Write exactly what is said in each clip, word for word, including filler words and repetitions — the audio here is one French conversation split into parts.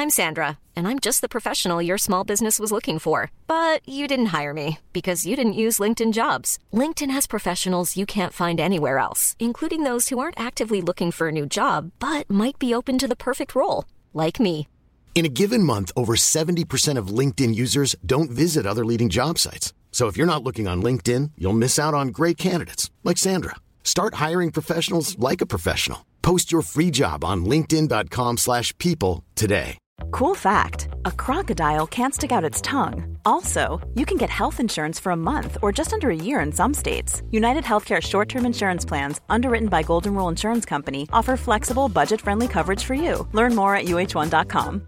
I'm Sandra, and I'm just the professional your small business was looking for. But you didn't hire me because you didn't use LinkedIn Jobs. LinkedIn has professionals you can't find anywhere else, including those who aren't actively looking for a new job, but might be open to the perfect role, like me. In a given month, over seventy percent of LinkedIn users don't visit other leading job sites. So if you're not looking on LinkedIn, you'll miss out on great candidates like Sandra. Start hiring professionals like a professional. Post your free job on linkedin.com slash people today. Cool fact, a crocodile can't stick out its tongue. Also, you can get health insurance for a month or just under a year in some states. United Healthcare short-term insurance plans, underwritten by Golden Rule Insurance Company, offer flexible, budget-friendly coverage for you. Learn more at U H one dot com.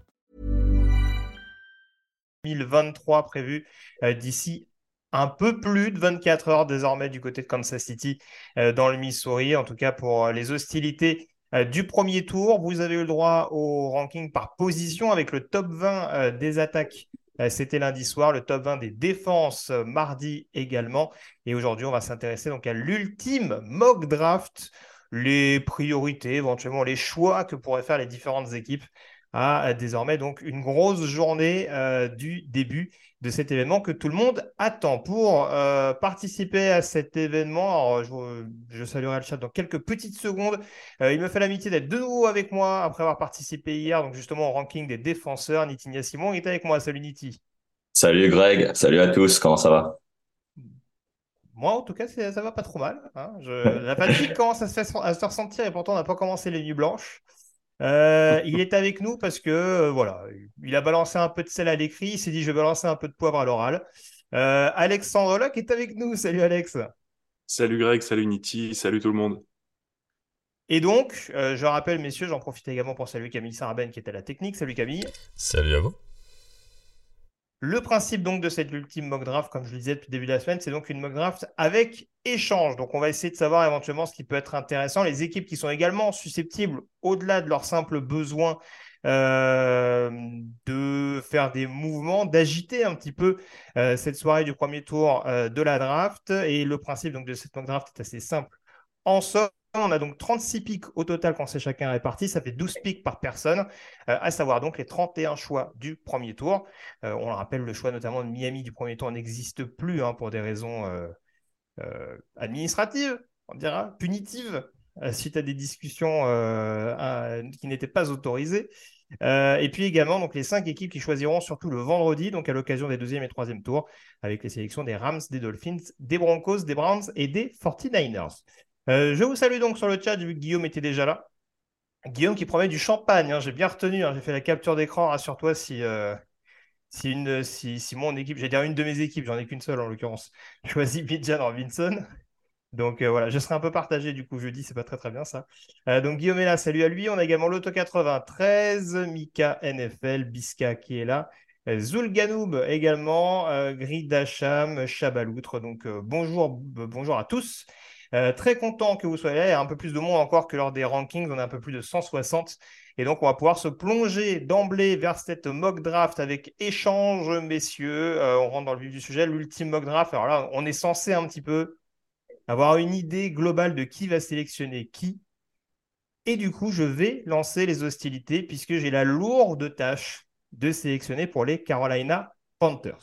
deux mille vingt-trois prévu euh, d'ici un peu plus de vingt-quatre heures désormais du côté de Kansas City euh, dans le Missouri, en tout cas pour euh, les hostilités euh, du premier tour. Vous avez eu le droit au ranking par position avec le top vingt euh, des attaques. Euh, c'était lundi soir, le top vingt des défenses euh, mardi également. Et aujourd'hui, on va s'intéresser donc à l'ultime mock draft, les priorités, éventuellement les choix que pourraient faire les différentes équipes à euh, désormais donc une grosse journée euh, du début de cet événement que tout le monde attend. Pour euh, participer à cet événement, alors, je, je saluerai le chat dans quelques petites secondes. Euh, il me fait l'amitié d'être de nouveau avec moi après avoir participé hier, donc justement au ranking des défenseurs. Nitinia Simon est avec moi. Salut Niti. Salut Greg, salut à tous, comment ça va? Moi, en tout cas, ça va pas trop mal. Hein. Je... La fatigue commence à se, faire, à se ressentir et pourtant, on n'a pas commencé les nuits blanches. Euh, il est avec nous parce que euh, voilà, il a balancé un peu de sel à l'écrit, il s'est dit je vais balancer un peu de poivre à l'oral. Euh, Alexandre Locke est avec nous. Salut Alex. Salut Greg, salut Niti, salut tout le monde. Et donc, euh, je rappelle messieurs, j'en profite également pour saluer Camille Sarabène qui est à la technique. Salut Camille. Salut à vous. Le principe donc de cette ultime mock draft, comme je le disais depuis le début de la semaine, c'est donc une mock draft avec échange. Donc on va essayer de savoir éventuellement ce qui peut être intéressant. Les équipes qui sont également susceptibles, au-delà de leurs simples besoins, euh, de faire des mouvements, d'agiter un petit peu euh, cette soirée du premier tour euh, de la draft. Et le principe donc de cette mock draft est assez simple. En somme, on a donc trente-six picks au total quand c'est chacun réparti. Ça fait douze picks par personne, euh, à savoir donc les trente et un choix du premier tour. Euh, on le rappelle, le choix notamment de Miami du premier tour n'existe plus hein, pour des raisons euh, euh, administratives, on dira, punitives, euh, suite à des discussions euh, à, qui n'étaient pas autorisées. Euh, et puis également donc, les cinq équipes qui choisiront surtout le vendredi, donc à l'occasion des deuxième et troisième tours, avec les sélections des Rams, des Dolphins, des Broncos, des Browns et des forty-niners. Euh, je vous salue donc sur le chat, vu que Guillaume était déjà là. Guillaume qui promet du champagne, hein, j'ai bien retenu, hein, j'ai fait la capture d'écran, rassure-toi si, euh, si, une, si, si mon équipe, j'allais dire une de mes équipes, j'en ai qu'une seule en l'occurrence, choisit Bijan Robinson. Donc euh, voilà, je serai un peu partagé du coup jeudi, c'est pas très très bien ça. Euh, donc Guillaume est là, salut à lui. On a également l'Auto quatre-vingt-treize, Mika N F L, Biska qui est là, euh, Zul Ganoub également, euh, Grid Hacham, Chabaloutre. Donc euh, bonjour, euh, bonjour à tous. Euh, très content que vous soyez là. Il y a un peu plus de monde encore que lors des rankings. On a un peu plus de cent soixante. Et donc, on va pouvoir se plonger d'emblée vers cette mock draft avec échange, messieurs. Euh, on rentre dans le vif du sujet. L'ultime mock draft. Alors là, on est censé un petit peu avoir une idée globale de qui va sélectionner qui. Et du coup, je vais lancer les hostilités puisque j'ai la lourde tâche de sélectionner pour les Carolina Panthers.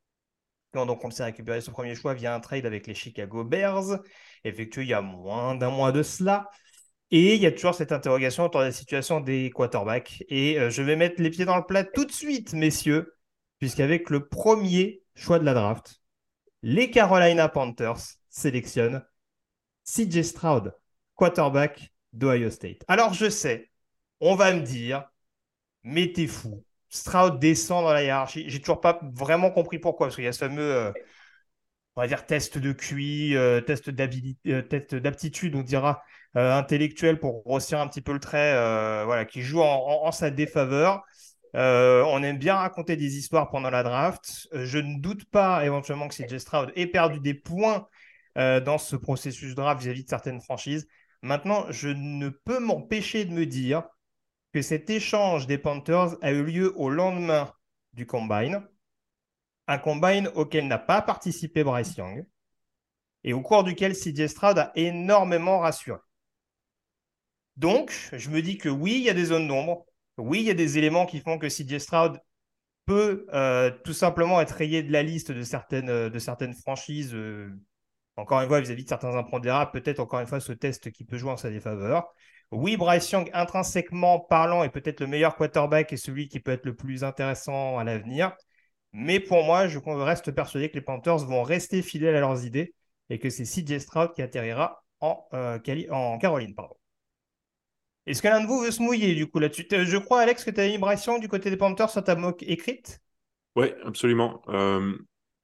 Donc, on s'est récupéré ce premier choix via un trade avec les Chicago Bears, effectué il y a moins d'un mois de cela. Et il y a toujours cette interrogation autour de la situation des quarterbacks. Et euh, je vais mettre les pieds dans le plat tout de suite, messieurs, puisqu'avec le premier choix de la draft, les Carolina Panthers sélectionnent C J Stroud, quarterback d'Ohio State. Alors, je sais, on va me dire, mais t'es fou. Stroud descend dans la hiérarchie. J'ai toujours pas vraiment compris pourquoi, parce qu'il y a ce fameux, euh, on va dire, test de Q I, euh, test d'habilité, euh, test d'aptitude, on dira, euh, intellectuel pour grossir un petit peu le trait, euh, voilà, qui joue en, en, en sa défaveur. Euh, on aime bien raconter des histoires pendant la draft. Euh, je ne doute pas éventuellement que C J Stroud ait perdu des points euh, dans ce processus draft vis-à-vis de certaines franchises. Maintenant, je ne peux m'empêcher de me dire que cet échange des Panthers a eu lieu au lendemain du Combine, un Combine auquel n'a pas participé Bryce Young et au cours duquel C J Stroud a énormément rassuré. Donc, je me dis que oui, il y a des zones d'ombre. Oui, il y a des éléments qui font que C J Stroud peut euh, tout simplement être rayé de la liste de certaines, de certaines franchises. Euh, encore une fois, vis-à-vis de certains impondérables, peut-être encore une fois ce test qui peut jouer en sa défaveur. Oui, Bryce Young, intrinsèquement parlant, est peut-être le meilleur quarterback et celui qui peut être le plus intéressant à l'avenir. Mais pour moi, je reste persuadé que les Panthers vont rester fidèles à leurs idées et que c'est C J Stroud qui atterrira en, euh, Cali- en Caroline. Pardon. Est-ce que l'un de vous veut se mouiller du coup là-dessus? Je crois, Alex, que tu as mis Bryce Young du côté des Panthers sur ta mock écrite. Ouais, absolument. Euh,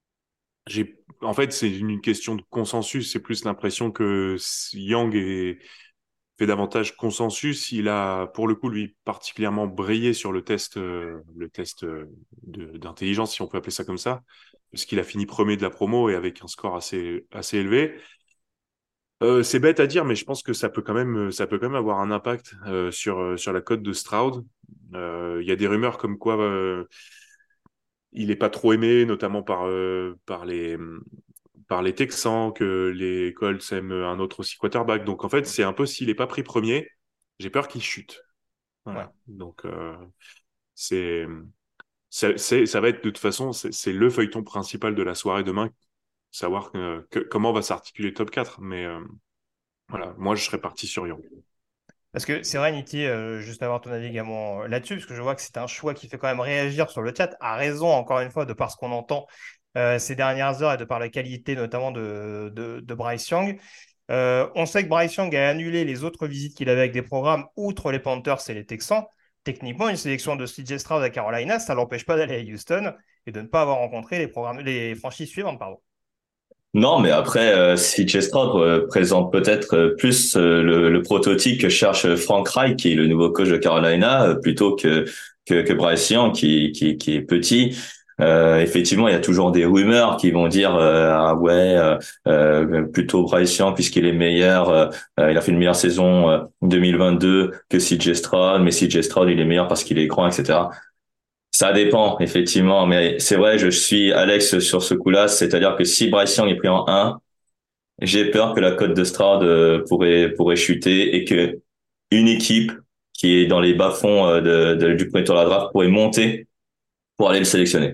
j'ai, en fait, c'est une question de consensus. C'est plus l'impression que Young est, fait davantage consensus. Il a, pour le coup, lui, particulièrement brillé sur le test, euh, le test euh, de- d'intelligence, si on peut appeler ça comme ça, parce qu'il a fini premier de la promo et avec un score assez, assez élevé. Euh, c'est bête à dire, mais je pense que ça peut quand même, ça peut quand même avoir un impact euh, sur euh, sur la cote de Stroud. Euh, Il y a des rumeurs comme quoi euh, il est pas trop aimé, notamment par euh, par les par les Texans, que les Colts aiment un autre aussi quarterback. Donc en fait, c'est un peu s'il est pas pris premier, j'ai peur qu'il chute. Ouais. Voilà. Donc euh, c'est c'est c'est- ça va être de toute façon c'est c'est le feuilleton principal de la soirée demain, savoir que, que- comment va s'articuler le top quatre. Mais euh, voilà, moi je serais parti sur Young. Parce que c'est vrai, Niti, euh, juste avoir ton avis également euh, là-dessus, parce que je vois que c'est un choix qui fait quand même réagir sur le chat, à raison, encore une fois, de par ce qu'on entend euh, ces dernières heures et de par la qualité notamment de, de, de Bryce Young. Euh, on sait que Bryce Young a annulé les autres visites qu'il avait avec des programmes, outre les Panthers et les Texans. Techniquement, une sélection de C J Stroud à Carolina, ça ne l'empêche pas d'aller à Houston et de ne pas avoir rencontré les, programmes, les franchises suivantes. Pardon. Non, mais après, euh, C J Stroud euh, présente peut-être euh, plus euh, le, le prototype que cherche Frank Reich, qui est le nouveau coach de Carolina, euh, plutôt que, que que Bryce Young, qui qui qui est petit. Euh, effectivement, il y a toujours des rumeurs qui vont dire euh, ah ouais, euh, euh, plutôt Bryce Young puisqu'il est meilleur. Euh, euh, il a fait une meilleure saison euh, deux mille vingt-deux que C J Stroud, mais C J Stroud il est meilleur parce qu'il est grand, et cetera. Ça dépend, effectivement, mais c'est vrai, je suis Alex sur ce coup-là, c'est-à-dire que si Bryce Young est pris en un, j'ai peur que la cote de Stroud euh, pourrait pourrait chuter et que une équipe qui est dans les bas-fonds euh, de, de- du premier tour de la draft pourrait monter pour aller le sélectionner.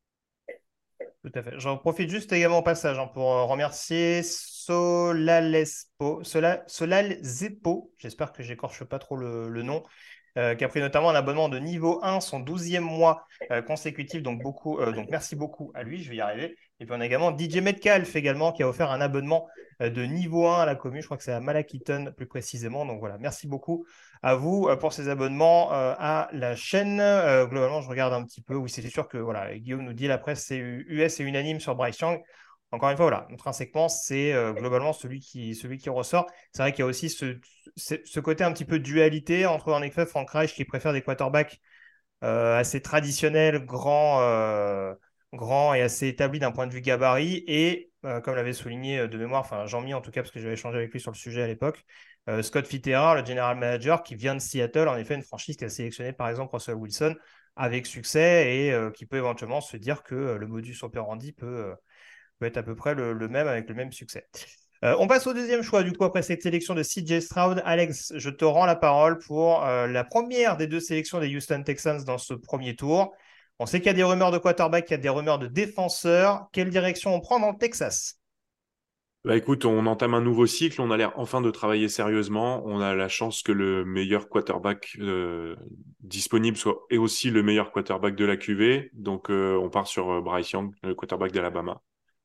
Tout à fait. J'en profite juste également au passage hein, pour euh, remercier Solalespo, Sola, Solalzepo, j'espère que j'écorche pas trop le, le nom, euh, qui a pris notamment un abonnement de niveau un, son douzième mois euh, consécutif. Donc, beaucoup, euh, donc, merci beaucoup à lui, je vais y arriver. Et puis, on a également D J Metcalf également, qui a offert un abonnement euh, de niveau un à la commune. Je crois que c'est à Malakiton plus précisément. Donc, voilà, merci beaucoup à vous euh, pour ces abonnements euh, à la chaîne. Euh, globalement, je regarde un petit peu. Oui, c'est sûr que voilà, Guillaume nous dit la presse c'est U S est unanime sur Bryce Young. Encore une fois, voilà, intrinsèquement, c'est euh, globalement celui qui, celui qui ressort. C'est vrai qu'il y a aussi ce, ce, ce côté un petit peu dualité entre, en effet, Frank Reich qui préfère des quarterbacks euh, assez traditionnels, grands, euh, grands et assez établis d'un point de vue gabarit. Et, euh, comme l'avait souligné euh, de mémoire, enfin Jean-Mi en tout cas, parce que j'avais échangé avec lui sur le sujet à l'époque, euh, Scott Fitterer, le general manager, qui vient de Seattle, en effet, une franchise qui a sélectionné par exemple Russell Wilson avec succès et euh, qui peut éventuellement se dire que euh, le modus operandi peut... Euh, peut être à peu près le, le même avec le même succès. Euh, on passe au deuxième choix, du coup, après cette sélection de C J Stroud. Alex, je te rends la parole pour euh, la première des deux sélections des Houston Texans dans ce premier tour. On sait qu'il y a des rumeurs de quarterback, il y a des rumeurs de défenseurs. Quelle direction on prend dans le Texas? Bah écoute, on entame un nouveau cycle, on a l'air enfin de travailler sérieusement, on a la chance que le meilleur quarterback euh, disponible soit et aussi le meilleur quarterback de la Q V, donc euh, on part sur euh, Bryce Young, le quarterback d'Alabama.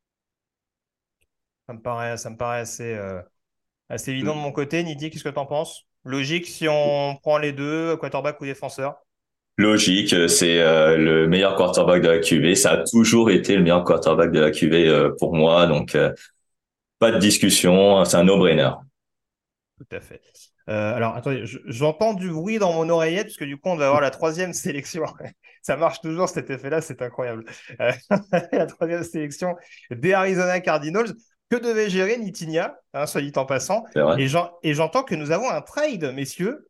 Ça me paraît, ça me paraît assez, euh, assez évident de mon côté. Nidi, qu'est-ce que tu en penses? Logique si on prend les deux, quarterback ou défenseur? Logique, euh, c'est euh, le meilleur quarterback de la Q V. Ça a toujours été le meilleur quarterback de la Q V euh, pour moi, donc euh, pas de discussion, c'est un no-brainer. Tout à fait. Euh, alors, attendez, je- j'entends du bruit dans mon oreillette, parce que du coup, on va avoir la troisième sélection. Ça marche toujours cet effet-là, c'est incroyable. Euh, la troisième sélection des Arizona Cardinals. Que devait gérer Nitinia, hein, soit dit en passant. C'est vrai. Et j'en- et j'entends que nous avons un trade, messieurs,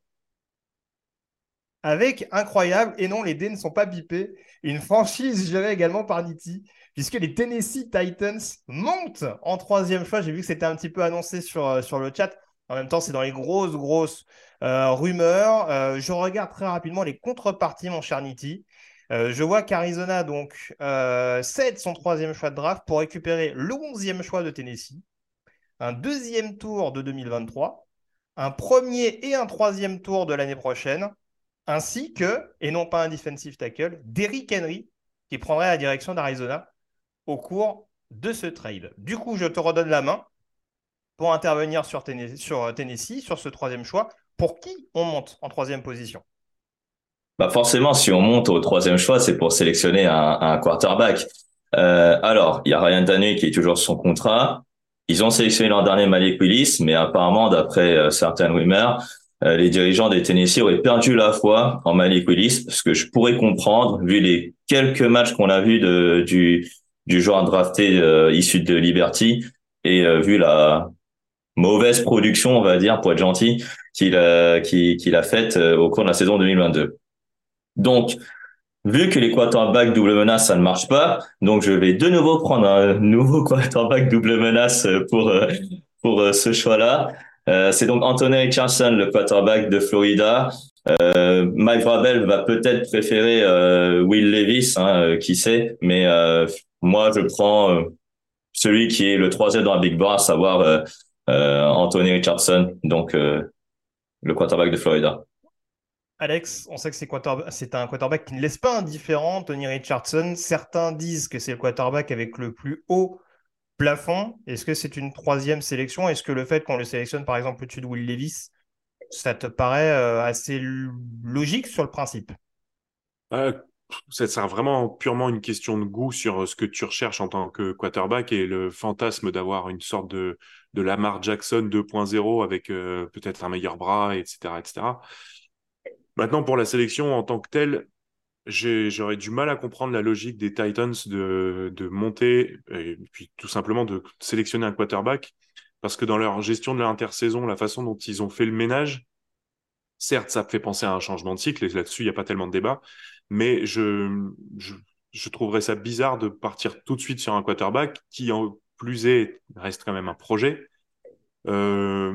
avec incroyable, et non, les dés ne sont pas bipés, une franchise gérée également par Nitti, puisque les Tennessee Titans montent en troisième choix. J'ai vu que c'était un petit peu annoncé sur, euh, sur le chat. En même temps, c'est dans les grosses, grosses Euh, rumeur, euh, je regarde très rapidement les contreparties, mon cher Nitti. Euh, je vois qu'Arizona donc euh, cède son troisième choix de draft pour récupérer le onzième choix de Tennessee, un deuxième tour de deux mille vingt-trois, un premier et un troisième tour de l'année prochaine, ainsi que, et non pas un defensive tackle, Derrick Henry, qui prendrait la direction d'Arizona au cours de ce trade. Du coup, je te redonne la main pour intervenir sur, Tennessee, sur Tennessee, sur ce troisième choix. Pour qui on monte en troisième position? Bah forcément, si on monte au troisième choix, c'est pour sélectionner un, un quarterback. Euh, alors, il y a Ryan Tannehill qui est toujours sur son contrat. Ils ont sélectionné l'an dernier Malik Willis, mais apparemment, d'après euh, certaines rumeurs, euh, les dirigeants des Tennessee auraient perdu la foi en Malik Willis, ce que je pourrais comprendre vu les quelques matchs qu'on a vus de, du du joueur drafté euh, issu de Liberty et euh, vu la mauvaise production, on va dire, pour être gentil, qu'il a qu'il qu'il a faite euh, au cours de la saison deux mille vingt-deux. Donc, vu que les quarterbacks double menace, ça ne marche pas, donc je vais de nouveau prendre un nouveau quarterback double menace pour euh, pour euh, ce choix-là. Euh, c'est donc Anthony Richardson, le quarterback de Florida. Euh, Mike Vrabel va peut-être préférer euh, Will Levis, hein, euh, qui sait, mais euh, moi je prends euh, celui qui est le troisième dans la Big Board, à savoir euh, euh, Anthony Richardson, donc euh, le quarterback de Florida. Alex, on sait que c'est, quarter... c'est un quarterback qui ne laisse pas indifférent, Tony Richardson. Certains disent que c'est le quarterback avec le plus haut plafond. Est-ce que c'est une troisième sélection? Est-ce que le fait qu'on le sélectionne par exemple au-dessus de Will Levis, ça te paraît euh, assez l- logique sur le principe? Euh, c'est c'est vraiment purement une question de goût sur euh, ce que tu recherches en tant que quarterback et le fantasme d'avoir une sorte de, de Lamar Jackson deux point zéro avec euh, peut-être un meilleur bras, et cetera, et cetera. Maintenant, pour la sélection en tant que telle, j'ai, j'aurais du mal à comprendre la logique des Titans de, de monter et puis tout simplement de sélectionner un quarterback parce que dans leur gestion de l'intersaison, la façon dont ils ont fait le ménage, certes, ça fait penser à un changement de cycle et là-dessus, il n'y a pas tellement de débat, mais je, je, je trouverais ça bizarre de partir tout de suite sur un quarterback qui, en plus est, reste quand même un projet. Euh,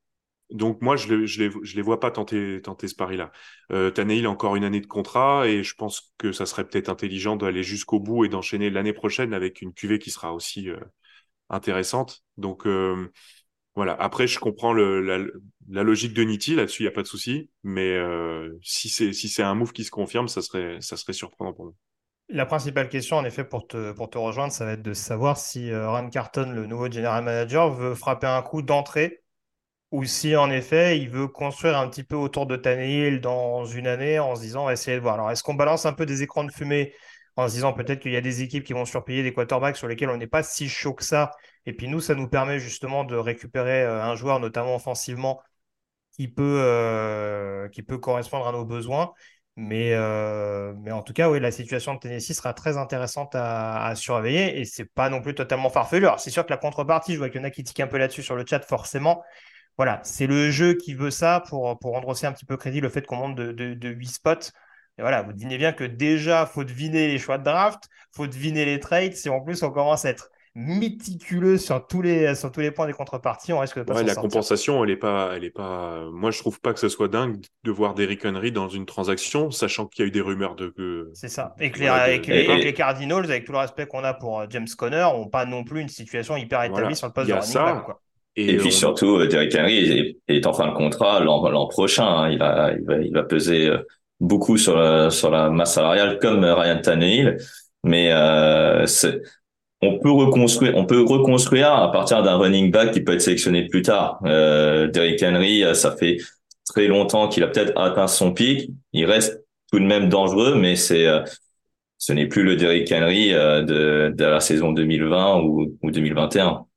donc moi, je les, je les, je les vois pas tenter, tenter ce pari-là. Euh, Tannehill a encore une année de contrat et je pense que ça serait peut-être intelligent d'aller jusqu'au bout et d'enchaîner l'année prochaine avec une Q V qui sera aussi euh, intéressante. Donc euh, voilà. Après, je comprends le, la, la logique de Nitti là-dessus, il y a pas de souci. Mais euh, si c'est si c'est un move qui se confirme, ça serait ça serait surprenant pour nous. La principale question, en effet, pour te, pour te rejoindre, ça va être de savoir si euh, Ron Carton, le nouveau general manager, veut frapper un coup d'entrée ou si en effet il veut construire un petit peu autour de Tannehill dans une année en se disant on va essayer de voir. Alors est-ce qu'on balance un peu des écrans de fumée en se disant peut-être qu'il y a des équipes qui vont surpayer des quarterbacks sur lesquels on n'est pas si chaud que ça, et puis nous ça nous permet justement de récupérer euh, un joueur notamment offensivement qui peut, euh, qui peut correspondre à nos besoins. Mais, euh, mais en tout cas, oui, la situation de Tennessee sera très intéressante à, à surveiller et c'est pas non plus totalement farfelu. Alors, c'est sûr que la contrepartie, je vois qu'il y en a qui tiquent un peu là-dessus sur le chat, forcément. Voilà, c'est le jeu qui veut ça pour, pour rendre aussi un petit peu crédit le fait qu'on monte de, de, de huit spots. Et voilà, vous devinez bien que déjà, faut deviner les choix de draft, faut deviner les trades. Si en plus on commence à être méticuleux sur tous les, sur tous les points des contreparties, on risque de pas Ouais, s'en la sortir. compensation, elle est pas, elle est pas. Moi, je trouve pas que ce soit dingue de voir Derrick Henry dans une transaction, sachant qu'il y a eu des rumeurs de, que- C'est ça. Et que les, voilà, et de, que de les, et que départ. les Cardinals, avec tout le respect qu'on a pour euh, James Conner, n'ont pas non plus une situation hyper établie Voilà, sur le il poste y de a running back, ça. quoi. Et Et puis on, surtout, euh, Derrick Henry est, est en fin de contrat l'an l'an prochain, hein. Il va, il va, il va peser euh, beaucoup sur la, sur la masse salariale comme euh, Ryan Tannehill. Mais euh, c'est, on peut reconstruire, on peut reconstruire à partir d'un running back qui peut être sélectionné plus tard. Euh, Derrick Henry, euh, ça fait très longtemps qu'il a peut-être atteint son pic. Il reste tout de même dangereux, mais c'est, euh, ce n'est plus le Derrick Henry euh, de, de la saison deux mille vingt ou, ou deux mille vingt et un.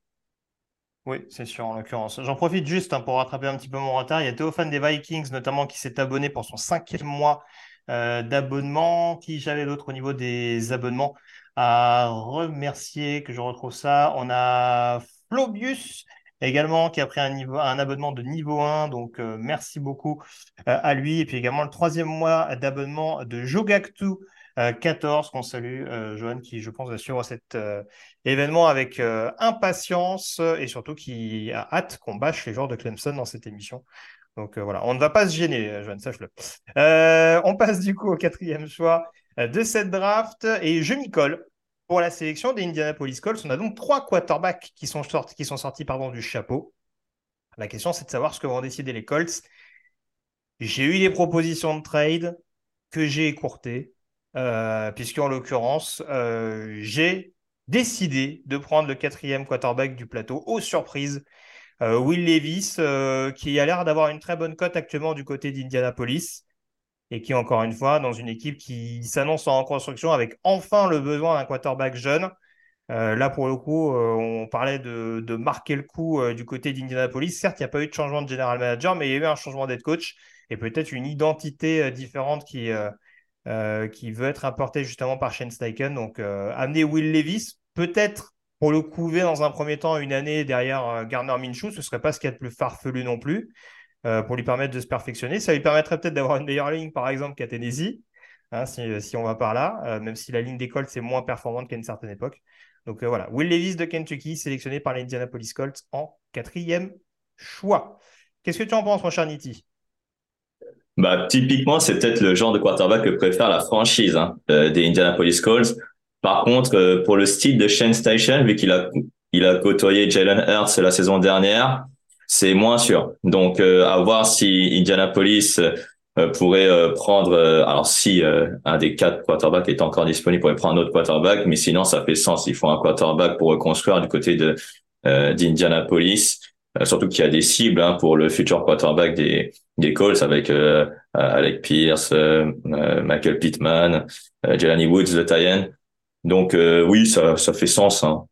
Oui, c'est sûr, en l'occurrence. J'en profite juste hein, pour rattraper un petit peu mon retard. Il y a Théophane des Vikings, notamment, qui s'est abonné pour son cinquième mois euh, d'abonnement. Qui j'avais d'autre au niveau des abonnements à remercier, que je retrouve ça. On a Flobius également, qui a pris un, niveau, un abonnement de niveau un. Donc, euh, merci beaucoup euh, à lui. Et puis également le troisième mois d'abonnement de Jogactu euh, quatorze, qu'on salue, euh, Johan, qui, je pense, va suivre cette, euh, événement avec euh, impatience et surtout qui a hâte qu'on bâche les joueurs de Clemson dans cette émission. Donc euh, voilà, on ne va pas se gêner, Joanne, sache-le. Euh, on passe du coup au quatrième choix euh, de cette draft et je m'y colle. Pour la sélection des Indianapolis Colts, on a donc trois quarterbacks qui sont sortis, qui sont sortis pardon, du chapeau. La question, c'est de savoir ce que vont décider les Colts. J'ai eu des propositions de trade que j'ai écourtées, euh, puisqu'en l'occurrence, euh, j'ai décidé de prendre le quatrième quarterback du plateau, aux surprises, euh, Will Levis, euh, qui a l'air d'avoir une très bonne cote actuellement du côté d'Indianapolis, et qui, encore une fois, dans une équipe qui s'annonce en reconstruction avec enfin le besoin d'un quarterback jeune. Euh, là, pour le coup, euh, on parlait de, de marquer le coup euh, du côté d'Indianapolis. Certes, il n'y a pas eu de changement de general manager, mais il y a eu un changement d'head coach et peut-être une identité euh, différente qui, euh, euh, qui veut être apportée justement par Shane Steichen. Donc, euh, amener Will Levis, peut-être pour le couver dans un premier temps une année derrière euh, Gardner Minshew, ce ne serait pas ce qu'il y a de plus farfelu non plus, euh, pour lui permettre de se perfectionner. Ça lui permettrait peut-être d'avoir une meilleure ligne, par exemple, qu'à Tennessee, hein, si, si on va par là, euh, même si la ligne d'école, c'est moins performante qu'à une certaine époque. Donc euh, voilà, Will Levis de Kentucky, sélectionné par les Indianapolis Colts en quatrième choix. Qu'est-ce que tu en penses, mon cher Nitti? Bah, typiquement, c'est peut-être le genre de quarterback que préfère la franchise hein, euh, des Indianapolis Colts. Par contre, euh, pour le style de Shane Steichen, vu qu'il a il a côtoyé Jalen Hurts la saison dernière, c'est moins sûr. Donc, euh, à voir si Indianapolis euh, pourrait euh, prendre. Euh, alors, si euh, un des quatre quarterbacks est encore disponible, pourrait prendre un autre quarterback, mais sinon, ça fait sens. Il faut un quarterback pour reconstruire du côté de euh, d'Indianapolis. Euh, surtout qu'il y a des cibles hein, pour le futur quarterback des des Colts avec euh, Alec Pierce, euh, euh, Michael Pittman, euh, Jelani Woods, le Tyen. Donc euh, oui, ça ça fait sens. Hein.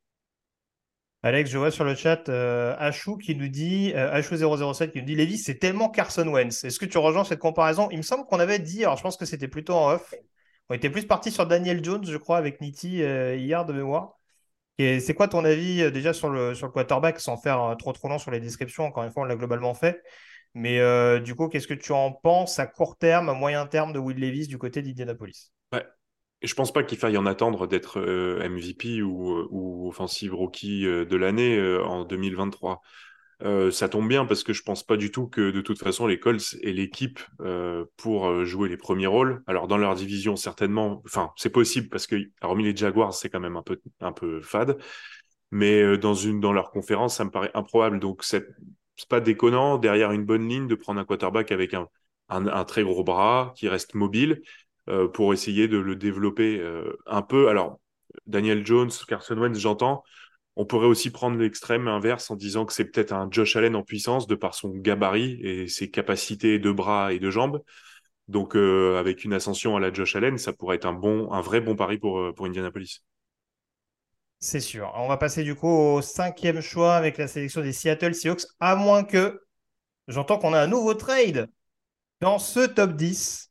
Alex, je vois sur le chat euh, Achou qui nous dit, euh, Achou zéro zéro sept qui nous dit, Levis, c'est tellement Carson Wentz. Est-ce que tu rejoins cette comparaison? Il me semble qu'on avait dit, alors je pense que c'était plutôt en off, on était plus parti sur Daniel Jones, je crois, avec Nitti euh, hier de mémoire. Et c'est quoi ton avis euh, déjà sur le, sur le quarterback, sans faire euh, trop trop long sur les descriptions, encore une fois, on l'a globalement fait. Mais euh, du coup, qu'est-ce que tu en penses à court terme, à moyen terme de Will Levis du côté d'Indianapolis? Ouais. Et je pense pas qu'il faille en attendre d'être euh, M V P ou, euh, ou offensive rookie euh, de l'année euh, en deux mille vingt-trois. Euh, ça tombe bien parce que je pense pas du tout que de toute façon les Colts aient l'équipe euh, pour euh, jouer les premiers rôles. Alors dans leur division certainement, enfin c'est possible parce que hormis les Jaguars c'est quand même un peu un peu fade, mais euh, dans une dans leur conférence ça me paraît improbable. Donc c'est c'est pas déconnant derrière une bonne ligne de prendre un quarterback avec un un, un très gros bras qui reste mobile euh, pour essayer de le développer euh, un peu. Alors Daniel Jones, Carson Wentz, j'entends. On pourrait aussi prendre l'extrême inverse en disant que c'est peut-être un Josh Allen en puissance de par son gabarit et ses capacités de bras et de jambes. Donc, euh, avec une ascension à la Josh Allen, ça pourrait être un bon, un vrai bon pari pour, euh, pour Indianapolis. C'est sûr. On va passer du coup au cinquième choix avec la sélection des Seattle Seahawks, à moins que j'entends qu'on a un nouveau trade dans ce top dix.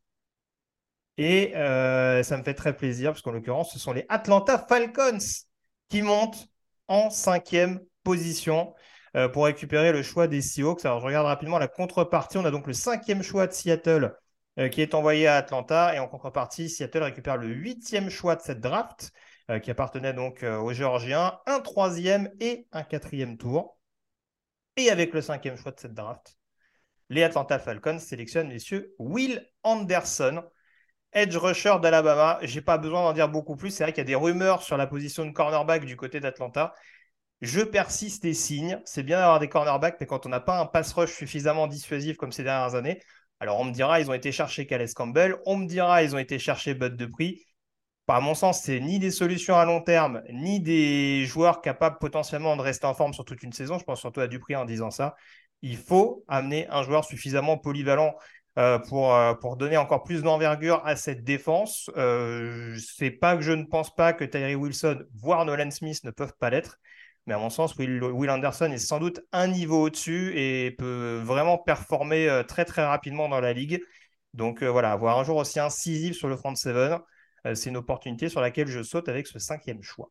Et euh, ça me fait très plaisir, parce qu'en l'occurrence, ce sont les Atlanta Falcons qui montent en cinquième position euh, pour récupérer le choix des Seahawks. Alors, je regarde rapidement la contrepartie. On a donc le cinquième choix de Seattle euh, qui est envoyé à Atlanta. Et en contrepartie, Seattle récupère le huitième choix de cette draft euh, qui appartenait donc euh, aux Géorgiens, un troisième et un quatrième tour. Et avec le cinquième choix de cette draft, les Atlanta Falcons sélectionnent messieurs Will Anderson, edge rusher d'Alabama. J'ai pas besoin d'en dire beaucoup plus. C'est vrai qu'il y a des rumeurs sur la position de cornerback du côté d'Atlanta. Je persiste et signe. C'est bien d'avoir des cornerbacks, mais quand on n'a pas un pass rush suffisamment dissuasif comme ces dernières années, alors on me dira, ils ont été chercher Calais Campbell. On me dira, ils ont été chercher Bud Dupree. À mon sens, c'est ni des solutions à long terme, ni des joueurs capables potentiellement de rester en forme sur toute une saison. Je pense surtout à Dupree en disant ça. Il faut amener un joueur suffisamment polyvalent euh, pour, euh, pour donner encore plus d'envergure à cette défense. Euh, c'est pas que je ne pense pas que Tyree Wilson, voire Nolan Smith ne peuvent pas l'être. Mais à mon sens, Will, Will Anderson est sans doute un niveau au-dessus et peut vraiment performer euh, très très rapidement dans la ligue. Donc euh, voilà, avoir un joueur aussi incisif sur le front seven, euh, c'est une opportunité sur laquelle je saute avec ce cinquième choix.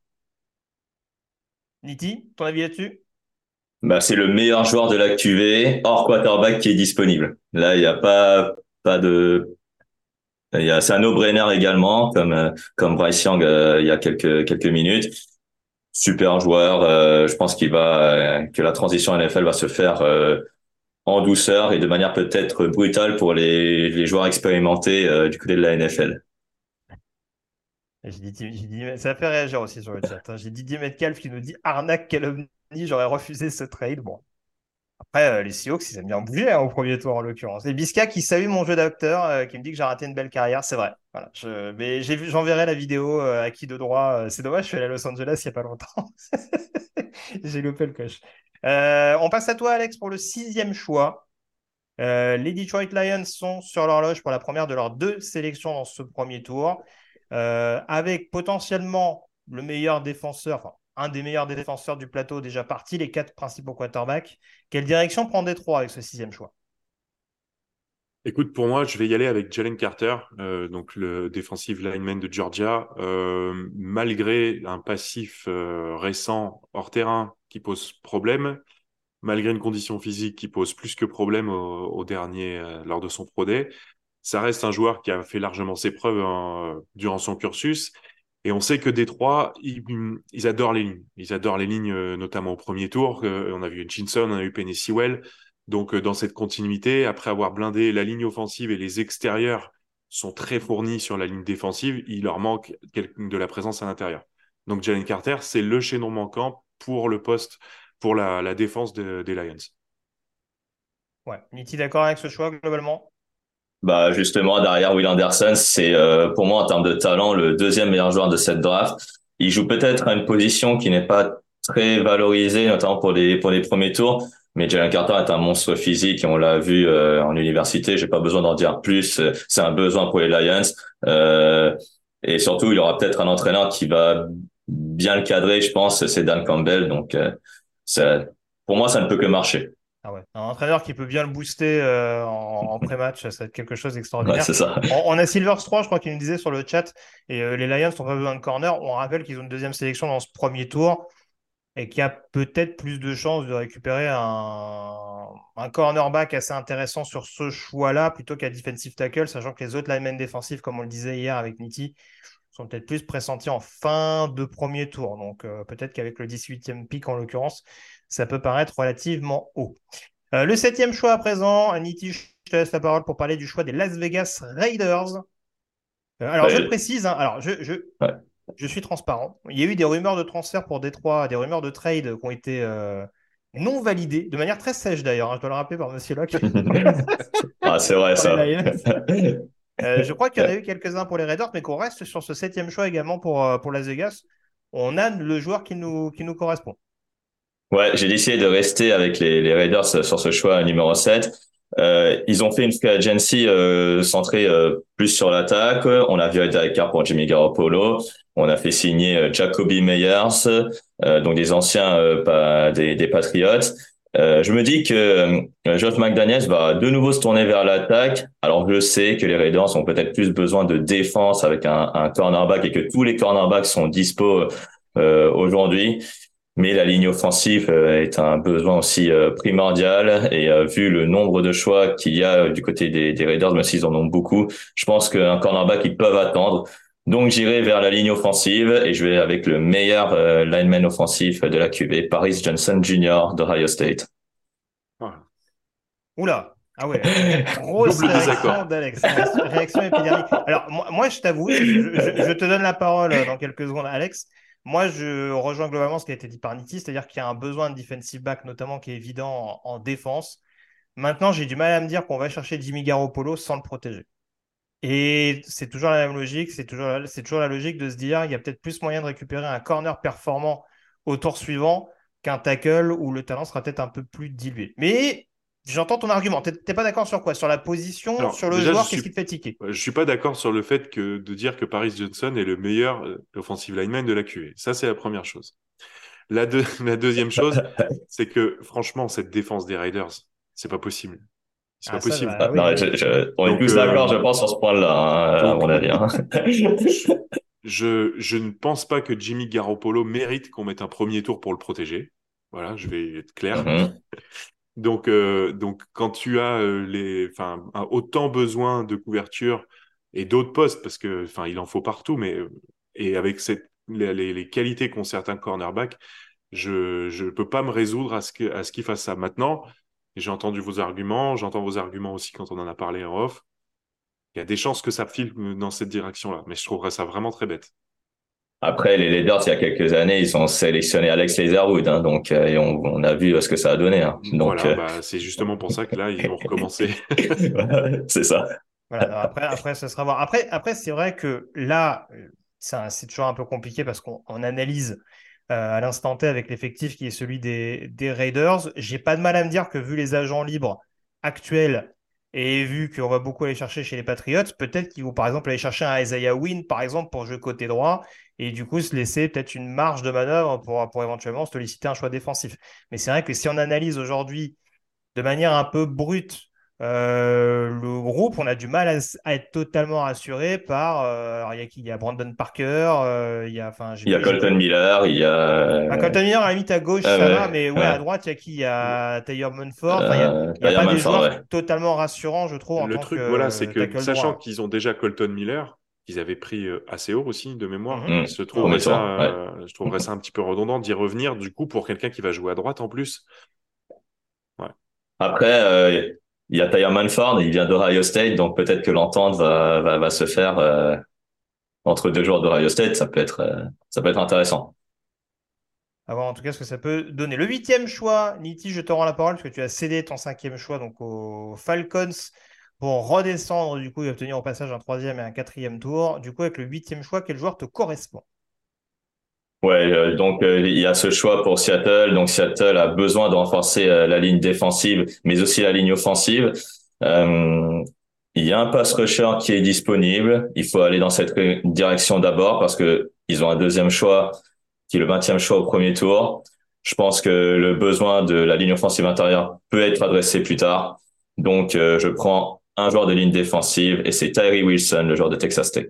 Niti, ton avis là-dessus? Bah, c'est le meilleur joueur de l'actu V hors quarterback qui est disponible. Là, il n'y a pas pas de il y a c'est un no-brainer également comme euh, comme Bryce Young euh, il y a quelques quelques minutes. Super joueur, euh, je pense qu'il va euh, que la transition N F L va se faire euh, en douceur et de manière peut-être brutale pour les, les joueurs expérimentés euh, du côté de la N F L. J'ai dit, j'ai dit, ça fait réagir aussi sur le chat, hein. J'ai Didier Metcalf qui nous dit arnaque, calomnie, j'aurais refusé ce trade. Bon, après, euh, les Seahawks, ils aiment bien bouger hein, au premier tour en l'occurrence. Et Bisca qui salue mon jeu d'acteur, euh, qui me dit que j'ai raté une belle carrière, c'est vrai. Voilà, je... mais j'ai vu, j'enverrai la vidéo euh, à qui de droit. Euh, c'est dommage, je suis allé à Los Angeles il n'y a pas longtemps. J'ai loupé le coche. Euh, on passe à toi, Alex, pour le sixième choix. Euh, les Detroit Lions sont sur l'horloge pour la première de leurs deux sélections dans ce premier tour, euh, avec potentiellement le meilleur défenseur, enfin un des meilleurs défenseurs du plateau déjà parti, les quatre principaux quarterbacks. Quelle direction prend Détroit avec ce sixième choix? Écoute, pour moi, je vais y aller avec Jalen Carter, euh, donc le defensive lineman de Georgia. Euh, malgré un passif euh, récent hors terrain qui pose problème, malgré une condition physique qui pose plus que problème au, au dernier euh, lors de son Pro Day, ça reste un joueur qui a fait largement ses preuves hein, durant son cursus. Et on sait que Détroit, ils, ils adorent les lignes. Ils adorent les lignes, euh, notamment au premier tour. Euh, on a vu Hutchinson, on a eu Penei Sewell. Donc, euh, dans cette continuité, après avoir blindé la ligne offensive et les extérieurs sont très fournis sur la ligne défensive, il leur manque de la présence à l'intérieur. Donc, Jalen Carter, c'est le chaînon manquant pour le poste, pour la, la défense de, des Lions. Ouais, Niti d'accord avec ce choix globalement? Bah justement, derrière Will Anderson, c'est euh, pour moi en termes de talent le deuxième meilleur joueur de cette draft. Il joue peut-être à une position qui n'est pas très valorisée, notamment pour les pour les premiers tours. Mais Jalen Carter est un monstre physique et on l'a vu euh, en université. J'ai pas besoin d'en dire plus. C'est un besoin pour les Lions. Euh, et surtout, il y aura peut-être un entraîneur qui va bien le cadrer. Je pense, c'est Dan Campbell. Donc, euh, ça, pour moi, ça ne peut que marcher. Ah ouais. Un entraîneur qui peut bien le booster euh, en, en pré-match, ça va être quelque chose Ouais, d'extraordinaire. c'est ça. On, on a Silvers trois, je crois qu'il nous disait sur le chat, et euh, les Lions n'ont pas besoin de corner. On rappelle qu'ils ont une deuxième sélection dans ce premier tour et qu'il y a peut-être plus de chances de récupérer un, un cornerback assez intéressant sur ce choix-là plutôt qu'un defensive tackle, sachant que les autres linemen défensifs, comme on le disait hier avec Nitti, sont peut-être plus pressentis en fin de premier tour. Donc euh, peut-être qu'avec le dix-huitième pick en l'occurrence, ça peut paraître relativement haut. Euh, le septième choix à présent, Nitti, je te laisse la parole pour parler du choix des Las Vegas Raiders. Euh, alors je Ouais, précise, hein, alors je, je, ouais. je suis transparent. Il y a eu des rumeurs de transfert pour Détroit, des rumeurs de trade qui ont été euh, non validées, de manière très sèche d'ailleurs, hein, je dois le rappeler par Monsieur Locke. Ah, c'est vrai, Pour les ça. Lions. Euh, je crois qu'il y en a eu quelques-uns pour les Raiders, mais qu'on reste sur ce septième choix également pour, euh, pour Las Vegas. On a le joueur qui nous, qui nous correspond. Ouais, j'ai décidé de rester avec les, les Raiders sur ce choix numéro sept. Euh, ils ont fait une free agency euh, centrée euh, plus sur l'attaque. On a viré Derek Carr pour Jimmy Garoppolo. On a fait signer euh, Jacoby Meyers, euh, donc des anciens euh, pas, des, des Patriots. Euh, je me dis que euh, Josh McDaniels va de nouveau se tourner vers l'attaque. Alors je sais que les Raiders ont peut-être plus besoin de défense avec un, un cornerback et que tous les cornerbacks sont dispo euh, aujourd'hui. Mais la ligne offensive euh, est un besoin aussi euh, primordial et euh, vu le nombre de choix qu'il y a euh, du côté des, des Raiders, même s'ils en ont beaucoup, je pense qu'un cornerback ils peuvent attendre. Donc j'irai vers la ligne offensive et je vais avec le meilleur euh, lineman offensif de la Q B, Paris Johnson junior d'Ohio State. Voilà. Oula, ah ouais, grosse Double réaction désaccord. d'Alex, réaction, réaction épidermique. Alors moi, moi, je t'avoue, je, je- je te donne la parole euh, dans quelques secondes, Alex. Moi, je rejoins globalement ce qui a été dit par Nitti, c'est-à-dire qu'il y a un besoin de defensive back, notamment qui est évident en, en défense. Maintenant, j'ai du mal à me dire qu'on va chercher Jimmy Garoppolo sans le protéger. Et c'est toujours la même logique, c'est toujours, la- c'est toujours la logique de se dire il y a peut-être plus moyen de récupérer un corner performant au tour suivant qu'un tackle où le talent sera peut-être un peu plus dilué. Mais j'entends ton argument. T'es t'es pas d'accord sur quoi? Sur la position, Alors, sur le déjà, je joueur, qu'est-ce suis, qui te fait tiquer? je suis pas d'accord sur le fait que de dire que Paris Johnson est le meilleur euh, offensive lineman de la Q V. Ça, c'est la première chose. La, deux- la deuxième chose, c'est que franchement, cette défense des Raiders, c'est pas possible. C'est pas Ah, ça, possible. bah, Ah, oui, non, oui. je, je, on est Donc, tous d'accord, je euh, pense, sur ce point-là, hein, à donc, mon avis. Hein. je, je, je ne pense pas que Jimmy Garoppolo mérite qu'on mette un premier tour pour le protéger. Voilà, je vais être clair. Mhm. Donc, euh, donc quand tu as euh, les, enfin, un- autant besoin de couverture et d'autres postes, parce que, enfin, il en faut partout, mais euh, et avec cette, les, les, les qualités qu'ont certains cornerbacks, je je peux pas me résoudre à ce que à ce qu'il fasse ça. Maintenant, Et j'ai entendu vos arguments, j'entends vos arguments aussi quand on en a parlé en off. Il y a des chances que ça file dans cette direction-là, mais je trouverais ça vraiment très bête. Après, les Raiders, il y a quelques années, ils ont sélectionné Alex Leatherwood, hein, donc euh, et on, on a vu ce que ça a donné. Hein. Donc, voilà, euh... bah, c'est justement pour ça que là, ils vont recommencer. c'est ça. Voilà, alors après, après, ça sera voir. Après, après c'est vrai que là, ça, c'est toujours un peu compliqué parce qu'on on analyse euh, à l'instant T avec l'effectif qui est celui des, des Raiders. J'ai pas de mal à me dire que vu les agents libres actuels et vu qu'on va beaucoup aller chercher chez les Patriots, peut-être qu'ils vont par exemple aller chercher un Isaiah Wynn, par exemple, pour jouer côté droit et du coup se laisser peut-être une marge de manœuvre pour, pour éventuellement solliciter un choix défensif. Mais c'est vrai que si on analyse aujourd'hui de manière un peu brute, euh, le groupe, on a du mal à, à être totalement rassuré par. Euh, alors, il y a qui? Il y a Brandon Parker, euh, il y a. Enfin, j'ai Il y a plus. j'ai- Colton Miller, il y a Ah, Colton Miller, à la limite, à gauche, ah ça va, ouais, mais ouais, à ouais. droite, il y a qui? Il y a Taylor Munford. Enfin, il y a, Euh, il y a pas Diamond des Ford, joueurs ouais. totalement rassurants, je trouve, en Le tant truc, voilà, c'est que que tackle sachant droit. qu'ils ont déjà Colton Miller, qu'ils avaient pris euh, assez haut aussi de mémoire, Mhm. Mm. je Ouais, ouais. trouverais Premier ça, tour, ouais. euh, je trouverais ça un petit peu redondant d'y revenir du coup pour quelqu'un qui va jouer à droite en plus. Ouais. Après, euh, il y a Tyler Manford, il vient d'Ohio State, donc peut-être que l'entente va, va, va se faire euh, entre deux joueurs d'Ohio State, ça peut être, euh, ça peut être intéressant. À voir en tout cas ce que ça peut donner. Le huitième choix, Niti, je te rends la parole parce que tu as cédé ton cinquième choix donc aux Falcons pour redescendre du coup et obtenir au passage un troisième et un quatrième tour. Du coup, avec le huitième choix, quel joueur te correspond? Ouais, euh, donc euh, il y a ce choix pour Seattle. Donc Seattle a besoin de renforcer euh, la ligne défensive, mais aussi la ligne offensive. Euh, il y a un pass rusher qui est disponible. Il faut aller dans cette direction d'abord parce que ils ont un deuxième choix qui est le vingtième choix au premier tour. Je pense que le besoin de la ligne offensive intérieure peut être adressé plus tard. Donc euh, je prends un joueur de ligne défensive et c'est Tyree Wilson, le joueur de Texas Tech.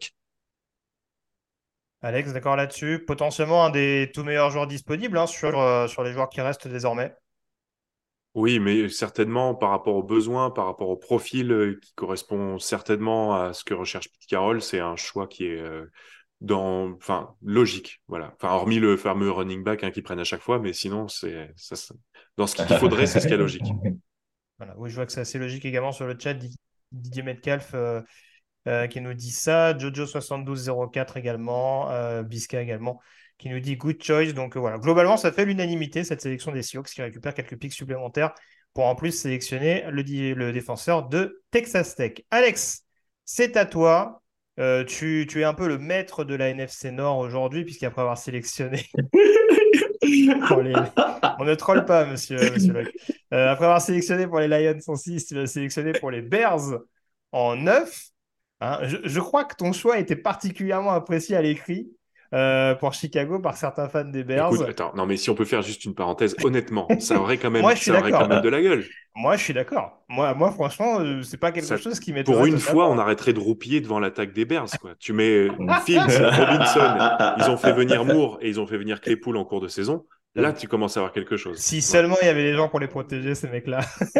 Alex, d'accord là-dessus. Potentiellement un des tout meilleurs joueurs disponibles hein, sur, euh, sur les joueurs qui restent désormais. Oui, mais certainement par rapport aux besoins, par rapport au profil euh, qui correspond certainement à ce que recherche Pete Carroll, c'est un choix qui est euh, dans, enfin, logique, voilà. Enfin, hormis le fameux running back hein, qu'ils prennent à chaque fois, mais sinon, c'est, ça, ça- dans ce qu'il faudrait, c'est ce qui est logique. Voilà. Oui, je vois que c'est assez logique également sur le chat. Di- Didier Metcalf euh, euh, qui nous dit ça. Jojo soixante-douze zéro quatre également. Euh, Bisca également qui nous dit good choice. Donc euh, voilà, globalement, ça fait l'unanimité cette sélection des Seahawks qui récupère quelques pics supplémentaires pour en plus sélectionner le, di- le défenseur de Texas Tech. Alex, c'est à toi. Euh, tu, tu es un peu le maître de la N F C Nord aujourd'hui, puisqu'après avoir sélectionné pour les... On ne troll pas, monsieur, monsieur Locke. Euh, après avoir sélectionné pour les Lions en six, tu vas sélectionner pour les Bears en neuf. Hein. Je, je crois que ton choix était particulièrement apprécié à l'écrit euh, pour Chicago par certains fans des Bears. Écoute, attends, non, mais si on peut faire juste une parenthèse, honnêtement, ça aurait quand même, Moi, je suis ça aurait quand d'accord. même de la gueule. Moi, je suis d'accord. Moi, moi franchement, euh, c'est pas quelque Ça, chose qui pour m'étonnerait une fois, on totalement. arrêterait de roupiller devant l'attaque des Bears, quoi. Tu mets Fields, Robinson, ils ont fait venir Moore et ils ont fait venir Claypool en cours de saison. Là, J'avoue. tu commences à avoir quelque chose. Si Ouais. seulement il y avait des gens pour les protéger, ces mecs-là.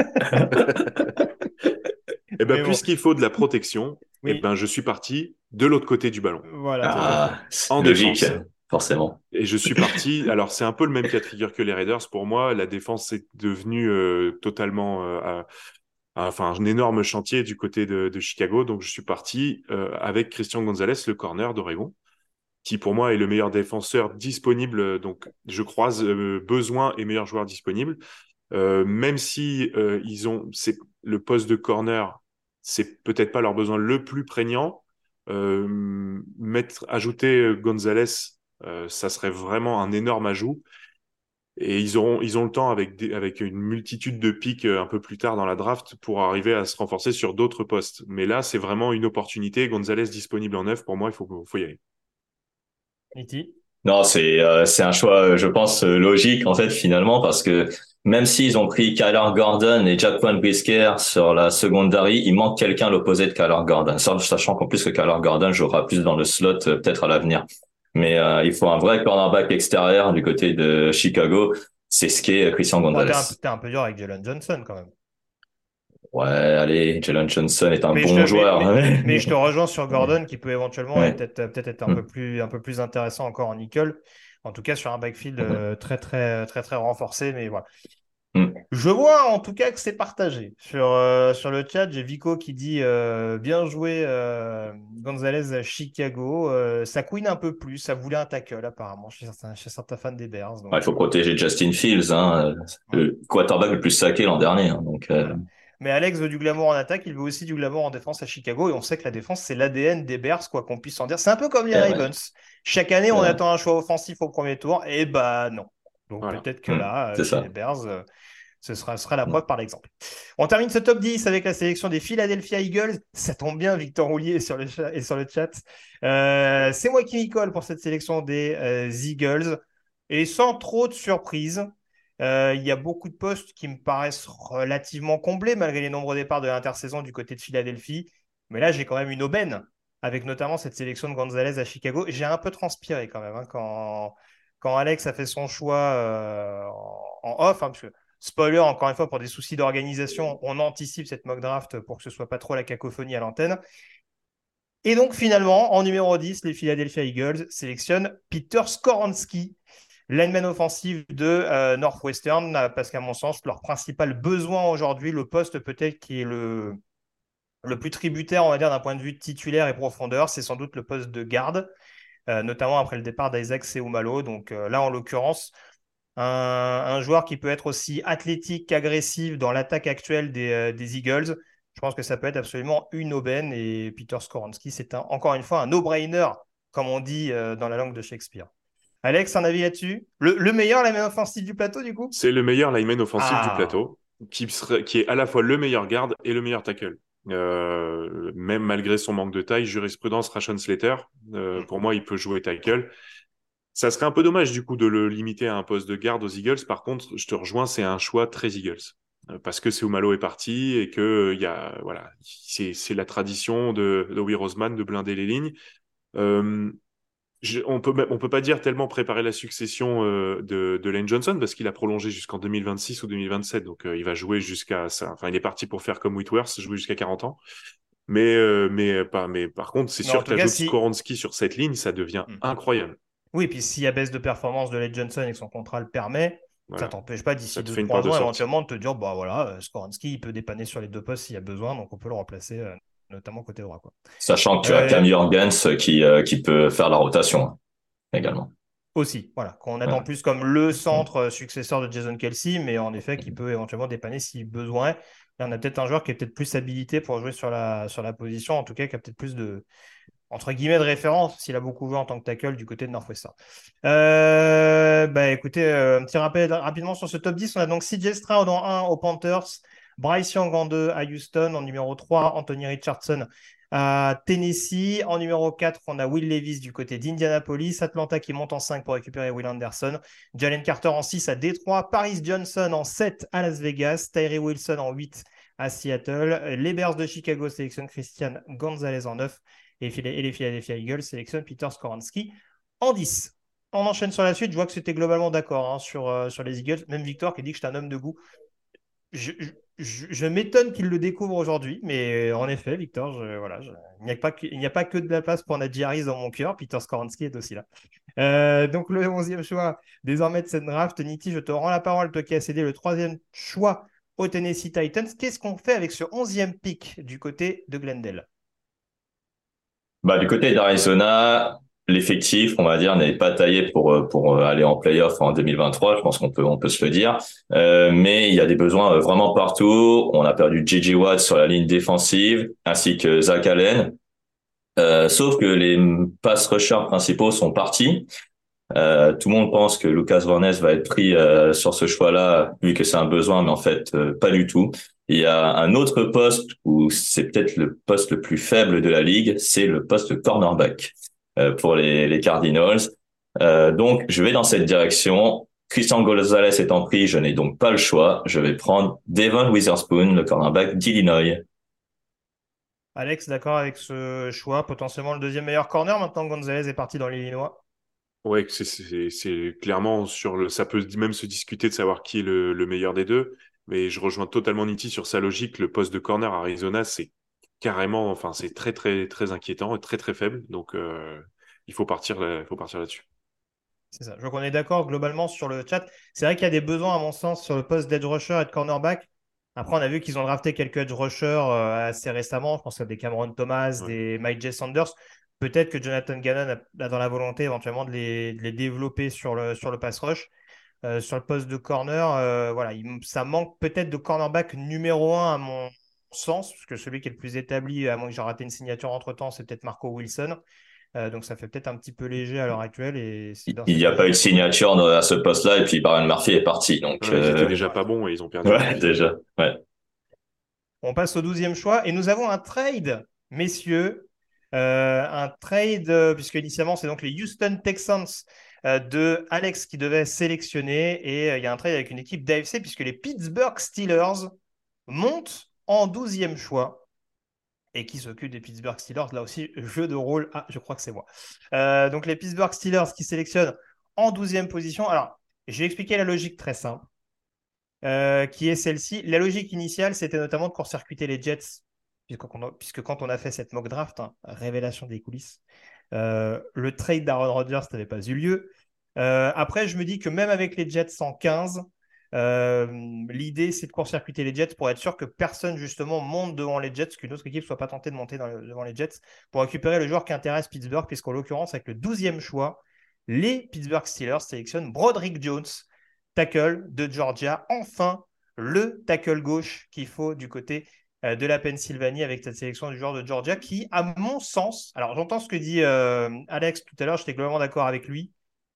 Et ben, Mais bon, puisqu'il faut de la protection, et oui, ben, je suis parti de l'autre côté du ballon, voilà, tout à fait. Ah, c'est en logique, défense. forcément. Et je suis parti. Alors, c'est un peu le même cas de figure que les Raiders. Pour moi, la défense est devenue euh, totalement, euh, à- à- enfin, un énorme chantier du côté de, de Chicago. Donc, je suis parti euh, avec Christian Gonzalez, le corner d'Oregon, qui pour moi est le meilleur défenseur disponible. Donc, je croise euh, besoin et meilleur joueur disponible. Euh, même si euh, ils ont, c'est le poste de corner, c'est peut-être pas leur besoin le plus prégnant. Euh, mettre, ajouter euh, Gonzalez, euh, ça serait vraiment un énorme ajout. Et ils auront, ils ont le temps avec des, avec une multitude de pics euh, un peu plus tard dans la draft pour arriver à se renforcer sur d'autres postes. Mais là, c'est vraiment une opportunité. Gonzalez disponible en neuf, pour moi, il faut, faut y aller. Niti. Non, c'est euh, c'est un choix, euh, je pense, euh, logique en fait finalement parce que même s'ils ont pris Kyler Gordon et Jaquan Brisker sur la secondary, il manque quelqu'un à l'opposé de Kyler Gordon. Sachant qu'en plus que Kyler Gordon jouera plus dans le slot euh, peut-être à l'avenir. Mais euh, il faut un vrai cornerback extérieur du côté de Chicago. C'est ce qu'est Christian Bon, Gonzalez. t'es un, t'es un peu dur avec Jalen Johnson quand même. Ouais, allez, Jalen Johnson est un Mais je bon te, mais, joueur. mais, mais je te rejoins sur Gordon qui peut éventuellement Ouais. être, être- peut-être être un Mm. peu plus, un peu plus intéressant encore en nickel. En tout cas, sur un backfield Mm. euh, très, très, très, très renforcé. Mais voilà. Mm. Je vois en tout cas que c'est partagé. Sur, euh, sur le chat, j'ai Vico qui dit euh, bien joué euh, Gonzalez à Chicago. Euh, ça couine un peu plus. Ça voulait un tackle apparemment chez certains, chez certains fans des Bears. Ouais, il Donc, faut euh, protéger Justin Fields, hein, ouais, le quarterback le plus saqué l'an dernier. Hein, donc, euh, voilà. Mais Alex veut du glamour en attaque, il veut aussi du glamour en défense à Chicago. Et on sait que la défense, c'est l'A D N des Bears, quoi qu'on puisse en dire. C'est un peu comme les et ouais, Ravens. Chaque année, et on ouais, attend un choix offensif au premier tour. Et bah non. Donc Voilà. peut-être que hmm, là, euh, c'est chez les ça. Bears, euh, ce sera, ce sera la Hmm. preuve par l'exemple. On termine ce top dix avec la sélection des Philadelphia Eagles. Ça tombe bien, Victor Roulier est sur le, cha- est sur le chat. Euh, c'est moi qui m'y colle pour cette sélection des euh, Eagles. Et sans trop de surprises, euh, il y a beaucoup de postes qui me paraissent relativement comblés malgré les nombreux départs de l'intersaison du côté de Philadelphie. Mais là, j'ai quand même une aubaine avec notamment cette sélection de Gonzalez à Chicago. J'ai un peu transpiré quand même hein, quand, quand Alex a fait son choix euh, en, en off, hein, parce que spoiler, encore une fois, pour des soucis d'organisation, on anticipe cette mock draft pour que ce soit pas trop la cacophonie à l'antenne. Et donc, finalement, en numéro dix, les Philadelphia Eagles sélectionnent Peter Skoronski, lineman offensif de euh, Northwestern, euh, parce qu'à mon sens, leur principal besoin aujourd'hui, le poste peut-être qui est le, le plus tributaire, on va dire, d'un point de vue titulaire et profondeur, c'est sans doute le poste de garde, euh, notamment après le départ d'Isaac Seumalo. Donc euh, là, en l'occurrence, un, un joueur qui peut être aussi athlétique qu'agressif dans l'attaque actuelle des, euh, des Eagles. Je pense que ça peut être absolument une aubaine. Et Peter Skoronski, c'est un, encore une fois un no-brainer, comme on dit euh, dans la langue de Shakespeare. Alex, un avis là-dessus? Le, le meilleur, la même offensive du plateau, du coup? C'est le meilleur lineman offensif du Ah, plateau, qui, serait, qui est à la fois le meilleur garde et le meilleur tackle. Euh, même malgré son manque de taille, jurisprudence Rashawn Slater, euh, pour moi, il peut jouer tackle. Ça serait un peu dommage du coup de le limiter à un poste de garde aux Eagles. Par contre, je te rejoins, c'est un choix très Eagles. Euh, Parce que Seumalo est parti et que euh, il y a voilà, c'est c'est la tradition de, de Howie Roseman de blinder les lignes. Euh, je- on peut même- on peut pas dire tellement préparer la succession euh, de, de Lane Johnson parce qu'il a prolongé jusqu'en deux mille vingt-six ou deux mille vingt-sept, donc euh, il va jouer jusqu'à ça. Enfin, il est parti pour faire comme Whitworth, jouer jusqu'à quarante ans. Mais euh, mais pas mais par contre, c'est mais en sûr tout cas, qu'ajoute si. Skoronski sur cette ligne, ça devient Hmm. incroyable. Oui, puis s'il y a baisse de performance de Led Johnson et que son contrat le permet, ça Voilà, t'empêche pas ça d'ici te deux fait une trois porte de ans sortie. éventuellement de te dire, bah voilà, euh, Skoronski, il peut dépanner sur les deux postes s'il y a besoin, donc on peut le remplacer, euh, notamment côté droit, quoi. Sachant que tu as Euh, Cam Jorgens qui, euh, qui peut faire la rotation hein, également. Aussi, voilà, qu'on attend Voilà. plus comme le centre euh, successeur de Jason Kelsey, mais en effet, qui peut éventuellement dépanner si besoin. Et on a peut-être un joueur qui est peut-être plus habilité pour jouer sur la, sur la position, en tout cas, qui a peut-être plus de, entre guillemets, de référence, s'il a beaucoup joué en tant que tackle du côté de Northwestern. Euh, bah, écoutez, euh, un petit rappel rapidement sur ce top dix. On a donc C J Stroud en un aux Panthers, Bryce Young en deux à Houston, en numéro trois, Anthony Richardson à Tennessee. En numéro quatre, on a Will Levis du côté d'Indianapolis, Atlanta qui monte en cinq pour récupérer Will Anderson, Jalen Carter en six à Détroit, Paris Johnson en sept à Las Vegas, Tyree Wilson en huit à Seattle, les Bears de Chicago sélectionnent Christian Gonzalez en neuf et les Philadelphia Eagles sélectionnent Peter Skoronski en dix. On enchaîne sur la suite. Je vois que c'était globalement d'accord hein, sur, euh, sur les Eagles. Même Victor qui dit que j'étais un homme de goût. Je, je, je m'étonne qu'il le découvre aujourd'hui, mais en effet, Victor, je, voilà, je, il n'y a pas que, il n'y a pas que de la place pour Najee Harris dans mon cœur. Peter Skoronski est aussi là. Euh, donc le onzième choix désormais de cette draft. Niti, je te rends la parole, toi qui as cédé le troisième choix aux Tennessee Titans. Qu'est-ce qu'on fait avec ce onzième pick du côté de Glendale? Bah, du côté d'Arizona, l'effectif, on va dire, n'est pas taillé pour euh, pour euh, aller en playoff en deux mille vingt-trois. Je pense qu'on peut on peut se le dire. Euh, mais il y a des besoins euh, vraiment partout. On a perdu J J Watt sur la ligne défensive, ainsi que Zach Allen. Euh, sauf que les pass rushers principaux sont partis. Euh, tout le monde pense que Lucas Van Ness va être pris euh, sur ce choix-là, vu que c'est un besoin, mais en fait, euh, pas du tout. Il y a un autre poste où c'est peut-être le poste le plus faible de la ligue, c'est le poste de cornerback euh, pour les, les Cardinals. Euh, donc, je vais dans cette direction. Christian Gonzalez étant pris, je n'ai donc pas le choix. Je vais prendre Devon Witherspoon, le cornerback d'Illinois. Alex, d'accord avec ce choix, potentiellement le deuxième meilleur corner maintenant que Gonzalez est parti dans l'Illinois. Ouais, c'est c'est c'est clairement sur le. Ça peut même se discuter de savoir qui est le, le meilleur des deux, mais je rejoins totalement Nitti sur sa logique. Le poste de corner à Arizona, c'est carrément, enfin, c'est très très très inquiétant et très très faible. Donc, euh, il faut partir, là- il faut partir là-dessus. C'est ça. Je vois qu'on est d'accord globalement sur le chat. C'est vrai qu'il y a des besoins, à mon sens, sur le poste d'edge rusher et de cornerback. Après, on a vu qu'ils ont drafté quelques edge rushers euh, assez récemment. Je pense à des Cameron Thomas, Ouais. des Mike J. Sanders. Peut-être que Jonathan Gannon a, a dans la volonté éventuellement de les, de les développer sur le, sur le pass rush. Euh, sur le poste de corner, euh, voilà, il- ça manque peut-être de cornerback numéro un à mon sens, parce que celui qui est le plus établi, à moins que j'ai raté une signature entre-temps, c'est peut-être Marco Wilson. Euh, donc ça fait peut-être un petit peu léger à l'heure actuelle et c'est dans Il n'y cette a pas eu de logique. signature à ce poste-là et puis Byron Murphy est parti. Donc, Non, ils étaient euh, déjà Voilà. pas bons et ils ont perdu ouais, Murphy. déjà. Ouais. On passe au douzième choix et nous avons un trade, messieurs. Euh, un trade, euh, puisque initialement, c'est donc les Houston Texans euh, de Alex qui devait sélectionner. Et euh, il y a un trade avec une équipe d'A F C, puisque les Pittsburgh Steelers montent en douzième choix. Et qui s'occupe des Pittsburgh Steelers, là aussi, jeu de rôle. Ah, je crois que c'est moi. Euh, donc les Pittsburgh Steelers qui sélectionnent en douzième position. Alors, je vais expliquer la logique très simple. Euh, qui est celle-ci. La logique initiale, c'était notamment de court-circuiter les Jets, puisque, a, puisque quand on a fait cette mock draft, hein, révélation des coulisses, euh, le trade d'Aaron Rodgers n'avait pas eu lieu. Euh, après, je me dis que même avec les Jets en quinze, euh, l'idée, c'est de court-circuiter les Jets pour être sûr que personne, justement, monte devant les Jets, qu'une autre équipe ne soit pas tentée de monter dans le, devant les Jets, pour récupérer le joueur qui intéresse Pittsburgh, puisqu'en l'occurrence, avec le douzième choix, les Pittsburgh Steelers sélectionnent Broderick Jones, tackle de Georgia. Enfin, le tackle gauche qu'il faut du côté euh, de la Pennsylvanie avec cette sélection du joueur de Georgia qui, à mon sens, alors j'entends ce que dit euh, Alex tout à l'heure, j'étais globalement d'accord avec lui.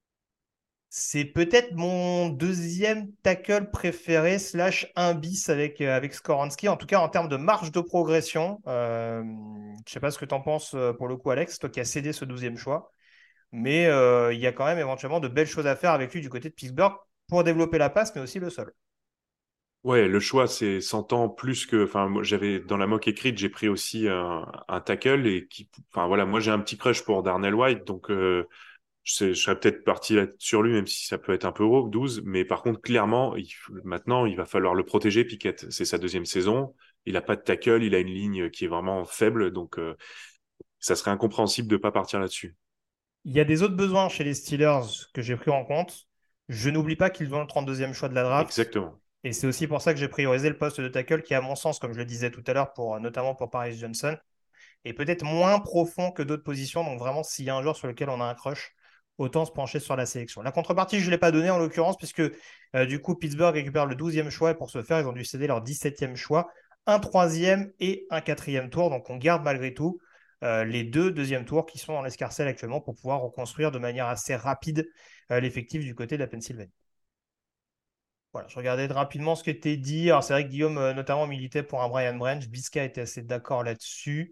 C'est peut-être mon deuxième tackle préféré, slash un bis avec, euh, avec Skoransky, en tout cas en termes de marge de progression. Euh, je ne sais pas ce que tu en penses euh, pour le coup, Alex, toi qui as cédé ce douzième choix. Mais euh, il y a quand même éventuellement de belles choses à faire avec lui du côté de Pittsburgh pour développer la passe, mais aussi le sol. Ouais, le choix, c'est s'entend plus que. Enfin, moi, j'avais dans la mock écrite, j'ai pris aussi un, un tackle et qui. Enfin voilà, moi j'ai un petit crush pour Darnell White, donc euh, je, sais- je serais peut-être parti là- sur lui, même si ça peut être un peu haut, douze. Mais par contre, clairement, il, faut- maintenant, il va falloir le protéger. Pickett, c'est sa deuxième saison. Il a pas de tackle, il a une ligne qui est vraiment faible, donc euh, ça serait incompréhensible de pas partir là-dessus. Il y a des autres besoins chez les Steelers que j'ai pris en compte. Je n'oublie pas qu'ils ont le trente-deuxième choix de la draft. Exactement. Et c'est aussi pour ça que j'ai priorisé le poste de tackle qui, à mon sens, comme je le disais tout à l'heure, pour, notamment pour Paris Johnson, est peut-être moins profond que d'autres positions. Donc vraiment, s'il y a un joueur sur lequel on a un crush, autant se pencher sur la sélection. La contrepartie, je ne l'ai pas donnée en l'occurrence, puisque euh, du coup, Pittsburgh récupère le douzième choix et pour ce faire, ils ont dû céder leur dix-septième choix, un troisième et un quatrième tour. Donc on garde malgré tout euh, les deux deuxièmes tours qui sont en escarcelle actuellement pour pouvoir reconstruire de manière assez rapide euh, l'effectif du côté de la Pennsylvanie. Voilà, je regardais rapidement ce qui était dit. Alors, c'est vrai que Guillaume, euh, notamment, militait pour un Brian Branch. Bisca était assez d'accord là-dessus.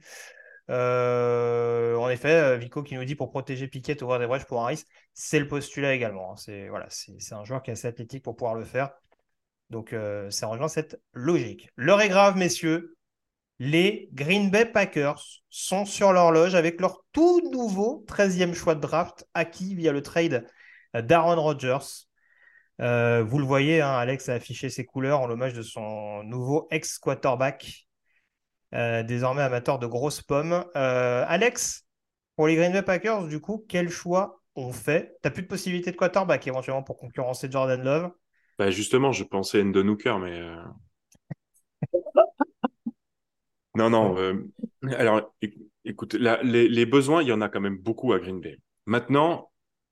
Euh, en effet, euh, Vico qui nous dit pour protéger Piquet, ouvrir des brèches pour Harris, c'est le postulat également. Hein. C'est voilà, c'est c'est un joueur qui est assez athlétique pour pouvoir le faire. Donc, euh, ça rejoint cette logique. L'heure est grave, messieurs. Les Green Bay Packers sont sur l'horloge avec leur tout nouveau treizième choix de draft acquis via le trade d'Aaron Rodgers. Euh, vous le voyez, hein, Alex a affiché ses couleurs en l'hommage de son nouveau ex-quarterback, euh, désormais amateur de grosses pommes. Euh, Alex, pour les Green Bay Packers, du coup, quel choix on fait? Tu n'as plus de possibilité de quarterback éventuellement pour concurrencer Jordan Love. Bah justement, je pensais à Endon Hooker, mais euh, non, non. Donc, euh, Alors, éc- écoute, là, les, les besoins, il y en a quand même beaucoup à Green Bay. Maintenant,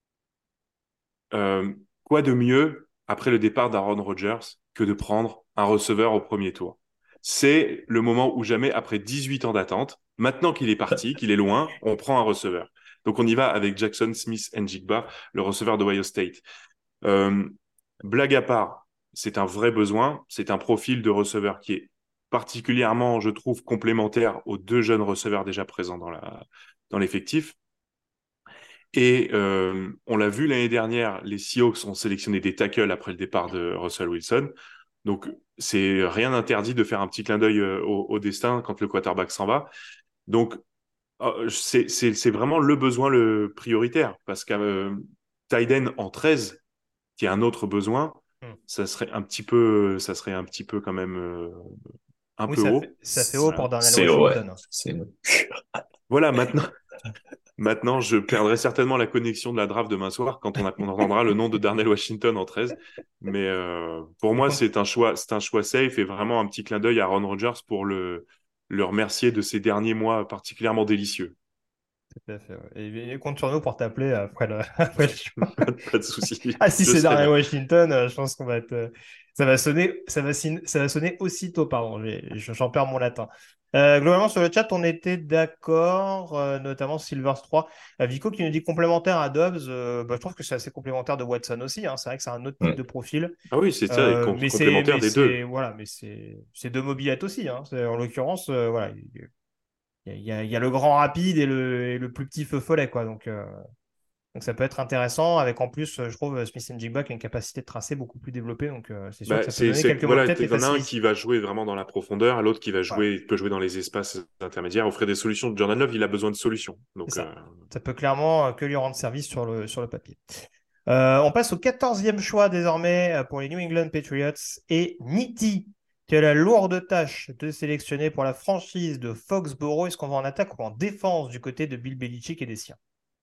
euh, quoi de mieux après le départ d'Aaron Rodgers que de prendre un receveur au premier tour? C'est le moment où jamais, après dix-huit ans d'attente, maintenant qu'il est parti, qu'il est loin, on prend un receveur. Donc on y va avec Jackson Smith Njigba, le receveur d'Ohio State. Euh, Blague à part, c'est un vrai besoin. C'est un profil de receveur qui est particulièrement, je trouve, complémentaire aux deux jeunes receveurs déjà présents dans la, dans l'effectif. Et euh, on l'a vu l'année dernière, les Seahawks ont sélectionné des tackles après le départ de Russell Wilson. Donc, c'est rien d'interdit de faire un petit clin d'œil euh, au, au destin quand le quarterback s'en va. Donc, euh, c'est, c'est, c'est vraiment le besoin le prioritaire parce qu'à euh, tight end en treize, qui est un autre besoin, hmm. ça serait un petit peu, ça serait un petit peu quand même euh, un Oui, peu ça haut. fait, ça fait haut pour Darnell C'est ouais. Washington. C'est Voilà, maintenant, Maintenant, je perdrai certainement la connexion de la draft demain soir quand on, a- on entendra le nom de Darnell Washington en treize. Mais euh, pour moi, c'est un choix, c'est un choix safe et vraiment un petit clin d'œil à Aaron Rodgers pour le, le remercier de ces derniers mois particulièrement délicieux. Tout à fait, ouais. Et, et compte sur nous pour t'appeler après le, après le show. Pas de, pas de souci. Ah, si Je c'est serai Darnell là. Washington, euh, je pense qu'on va être. euh, ça va sonner, ça va, sin- ça va sonner aussitôt, pardon. j'ai- je- J'en perds mon latin. Euh, globalement, sur le chat, on était d'accord, euh, notamment Silvers trois. Euh, Vico qui nous dit complémentaire à Dobbs. Euh, bah, je trouve que c'est assez complémentaire de Watson aussi, hein. C'est vrai que c'est un autre type Mm. de profil. Ah oui, c'est ça, et Euh, com- mais c'est, complémentaire mais des c'est, deux. voilà, mais c'est, c'est deux mobilettes aussi, hein. C'est- En l'occurrence, euh, voilà, il il y, a, il y a- il y a le grand rapide et le, et le plus petit feu follet, quoi. Donc, euh, donc ça peut être intéressant, avec en plus, euh, je trouve, euh, Smith Njigba qui a une capacité de tracé beaucoup plus développée. Donc euh, c'est sûr que Bah, ça peut c'est, donner c'est, quelques mots de voilà, tête et t'en as un faciliter. qui va jouer vraiment dans la profondeur, l'autre qui va Voilà, jouer, peut jouer dans les espaces intermédiaires, offrir des solutions. Jordan Love, il a besoin de solutions. c'est Donc, euh, ça. Ça peut clairement euh, que lui rendre service sur le, sur le papier. Euh, on passe au quatorzième choix désormais euh, pour les New England Patriots. Et Nitti, qui a la lourde tâche de sélectionner pour la franchise de Foxborough. Est-ce qu'on va en attaque ou en défense du côté de Bill Belichick et des siens?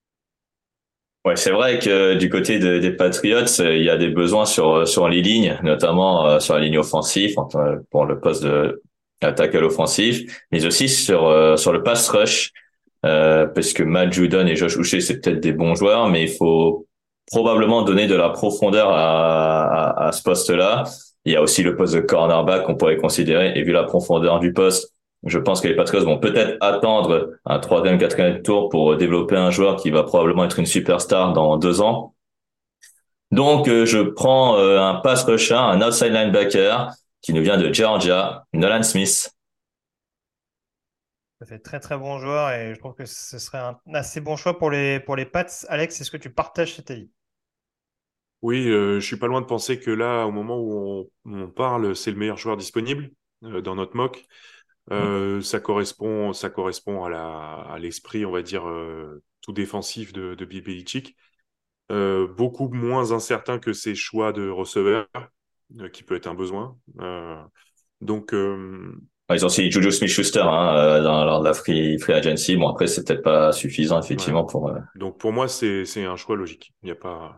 Ouais, c'est vrai que du côté de- des Patriots, euh, il y a des besoins sur sur les lignes, notamment euh, sur la ligne offensive, enfin, pour le poste de tackle offensif, mais aussi sur euh, sur le pass rush, euh, parce que Matt Judon et Josh Uche, c'est peut-être des bons joueurs, mais il faut probablement donner de la profondeur à, à, à ce poste-là. Il y a aussi le poste de cornerback qu'on pourrait considérer, et vu la profondeur du poste, je pense que les Patriots vont peut-être attendre un troisième, quatrième tour pour développer un joueur qui va probablement être une superstar dans deux ans. Donc, euh, je prends euh, un pass rusher, un outside linebacker qui nous vient de Georgia, Nolan Smith. Ça fait très très bon joueur et je trouve que ce serait un assez bon choix pour les, pour les Pats. Alex, est-ce que tu partages cet avis? oui, euh, je suis pas loin de penser que là, au moment où on, on parle, c'est le meilleur joueur disponible euh, dans notre mock. Euh, ça correspond, ça correspond à la, à l'esprit, on va dire, euh, tout défensif de, de Bill Belichick. Euh, beaucoup moins incertain que ses choix de receveur, euh, qui peut être un besoin. Euh, donc, euh, Ils ont aussi Juju Smith-Schuster hein, euh, dans, lors de la free, free agency. Bon, après, c'est peut-être pas suffisant, ouais. effectivement, pour... euh, Donc pour moi, c'est, c'est un choix logique. Il n'y a pas.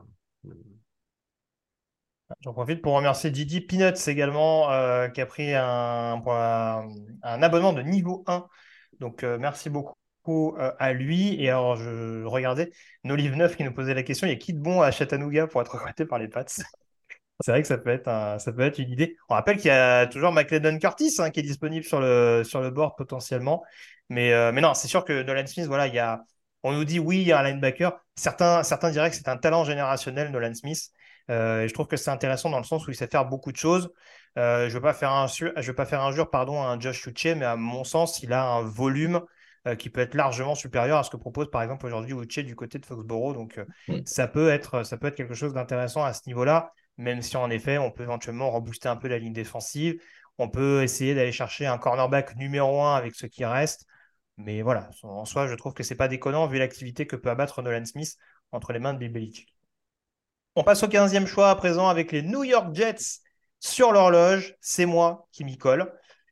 J'en profite pour remercier Didi Peanuts également, euh, qui a pris un, un, un abonnement de niveau un. Donc, euh, merci beaucoup euh, à lui. Et alors, je regardais Nolive neuf qui nous posait la question, il y a qui de bon à Chattanooga pour être recruté par les Pats? C'est vrai que ça peut être, un- ça peut être une idée. On rappelle qu'il y a toujours McLendon Curtis hein, qui est disponible sur le, sur le board potentiellement. Mais, euh, mais non, c'est sûr que Nolan Smith, voilà, il y a, on nous dit oui, il y a un linebacker. Certains, certains diraient que c'est un talent générationnel, Nolan Smith. Euh, et je trouve que c'est intéressant dans le sens où il sait faire beaucoup de choses. Euh, je ne veux pas faire un, su- je veux pas faire injure pardon, à un Josh Uche, mais à mon sens, il a un volume euh, qui peut être largement supérieur à ce que propose par exemple aujourd'hui Uche du côté de Foxborough. Donc, euh, hmm. ça peut être, ça peut être quelque chose d'intéressant à ce niveau-là, même si en effet, on peut éventuellement rebooster un peu la ligne défensive. On peut essayer d'aller chercher un cornerback numéro un avec ce qui reste. Mais voilà, en soi, je trouve que c'est pas déconnant vu l'activité que peut abattre Nolan Smith entre les mains de Bill Belichick. On passe au quinzième choix à présent avec les New York Jets sur l'horloge. C'est moi qui m'y colle.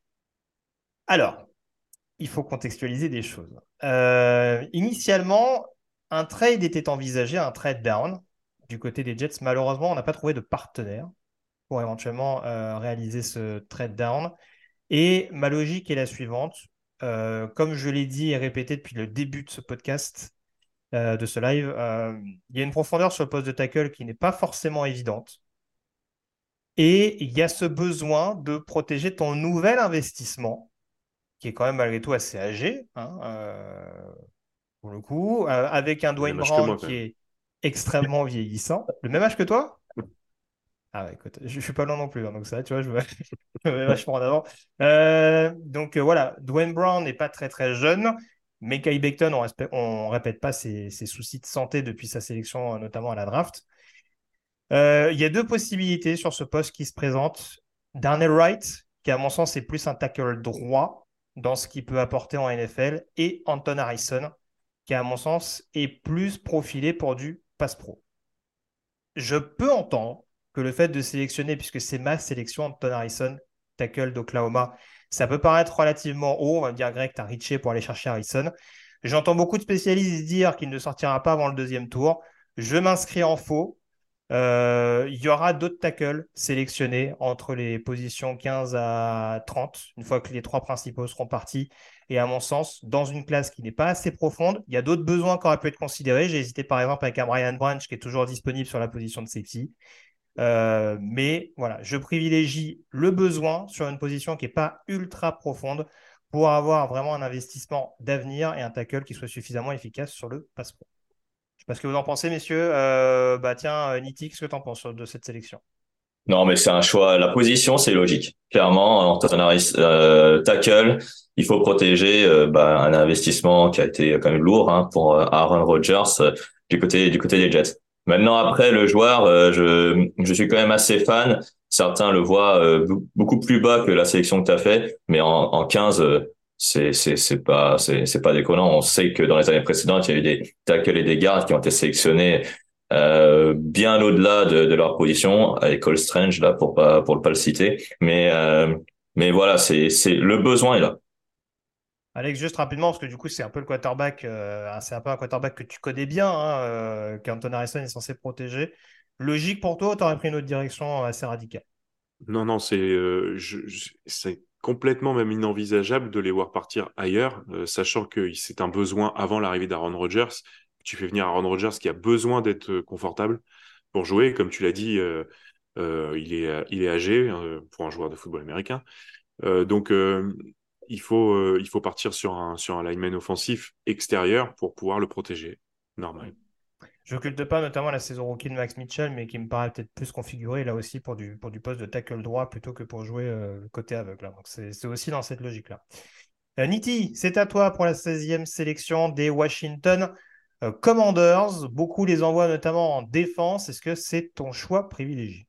Alors, il faut contextualiser des choses. Euh, initialement, un trade était envisagé, un trade down du côté des Jets. Malheureusement, on n'a pas trouvé de partenaire pour éventuellement euh, réaliser ce trade down. Et ma logique est la suivante. Euh, comme je l'ai dit et répété depuis le début de ce podcast, euh, de ce live, euh, il y a une profondeur sur le poste de tackle qui n'est pas forcément évidente. Et il y a ce besoin de protéger ton nouvel investissement, qui est quand même malgré tout assez âgé, hein, euh, pour le coup, euh, avec un Le même Dwayne âge que Brown moi, quand qui même. est extrêmement vieillissant. Le même âge que toi? Ah ouais, écoute, je, je suis pas loin non plus, hein, donc ça, tu vois, je me, je me mets vachement en avant. Euh, donc euh, voilà, Dwayne Brown n'est pas très très jeune, mais Kai Becton, on, respecte, on répète pas ses, ses soucis de santé depuis sa sélection, euh, notamment à la draft. Euh, Il y a deux possibilités sur ce poste qui se présentent. Darnell Wright, qui à mon sens est plus un tackle droit dans ce qu'il peut apporter en N F L, et Anton Harrison, qui à mon sens est plus profilé pour du pass pro. Je peux entendre que le fait de sélectionner, puisque c'est ma sélection, Anton Harrison, tackle d'Oklahoma, ça peut paraître relativement haut. On va me dire, Greg, t'as reaché pour aller chercher Harrison. J'entends beaucoup de spécialistes dire qu'il ne sortira pas avant le deuxième tour. Je m'inscris en faux. Euh, il y aura d'autres tackles sélectionnés entre les positions quinze à trente, une fois que les trois principaux seront partis. Et à mon sens, dans une classe qui n'est pas assez profonde, il y a d'autres besoins qui auraient pu être considérés. J'ai hésité par exemple avec un Brian Branch qui est toujours disponible sur la position de safety. Euh, mais voilà, je privilégie le besoin sur une position qui n'est pas ultra profonde pour avoir vraiment un investissement d'avenir et un tackle qui soit suffisamment efficace sur le passe-pro. Je sais pas ce que vous en pensez, messieurs. Euh, bah tiens, euh, Niti, qu'est-ce que tu en penses de cette sélection? Non, mais c'est un choix. La position, c'est logique. Clairement, Anton Harris, euh, tackle, il faut protéger euh, bah, un investissement qui a été quand même lourd hein, pour euh, Aaron Rodgers euh, du côté du côté des Jets. Maintenant, après, le joueur, euh, je je suis quand même assez fan. Certains le voient euh, beaucoup plus bas que la sélection que tu as fait, mais en, en quinze, euh, c'est c'est c'est pas c'est c'est pas déconnant. On sait que dans les années précédentes, il y a eu des tackles et des gardes qui ont été sélectionnés euh, bien au-delà de, de leur position, avec Cole Strange là pour pas pour pas le citer, mais euh, mais voilà, c'est c'est le besoin est là. Alex, juste rapidement, parce que du coup, c'est un peu le quarterback, euh, c'est un peu un quarterback que tu connais bien, hein, euh, qu'Anton Harrison est censé protéger. Logique pour toi, tu aurais pris une autre direction assez radicale. Non, non, c'est euh, je- je- c'est complètement même inenvisageable de les voir partir ailleurs, euh, sachant que c'est un besoin avant l'arrivée d'Aaron Rodgers. Tu fais venir Aaron Rodgers qui a besoin d'être euh, confortable pour jouer. Comme tu l'as dit, euh, euh, il est, il est âgé euh, pour un joueur de football américain. Euh, donc, euh, il faut, euh, il faut partir sur un, sur un lineman offensif extérieur pour pouvoir le protéger. Normal. Je n'occulte pas notamment la saison rookie de Max Mitchell, mais qui me paraît peut-être plus configuré là aussi pour du, pour du poste de tackle droit plutôt que pour jouer euh, le côté aveugle, hein. Donc c'est c'est aussi dans cette logique-là. Euh, Niti, c'est à toi pour la seizième sélection des Washington euh, Commanders. Beaucoup les envoient notamment en défense. Est-ce que c'est ton choix privilégié?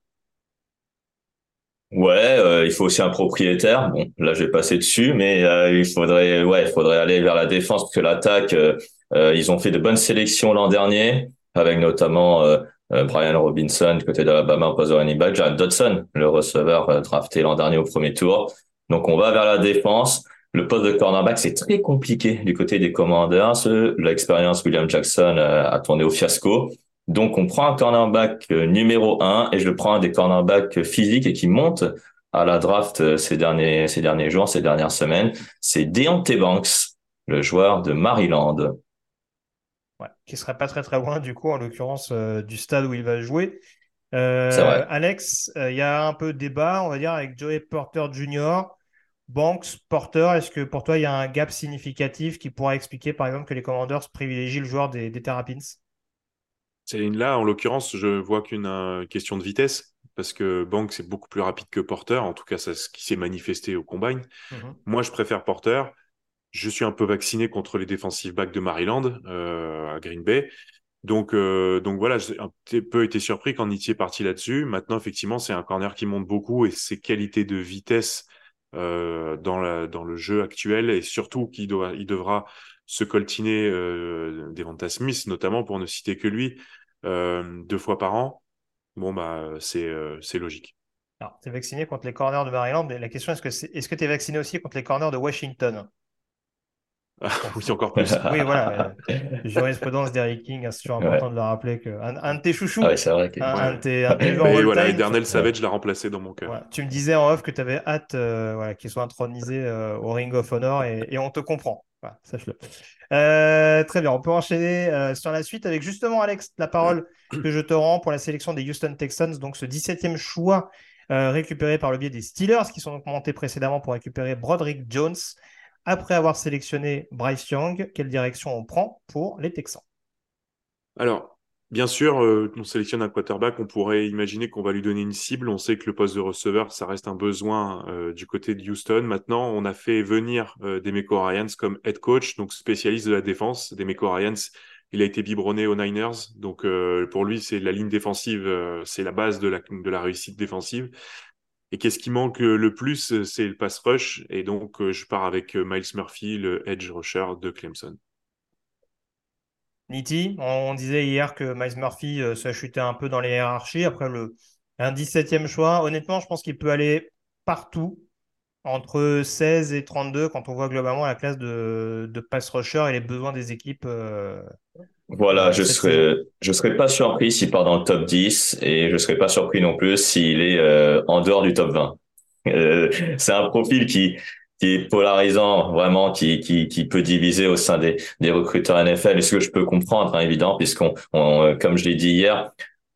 Ouais, euh, il faut aussi un propriétaire. Bon, là je vais passer dessus, mais euh, il faudrait ouais, il faudrait aller vers la défense parce que l'attaque, euh, euh, ils ont fait de bonnes sélections l'an dernier, avec notamment euh, euh, Brian Robinson du côté d'Alabama au poste de running back, Jared Dodson, le receveur euh, drafté l'an dernier au premier tour. Donc on va vers la défense. Le poste de cornerback, c'est très compliqué du côté des Commanders. Euh, L'expérience William Jackson euh, a tourné au fiasco. Donc, on prend un cornerback euh, numéro un et je le prends un des cornerbacks physiques et qui monte à la draft euh, ces derniers, ces derniers jours, ces dernières semaines. C'est Deontay Banks, le joueur de Maryland. Ouais, qui serait pas très très loin du coup, en l'occurrence euh, du stade où il va jouer. C'est Euh, vrai. Alex, euh, il y a un peu de débat, on va dire, avec Joey Porter junior, Banks, Porter. Est-ce que pour toi, il y a un gap significatif qui pourra expliquer, par exemple, que les Commanders privilégient le joueur des, des Terrapins? C'est là, en l'occurrence, je vois qu'une euh, question de vitesse, parce que Banks est beaucoup plus rapide que Porter. En tout cas, c'est ce qui s'est manifesté au combine. Mhm. Moi, je préfère Porter. Je suis un peu vacciné contre les defensive backs de Maryland euh, à Green Bay. Donc, euh, donc voilà, j'ai un petit peu été surpris quand Nitti est parti là-dessus. Maintenant, effectivement, c'est un corner qui monte beaucoup et ses qualités de vitesse euh, dans, la, dans le jeu actuel et surtout qu'il doit, il devra se coltiner euh, Devonta Smith, notamment pour ne citer que lui, euh, deux fois par an. Bon, bah, c'est euh, c'est logique. Alors, tu es vacciné contre les corners de Maryland, mais la question est-ce que c'est, est-ce que tu es vacciné aussi contre les corners de Washington? Pour- Oui, encore plus. Oui, voilà. euh, jurisprudence d'Eric King, hein, c'est toujours important Ouais. de le rappeler que un, un de tes Ah chouchous, ouais, c'est vrai que un, un de Ouais. tes, un de tes joueurs Mais voilà, et all-time, tu, Darnell ouais. Savage l'a remplacé dans mon cœur. voilà, tu me disais en off que tu avais hâte euh, voilà, qu'il soit intronisé euh, au Ring of Honor et, et on te comprend. Voilà, sache-le. Euh, très bien, on peut enchaîner euh, sur la suite avec justement, Alex, la parole que je te rends pour la sélection des Houston Texans, donc ce dix-septième choix euh, récupéré par le biais des Steelers qui sont donc montés précédemment pour récupérer Broderick Jones. Après avoir sélectionné Bryce Young, quelle direction on prend pour les Texans? Alors, bien sûr, euh, on sélectionne un quarterback, on pourrait imaginer qu'on va lui donner une cible. On sait que le poste de receveur, ça reste un besoin euh, du côté de Houston. Maintenant, on a fait venir euh, Demeco Ryans comme head coach, donc spécialiste de la défense. Demeco Ryans, il a été biberonné aux Niners, donc euh, pour lui, c'est la ligne défensive, euh, c'est la base de la, de la réussite défensive. Et qu'est-ce qui manque euh, le plus, c'est le pass rush. Et donc, euh, je pars avec euh, Miles Murphy, le edge rusher de Clemson. Nitti, on disait hier que Miles Murphy euh, ça chutait un peu dans les hiérarchies. Après le un dix-septième choix, honnêtement, je pense qu'il peut aller partout. entre seize et trente-deux quand on voit globalement la classe de, de pass rusher et les besoins des équipes euh, Voilà, euh, je cette saison. serais, je serais pas surpris s'il part dans le top dix et je serais pas surpris non plus s'il est euh, en dehors du top vingt. Euh, c'est un profil qui qui est polarisant, vraiment, qui qui qui peut diviser au sein des des recruteurs N F L. Et ce que je peux comprendre, hein, évidemment, puisqu'on, on, euh, comme je l'ai dit hier,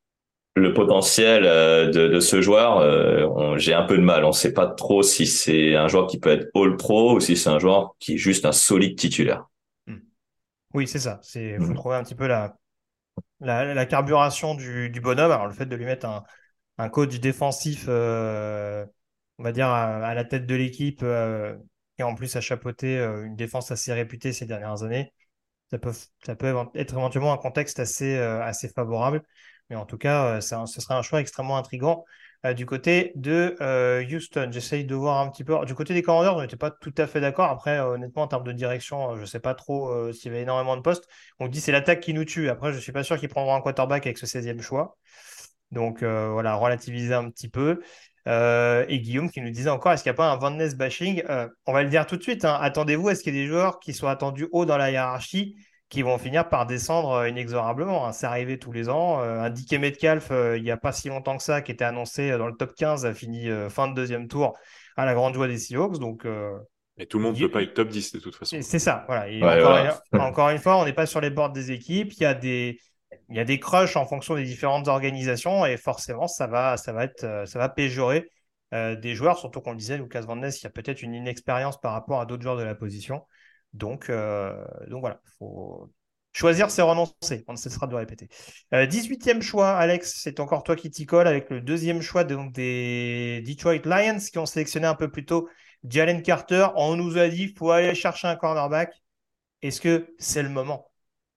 le potentiel euh, de de ce joueur, euh, on- j'ai un peu de mal. On sait pas trop si c'est un joueur qui peut être All Pro ou si c'est un joueur qui est juste un solide titulaire. Hmm. Oui, c'est ça. C'est faut Mhm. trouver un petit peu la, la, la carburation du, du bonhomme. Alors, le fait de lui mettre un, un coach défensif, euh, on va dire, à, à la tête de l'équipe, euh, et en plus a chapeauté euh, une défense assez réputée ces dernières années, ça peut, ça peut évent- être éventuellement un contexte assez, euh, assez favorable. Mais en tout cas, euh, c'est un- ce serait un choix extrêmement intriguant. Euh, du côté de euh, Houston, j'essaye de voir un petit peu. Alors, du côté des Commanders, on n'était pas tout à fait d'accord. Après, euh, honnêtement, en termes de direction, euh, je ne sais pas trop euh, s'il y avait énormément de postes. On dit c'est l'attaque qui nous tue. Après, je ne suis pas sûr qu'ils prendront un quarterback avec ce seizième choix. Donc euh, voilà, relativiser un petit peu. Euh, et Guillaume qui nous disait encore, est-ce qu'il n'y a pas un Van Ness bashing? Euh, On va le dire tout de suite, hein. Attendez-vous à ce qu'il y ait des joueurs qui soient attendus haut dans la hiérarchie qui vont finir par descendre euh, inexorablement, hein. C'est arrivé tous les ans. Euh, un D K Metcalf, euh, il n'y a pas si longtemps que ça, qui était annoncé euh, dans le top quinze, a fini euh, fin de deuxième tour à la grande joie des Seahawks. Donc, euh, Et tout le monde peut pas Gui- être top dix de toute façon. et c'est ça, voilà. Et Ouais, encore voilà. une, encore une fois, on n'est pas sur les bords des équipes. Il y a des, il y a des crushs en fonction des différentes organisations et forcément, ça va, ça va être, euh, ça va péjorer euh, des joueurs, surtout qu'on le disait, Lucas Van Ness, il y a peut-être une inexpérience par rapport à d'autres joueurs de la position. Donc, euh, donc voilà, faut choisir, c'est renoncer. On ne cessera de le répéter. Euh, dix-huitième choix, Alex, c'est encore toi qui t'y colle avec le deuxième choix donc, des Detroit Lions qui ont sélectionné un peu plus tôt Jalen Carter. On nous a dit qu'il faut aller chercher un cornerback. Est-ce que c'est le moment?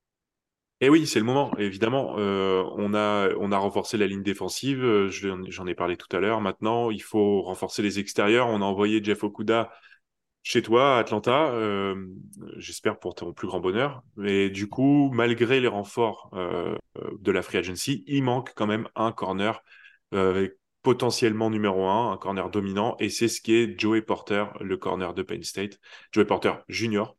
Et oui, c'est le moment, évidemment. Euh, on a, on a renforcé la ligne défensive, euh, je l'en- j'en ai parlé tout à l'heure. Maintenant, il faut renforcer les extérieurs. On a envoyé Jeff Okuda chez toi, à Atlanta, euh, j'espère pour ton plus grand bonheur. Mais du coup, malgré les renforts euh, de la free agency, il manque quand même un corner euh, avec potentiellement numéro un, un corner dominant, et c'est ce qui est Joey Porter, le corner de Penn State, Joey Porter Junior,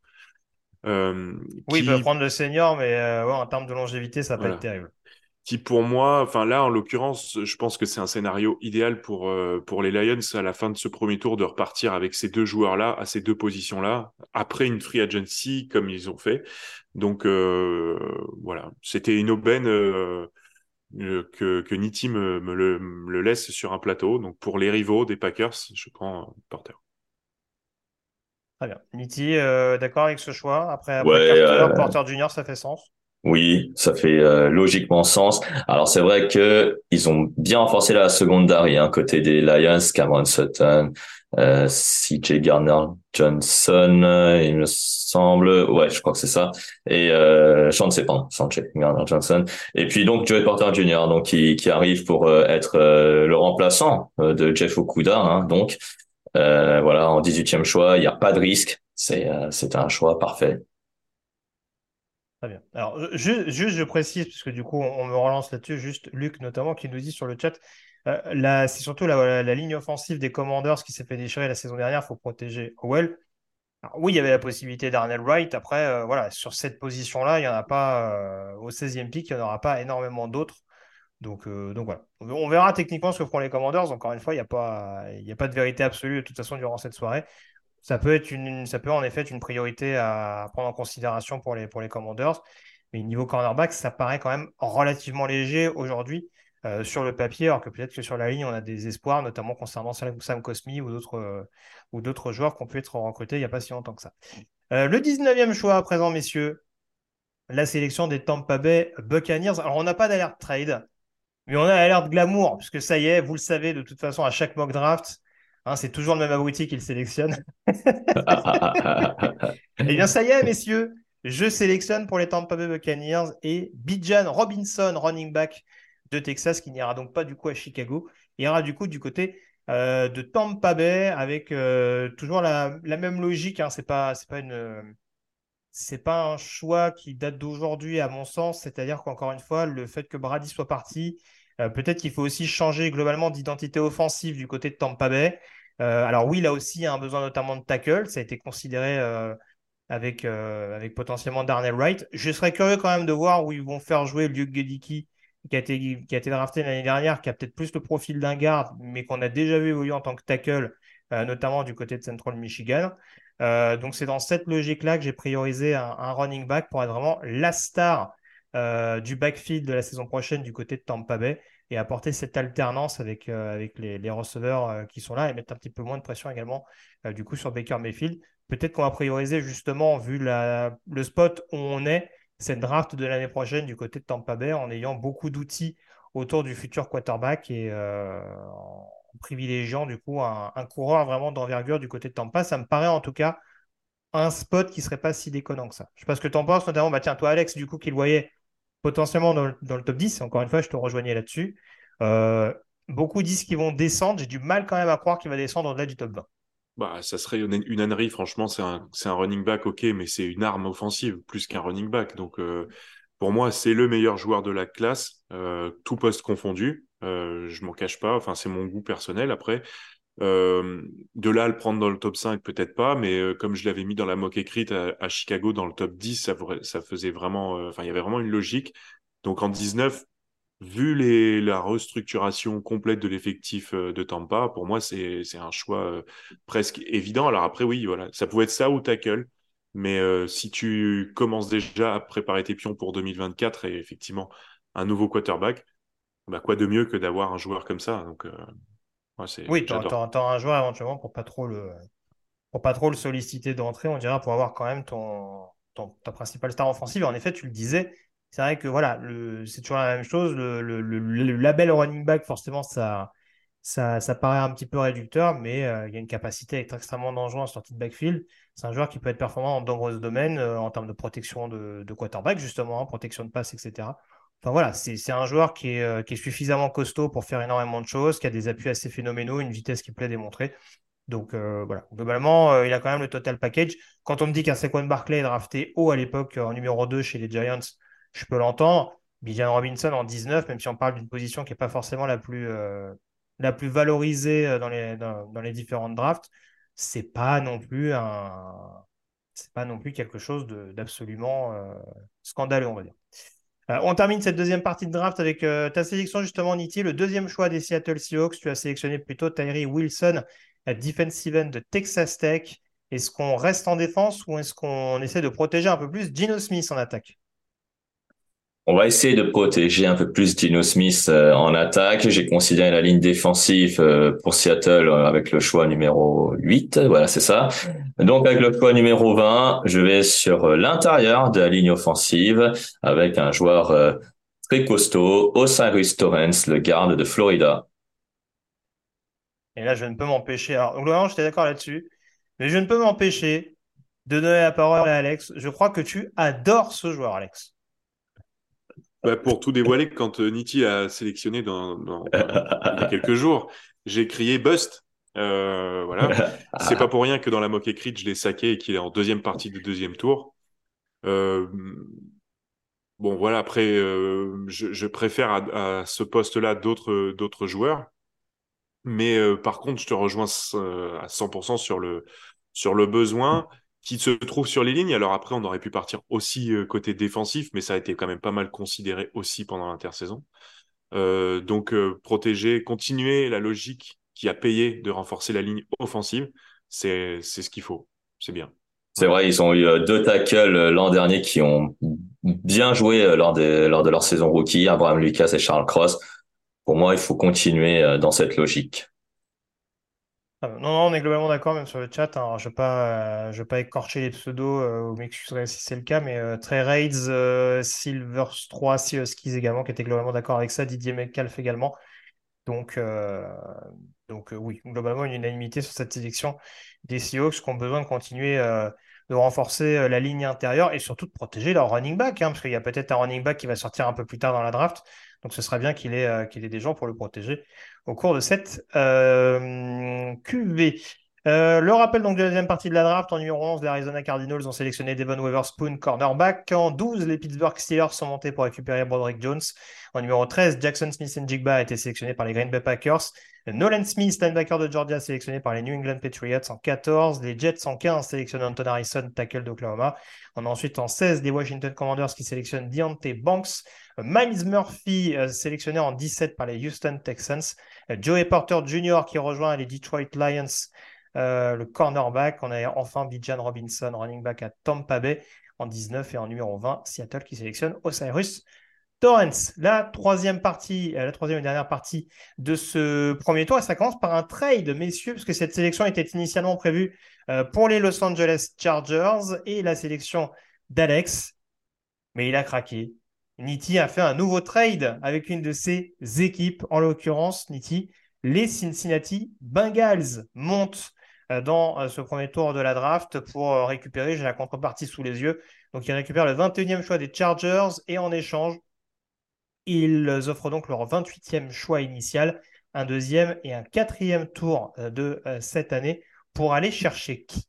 euh, Oui, ils peuvent qui, prendre le senior, mais euh, ouais, en termes de longévité, ça va pas être voilà, terrible. qui pour moi, enfin là en l'occurrence, je pense que c'est un scénario idéal pour euh, pour les Lions à la fin de ce premier tour de repartir avec ces deux joueurs-là, à ces deux positions-là, après une free agency comme ils ont fait. Donc euh, voilà, c'était une aubaine euh, euh, que que Nitti me, me le, me le laisse sur un plateau. Donc pour les rivaux des Packers, je prends euh, Porter. Très bien. Nitti, euh, d'accord avec ce choix. Après, après Ouais, Carter, euh, Porter Junior, ça fait sens. oui, ça fait euh, logiquement sens. Alors c'est vrai que ils ont bien renforcé la secondary, hein, côté des Lions, Cameron Sutton, euh, C J Gardner-Johnson, euh, il me semble. Ouais, je crois que c'est ça. Et euh, Chauncey, pardon, C J Gardner-Johnson. Et puis donc Joey Porter Junior, donc qui qui arrive pour euh, être euh, le remplaçant euh, de Jeff Okuda, hein, donc euh, voilà, en dix-huitième choix, il n'y a pas de risque. C'est euh, c'est un choix parfait. Très bien. Alors, euh, ju- juste, je précise, parce que du coup, on, on me relance là-dessus, juste Luc notamment, qui nous dit sur le chat, euh, là, c'est surtout la, la- la ligne offensive des Commanders qui s'est fait déchirer la saison dernière, il faut protéger Howell. Alors, oui, il y avait la possibilité d'Arnell Wright. Après, euh, voilà, sur cette position-là, il n'y en a pas, euh, au seizième pick, il n'y en aura pas énormément d'autres. Donc, euh, donc voilà. On on verra techniquement ce que feront les Commanders. Encore une fois, il n'y a pas, il y a pas de vérité absolue de toute façon durant cette soirée. Ça peut être une, ça peut en effet être une priorité à prendre en considération pour les, pour les Commanders. Mais niveau cornerback, ça paraît quand même relativement léger aujourd'hui euh, sur le papier, alors que peut-être que sur la ligne, on a des espoirs, notamment concernant Sam Sam Cosmi ou d'autres euh, ou d'autres joueurs qui ont pu être recrutés il n'y a pas si longtemps que ça. Euh, le dix-neuvième choix à présent, messieurs, la sélection des Tampa Bay Buccaneers. Alors, on n'a pas d'alerte trade, mais on a l'alerte glamour, puisque ça y est, vous le savez, de toute façon, à chaque mock draft, hein, c'est toujours le même abruti qui le sélectionne. Eh bien, ça y est, messieurs, je sélectionne pour les Tampa Bay Buccaneers et Bijan Robinson, running back de Texas, qui n'ira donc pas du coup à Chicago, il ira du coup du côté euh, de Tampa Bay avec euh, toujours la, la, même logique. Hein, c'est pas, c'est pas une, c'est pas un choix qui date d'aujourd'hui à mon sens. C'est-à-dire qu'encore une fois, le fait que Brady soit parti, euh, peut-être qu'il faut aussi changer globalement d'identité offensive du côté de Tampa Bay. Euh, alors oui, là aussi, il y a un besoin notamment de tackle. Ça a été considéré euh, avec, euh, avec potentiellement Darnell Wright. Je serais curieux quand même de voir où ils vont faire jouer Luke Gedicki, qui a été, qui a été drafté l'année dernière, qui a peut-être plus le profil d'un garde, mais qu'on a déjà vu évoluer en tant que tackle, euh, notamment du côté de Central Michigan. Euh, donc c'est dans cette logique-là que j'ai priorisé un, un running back pour être vraiment la star euh, du backfield de la saison prochaine du côté de Tampa Bay et apporter cette alternance avec, euh, avec les, les receveurs euh, qui sont là et mettre un petit peu moins de pression également euh, du coup sur Baker Mayfield. Peut-être qu'on va prioriser justement, vu la, le spot où on est, cette draft de l'année prochaine du côté de Tampa Bay en ayant beaucoup d'outils autour du futur quarterback et euh, en privilégiant du coup un, un coureur vraiment d'envergure du côté de Tampa. Ça me paraît en tout cas un spot qui serait pas si déconnant que ça. Je sais pas ce que tu en penses, notamment, bah tiens, toi Alex, du coup, qui le voyait potentiellement dans le, dans le top dix, encore une fois, je te rejoignais là-dessus. Euh, beaucoup disent qu'ils vont descendre, j'ai du mal quand même à croire qu'il va descendre au-delà du top vingt. Bah, ça serait une, une ânerie, franchement, c'est un, c'est un running back, ok, mais c'est une arme offensive plus qu'un running back. Donc, euh, pour moi, c'est le meilleur joueur de la classe, euh, tout poste confondu. Euh, je m'en cache pas, enfin, c'est mon goût personnel. Après, euh, de là à le prendre dans le top cinq, peut-être pas, mais euh, comme je l'avais mis dans la mock écrite à, à Chicago dans le top dix, ça, ça faisait vraiment, euh, enfin, il y avait vraiment une logique. Donc, en dix-neuf, vu les, la restructuration complète de l'effectif euh, de Tampa, pour moi, c'est, c'est un choix euh, presque évident. Alors après, oui, voilà, ça pouvait être ça ou tackle. Mais euh, si tu commences déjà à préparer tes pions pour deux mille vingt-quatre et effectivement un nouveau quarterback, bah quoi de mieux que d'avoir un joueur comme ça. Donc, euh, ouais, c'est, Oui, tu j'adore. auras un joueur éventuellement pour pas trop le, pour pas trop le solliciter d'entrée, on dirait, pour avoir quand même ton, ton- ta principale star offensive. Et en effet, tu le disais, c'est vrai que voilà, le, c'est toujours la même chose. Le, le- le- le label running back, forcément, ça, ça, ça paraît un petit peu réducteur, mais euh, il y a une capacité à être extrêmement dangereux en sortie de backfield. C'est un joueur qui peut être performant dans de nombreux domaines, euh, en termes de protection de, de quarterback, justement, hein, protection de passe, et cetera. Enfin voilà, c'est c'est un joueur qui est, euh, qui est suffisamment costaud pour faire énormément de choses, qui a des appuis assez phénoménaux, une vitesse qui plaît démontrer. Donc euh, voilà, globalement, euh, il a quand même le total package. Quand on me dit qu'un Saquon Barkley est drafté haut à l'époque euh, en numéro deux chez les Giants, je peux l'entendre. Bijan Robinson en dix-neuf, même si on parle d'une position qui n'est pas forcément la plus, euh, la plus valorisée euh, dans les, dans, dans les différentes drafts, c'est pas non plus un, c'est pas non plus quelque chose de- d'absolument euh, scandaleux, on va dire. Euh, on termine cette deuxième partie de draft avec euh, ta sélection justement, Niti, le deuxième choix des Seattle Seahawks. Tu as sélectionné plutôt Tyree Wilson, à defensive end de Texas Tech. Est-ce qu'on reste en défense ou est-ce qu'on essaie de protéger un peu plus Geno Smith en attaque? On va essayer de protéger un peu plus Geno Smith euh, en attaque. J'ai considéré la ligne défensive euh, pour Seattle euh, avec le choix numéro huit. Voilà, c'est ça. Donc, avec le choix numéro vingt, je vais sur euh, l'intérieur de la ligne offensive avec un joueur euh, très costaud, Osiris Torrance, le garde de Florida. Et là, je ne peux m'empêcher. Alors, globalement, j'étais d'accord là-dessus, mais je ne peux m'empêcher de donner la parole à Alex. Je crois que tu adores ce joueur, Alex. Bah, pour tout dévoiler, quand euh, Nitti a sélectionné dans, dans, dans- il y a quelques jours, j'ai crié Bust. Euh, voilà. C'est pas pour rien que dans la mock écrite, je l'ai saqué et qu'il est en deuxième partie du deuxième tour. Euh, bon, voilà. Après, euh, je, je préfère à, à ce poste-là d'autres d'autres joueurs. Mais euh, par contre, je te rejoins euh, à cent pour cent sur le, sur le besoin qui se trouve sur les lignes. Alors après, on aurait pu partir aussi euh, côté défensif, mais ça a été quand même pas mal considéré aussi pendant l'intersaison. Euh, donc, euh, protéger, continuer la logique qui a payé de renforcer la ligne offensive, c'est, c'est ce qu'il faut. C'est bien. C'est Voilà. vrai, ils ont eu euh, deux tackles euh, l'an dernier qui ont bien joué euh, lors des, lors de leur saison rookie, Abraham Lucas et Charles Cross. Pour moi, il faut continuer euh, dans cette logique. Ah, non, non, on est globalement d'accord, même sur le chat, hein. Alors, je ne vais pas, euh, je vais pas écorcher les pseudos, euh, ou m'excuserai si c'est le cas, mais euh, Trey Raids, euh, Silvers trois, Sea Huskies également, qui étaient globalement d'accord avec ça, Didier Metcalf également. Donc, euh, donc euh, oui, globalement, une unanimité sur cette sélection des Seahawks qui ont besoin de continuer euh, de renforcer euh, la ligne intérieure et surtout de protéger leur running back, hein, parce qu'il y a peut-être un running back qui va sortir un peu plus tard dans la draft. Donc, ce serait bien qu'il ait, euh, qu'il ait des gens pour le protéger au cours de cette euh, Q V. Euh, le rappel donc de la deuxième partie de la draft, en numéro onze, les Arizona Cardinals ont sélectionné Devon Witherspoon, cornerback. En douze, les Pittsburgh Steelers sont montés pour récupérer Broderick Jones. En numéro treize, Jackson Smith-Njigba a été sélectionné par les Green Bay Packers. Nolan Smith, linebacker de Georgia, sélectionné par les New England Patriots en quatorze. Les Jets en quinze sélectionnent Anton Harrison, tackle d'Oklahoma. On a ensuite en seize les Washington Commanders qui sélectionnent Deontay Banks. Miles Murphy, euh, sélectionné en dix-sept par les Houston Texans. Euh, Joey Porter junior qui rejoint les Detroit Lions, euh, le cornerback. On a enfin Bijan Robinson, running back à Tampa Bay en dix-neuf. Et en numéro vingt, Seattle qui sélectionne Osiris Torrance. La troisième partie, euh, la troisième et dernière partie de ce premier tour, et ça commence par un trade, messieurs, parce que cette sélection était initialement prévue euh, pour les Los Angeles Chargers et la sélection d'Alex, mais il a craqué. Nitti a fait un nouveau trade avec une de ses équipes, en l'occurrence, Nitti, les Cincinnati Bengals montent euh, dans euh, ce premier tour de la draft pour euh, récupérer, j'ai la contrepartie sous les yeux, donc ils récupèrent le vingt et unième choix des Chargers et en échange, ils offrent donc leur vingt-huitième choix initial, un deuxième et un quatrième tour de euh, cette année pour aller chercher qui?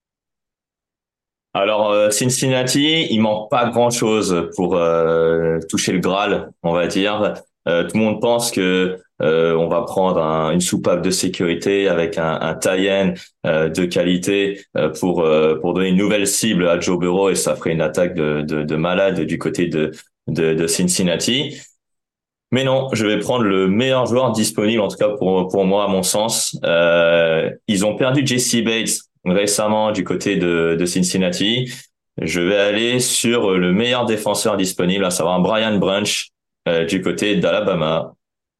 Alors euh, Cincinnati, il manque pas grand-chose pour euh, toucher le Graal, on va dire. Euh, tout le monde pense que euh, on va prendre un, une soupape de sécurité avec un, un tie-in euh, de qualité euh, pour euh, pour donner une nouvelle cible à Joe Burrow et ça ferait une attaque de de, de malade du côté de de, de Cincinnati. Mais non, je vais prendre le meilleur joueur disponible, en tout cas pour pour moi, à mon sens. Euh, ils ont perdu Jessie Bates récemment du côté de, de Cincinnati. Je vais aller sur le meilleur défenseur disponible, à savoir Brian Branch euh, du côté d'Alabama.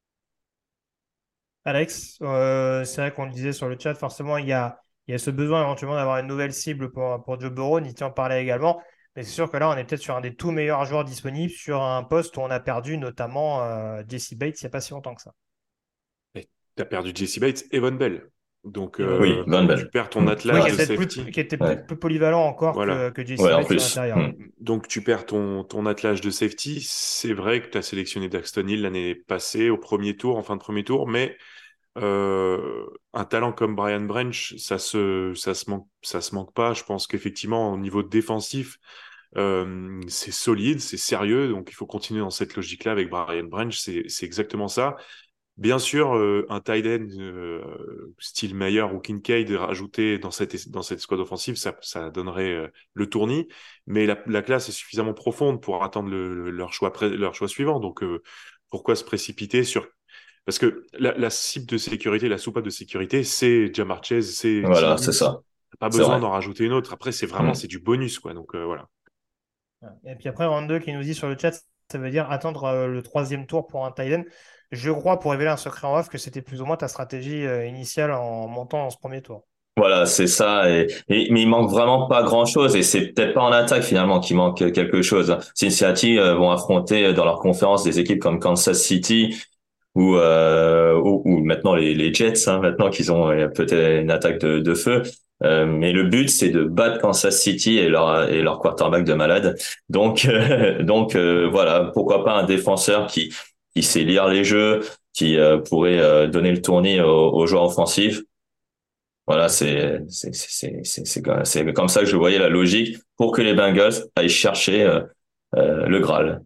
Alex, euh, c'est vrai qu'on le disait sur le chat, forcément, il y a, il y a ce besoin éventuellement d'avoir une nouvelle cible pour, pour Joe Burrow. Nitti en parlait également. Mais c'est sûr que là, on est peut-être sur un des tout meilleurs joueurs disponibles sur un poste où on a perdu notamment euh, Jessie Bates il n'y a pas si longtemps que ça. Et t'as perdu Jessie Bates et Von Bell. Donc, Et Oui, euh, Van tu Bell. perds ton Mm. attelage oui, qui, de était safety. plus, qui était Ouais. peut-être plus polyvalent encore Voilà. que, que Jessie Ouais, en Bates sur plus. l'intérieur. Mm. Donc, tu perds ton, ton attelage de safety. C'est vrai que tu as sélectionné Daxton Hill l'année passée au premier tour, en fin de premier tour, mais euh, un talent comme Brian Branch, ça se, ça se manque, ça se manque pas. Je pense qu'effectivement, au niveau défensif, euh, c'est solide, c'est sérieux, donc il faut continuer dans cette logique-là avec Brian Branch. C'est, c'est exactement ça. Bien sûr, euh, un tight end euh, style Mayer ou Kincaid rajouté dans cette dans cette squad offensive, ça, ça donnerait euh, le tournis. Mais la, la classe est suffisamment profonde pour attendre le, le- leur choix pré- leur choix suivant. Donc euh, pourquoi se précipiter sur parce que la, la cible de sécurité, la soupape de sécurité, c'est Ja'Marr Chase, c'est Voilà, T. c'est Higgins. ça. T'as pas C'est besoin vrai. d'en rajouter une autre. Après, c'est vraiment Mm. c'est du bonus quoi. Donc euh, voilà. Et puis après, Round deux qui nous dit sur le chat, ça veut dire attendre euh, le troisième tour pour un tight end. Je crois, pour révéler un secret en off, que c'était plus ou moins ta stratégie euh, initiale en montant dans ce premier tour. Voilà, c'est ça. Et, et- mais il manque vraiment pas grand-chose. Et c'est peut-être pas en attaque finalement qu'il manque quelque chose. Cincinnati euh, vont affronter euh, dans leur conférence des équipes comme Kansas City ou euh, ou, ou maintenant les, les Jets. Hein, maintenant qu'ils ont euh, peut-être une attaque de, de feu. Euh, mais le but c'est de battre Kansas City et leur et leur quarterback de malade. Donc euh, donc euh, voilà, pourquoi pas un défenseur qui qui sait lire les jeux, qui euh, pourrait euh, donner le tournis aux, aux joueurs offensifs. Voilà, c'est c'est c'est c'est c'est comme c'est comme ça que je voyais la logique pour que les Bengals aillent chercher euh, euh, le Graal.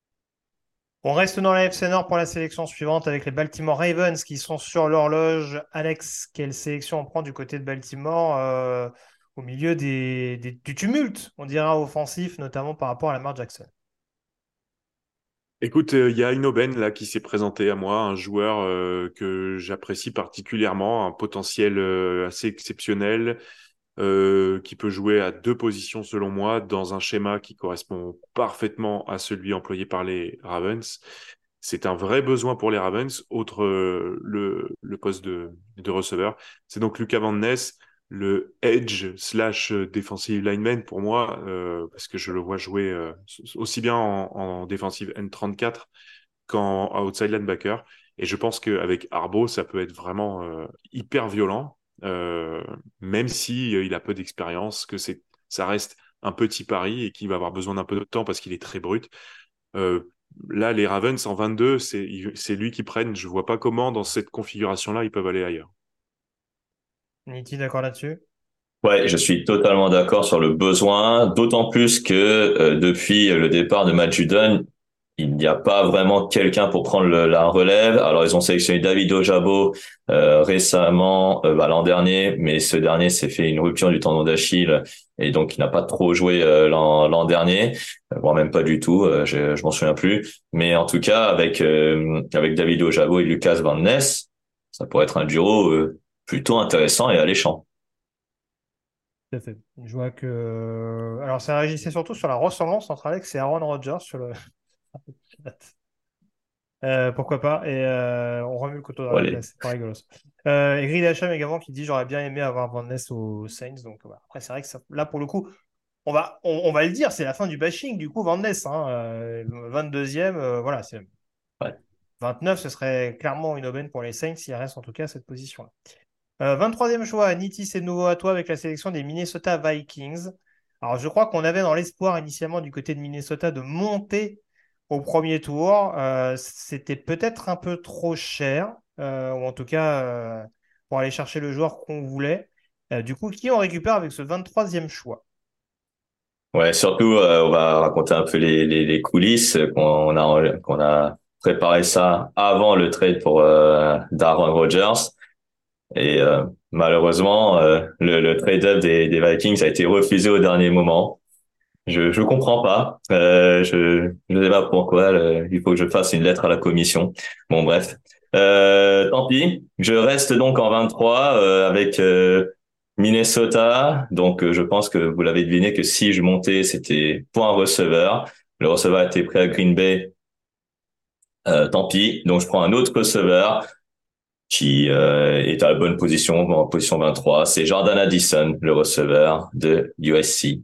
On reste dans la F C Nord pour la sélection suivante avec les Baltimore Ravens qui sont sur l'horloge. Alex, quelle sélection on prend du côté de Baltimore euh, au milieu des, des- du tumulte, on dira, offensif, notamment par rapport à Lamar Jackson? Écoute, il y a une aubaine là qui s'est présenté à moi, un joueur euh, que j'apprécie particulièrement, un potentiel euh, assez exceptionnel, euh, qui peut jouer à deux positions selon moi dans un schéma qui correspond parfaitement à celui employé par les Ravens. C'est un vrai besoin pour les Ravens, outre euh, le, le poste de, de receveur. C'est donc Luka Van Ness, le edge slash defensive lineman pour moi, euh, parce que je le vois jouer euh, aussi bien en, en defensive end trente-quatre qu'en outside linebacker. Et je pense qu'avec Arbo, ça peut être vraiment euh, hyper violent, euh, même si euh, il a peu d'expérience, que c'est, ça reste un petit pari et qu'il va avoir besoin d'un peu de temps parce qu'il est très brut. Euh, Là, les Ravens en vingt-deux, c'est, c'est lui qui prenne. Je vois pas comment, dans cette configuration-là, ils peuvent aller ailleurs. Nitti, d'accord là-dessus? Ouais, je suis totalement d'accord sur le besoin, d'autant plus que euh, depuis le départ de Matt Judon, il n'y a pas vraiment quelqu'un pour prendre le, la relève. Alors ils ont sélectionné David Ojabo euh, récemment, euh, bah, l'an dernier, mais ce dernier s'est fait une rupture du tendon d'Achille et donc il n'a pas trop joué euh, l'an, l'an dernier, euh, voire même pas du tout. Euh, je, je m'en souviens plus. Mais en tout cas avec euh, avec David Ojabo et Lucas Van Ness, ça pourrait être un duo euh, plutôt intéressant et alléchant. Tout à fait. Je vois que. Alors, ça réagissait surtout sur la ressemblance entre Alex et Aaron Rodgers sur le. Euh, pourquoi pas? Et euh, on remue le couteau dans la Allez. place, c'est pas rigolo ça. Euh, et Grid Hacham également qui dit j'aurais bien aimé avoir Van Ness aux Saints. Donc voilà. Après, c'est vrai que ça- là, pour le coup, on va, on, on va le dire, c'est la fin du bashing du coup, Van Ness. Hein, euh, vingt-deuxième, euh, voilà, c'est Ouais. vingt-neuf, ce serait clairement une aubaine pour les Saints s'il reste en tout cas à cette position-là. Euh, vingt-troisième choix, Niti, c'est de nouveau à toi avec la sélection des Minnesota Vikings. Alors, je crois qu'on avait dans l'espoir initialement du côté de Minnesota de monter au premier tour. Euh, c'était peut-être un peu trop cher, euh, ou en tout cas euh, pour aller chercher le joueur qu'on voulait. Euh, du coup, qui on récupère avec ce vingt-troisième choix? Ouais, surtout, euh, on va raconter un peu les, les, les coulisses euh, qu'on a qu'on a préparé ça avant le trade pour euh, d'Aaron Rodgers et euh, malheureusement euh, le, le trade-up des, des Vikings a été refusé au dernier moment. Je je comprends pas. Euh, je je sais pas pourquoi. Le- il faut que je fasse une lettre à la commission. Bon bref. Euh, tant pis. Je reste donc en vingt-trois euh, avec euh, Minnesota. Donc euh, je pense que vous l'avez deviné que si je montais, c'était pour un receveur. Le receveur était prêt à Green Bay. Euh, tant pis. Donc je prends un autre receveur qui euh, est à la bonne position, en position vingt-trois. C'est Jordan Addison, le receveur de U S C.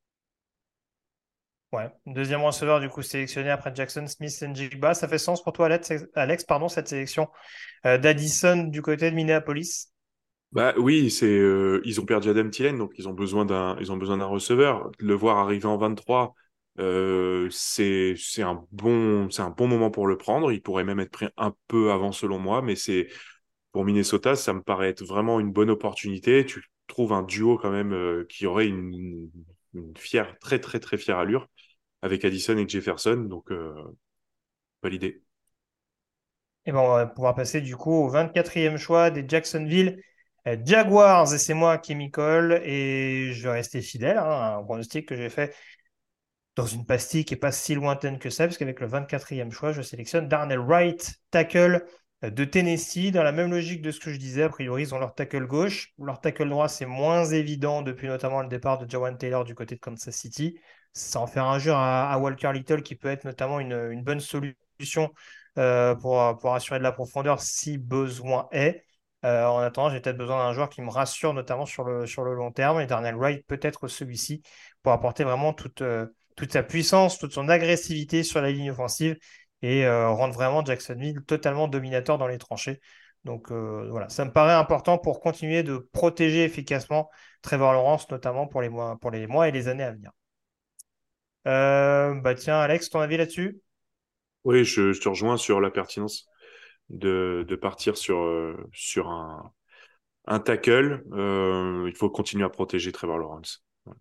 Ouais, deuxième receveur du coup sélectionné après Jackson Smith et Njigba. Ça fait sens pour toi, Alex, Alex, pardon, cette sélection euh, d'Addison du côté de Minneapolis? Bah oui, c'est euh, ils ont perdu Adam Thielen, donc ils ont besoin d'un ils ont besoin d'un receveur. Le voir arriver en vingt-trois, euh, c'est c'est un bon c'est un bon moment pour le prendre. Il pourrait même être pris un peu avant selon moi, mais c'est pour Minnesota, ça me paraît être vraiment une bonne opportunité. Tu trouves un duo quand même euh, qui aurait une, une fière très très très fière allure avec Addison et Jefferson, donc euh, validé. Et ben, on va pouvoir passer du coup au vingt-quatrième choix des Jacksonville euh, Jaguars. Et c'est moi qui m'y colle. Et je vais rester fidèle hein, à un pronostic que j'ai fait dans une pastille qui n'est pas si lointaine que ça, parce qu'avec le vingt-quatrième choix, je sélectionne Darnell Wright, tackle euh, de Tennessee. Dans la même logique de ce que je disais, a priori, ils ont leur tackle gauche. Leur tackle droit, c'est moins évident depuis notamment le départ de Jawan Taylor du côté de Kansas City. Ça en fait un jeu à, à Walker Little qui peut être notamment une, une bonne solution euh, pour, pour assurer de la profondeur si besoin est. Euh, en attendant, j'ai peut-être besoin d'un joueur qui me rassure, notamment sur le, sur le long terme. Et Darnell Wright peut être celui-ci pour apporter vraiment toute, euh, toute sa puissance, toute son agressivité sur la ligne offensive et euh, rendre vraiment Jacksonville totalement dominateur dans les tranchées. Donc euh, voilà, ça me paraît important pour continuer de protéger efficacement Trevor Lawrence, notamment pour les mois, pour les mois et les années à venir. Euh, bah tiens, Alex, ton avis là-dessus? Oui, je, je te rejoins sur la pertinence de, de partir sur, euh, sur un, un tackle. Euh, il faut continuer à protéger Trevor Lawrence.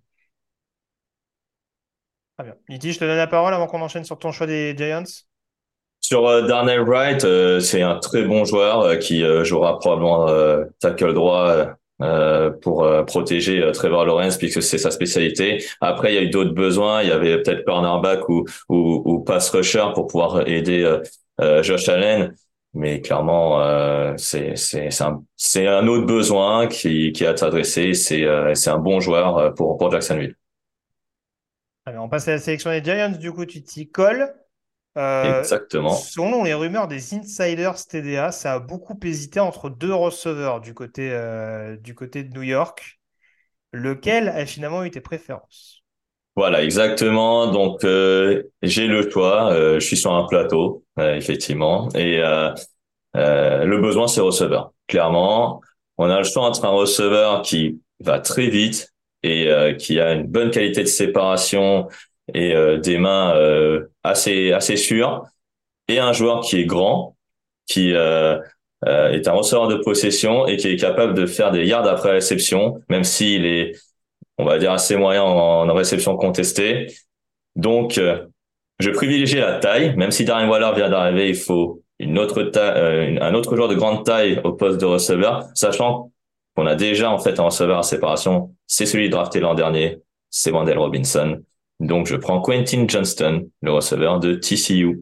Très bien. Niti, je te donne la parole avant qu'on enchaîne sur ton choix des Giants. Sur euh, Darnell Wright, euh, c'est un très bon joueur euh, qui euh, jouera probablement euh, tackle droit euh, pour euh, protéger euh, Trevor Lawrence puisque c'est sa spécialité. Après, il y a eu d'autres besoins. Il y avait peut-être cornerback ou, ou, ou pass rusher pour pouvoir aider euh, euh, Josh Allen. Mais clairement, euh, c'est c'est c'est un c'est un autre besoin qui qui a à s'adresser. C'est euh, c'est un bon joueur euh, pour pour Jacksonville. Très bien, on passe à la sélection des Giants. Du coup, tu t'y colles. Euh, Exactement. Selon les rumeurs des insiders T D A, ça a beaucoup hésité entre deux receveurs du côté, euh, du côté de New York. Lequel a finalement eu tes préférences? Voilà, exactement. Donc, euh, j'ai le choix. Euh, je suis sur un plateau, euh, effectivement. Et euh, euh, le besoin, c'est receveur. Clairement, on a le choix entre un receveur qui va très vite et euh, qui a une bonne qualité de séparation et euh, des mains euh, assez assez sûres, et un joueur qui est grand, qui euh, euh, est un receveur de possession et qui est capable de faire des yards après réception, même s'il est, on va dire, assez moyen en, en réception contestée. Donc, euh, je privilégie la taille, même si Darren Waller vient d'arriver, il faut une autre taille, euh, un autre joueur de grande taille au poste de receveur, sachant qu'on a déjà en fait un receveur à séparation, c'est celui drafté l'an dernier, c'est Wendell Robinson. Donc je prends Quentin Johnston, le receveur de T C U.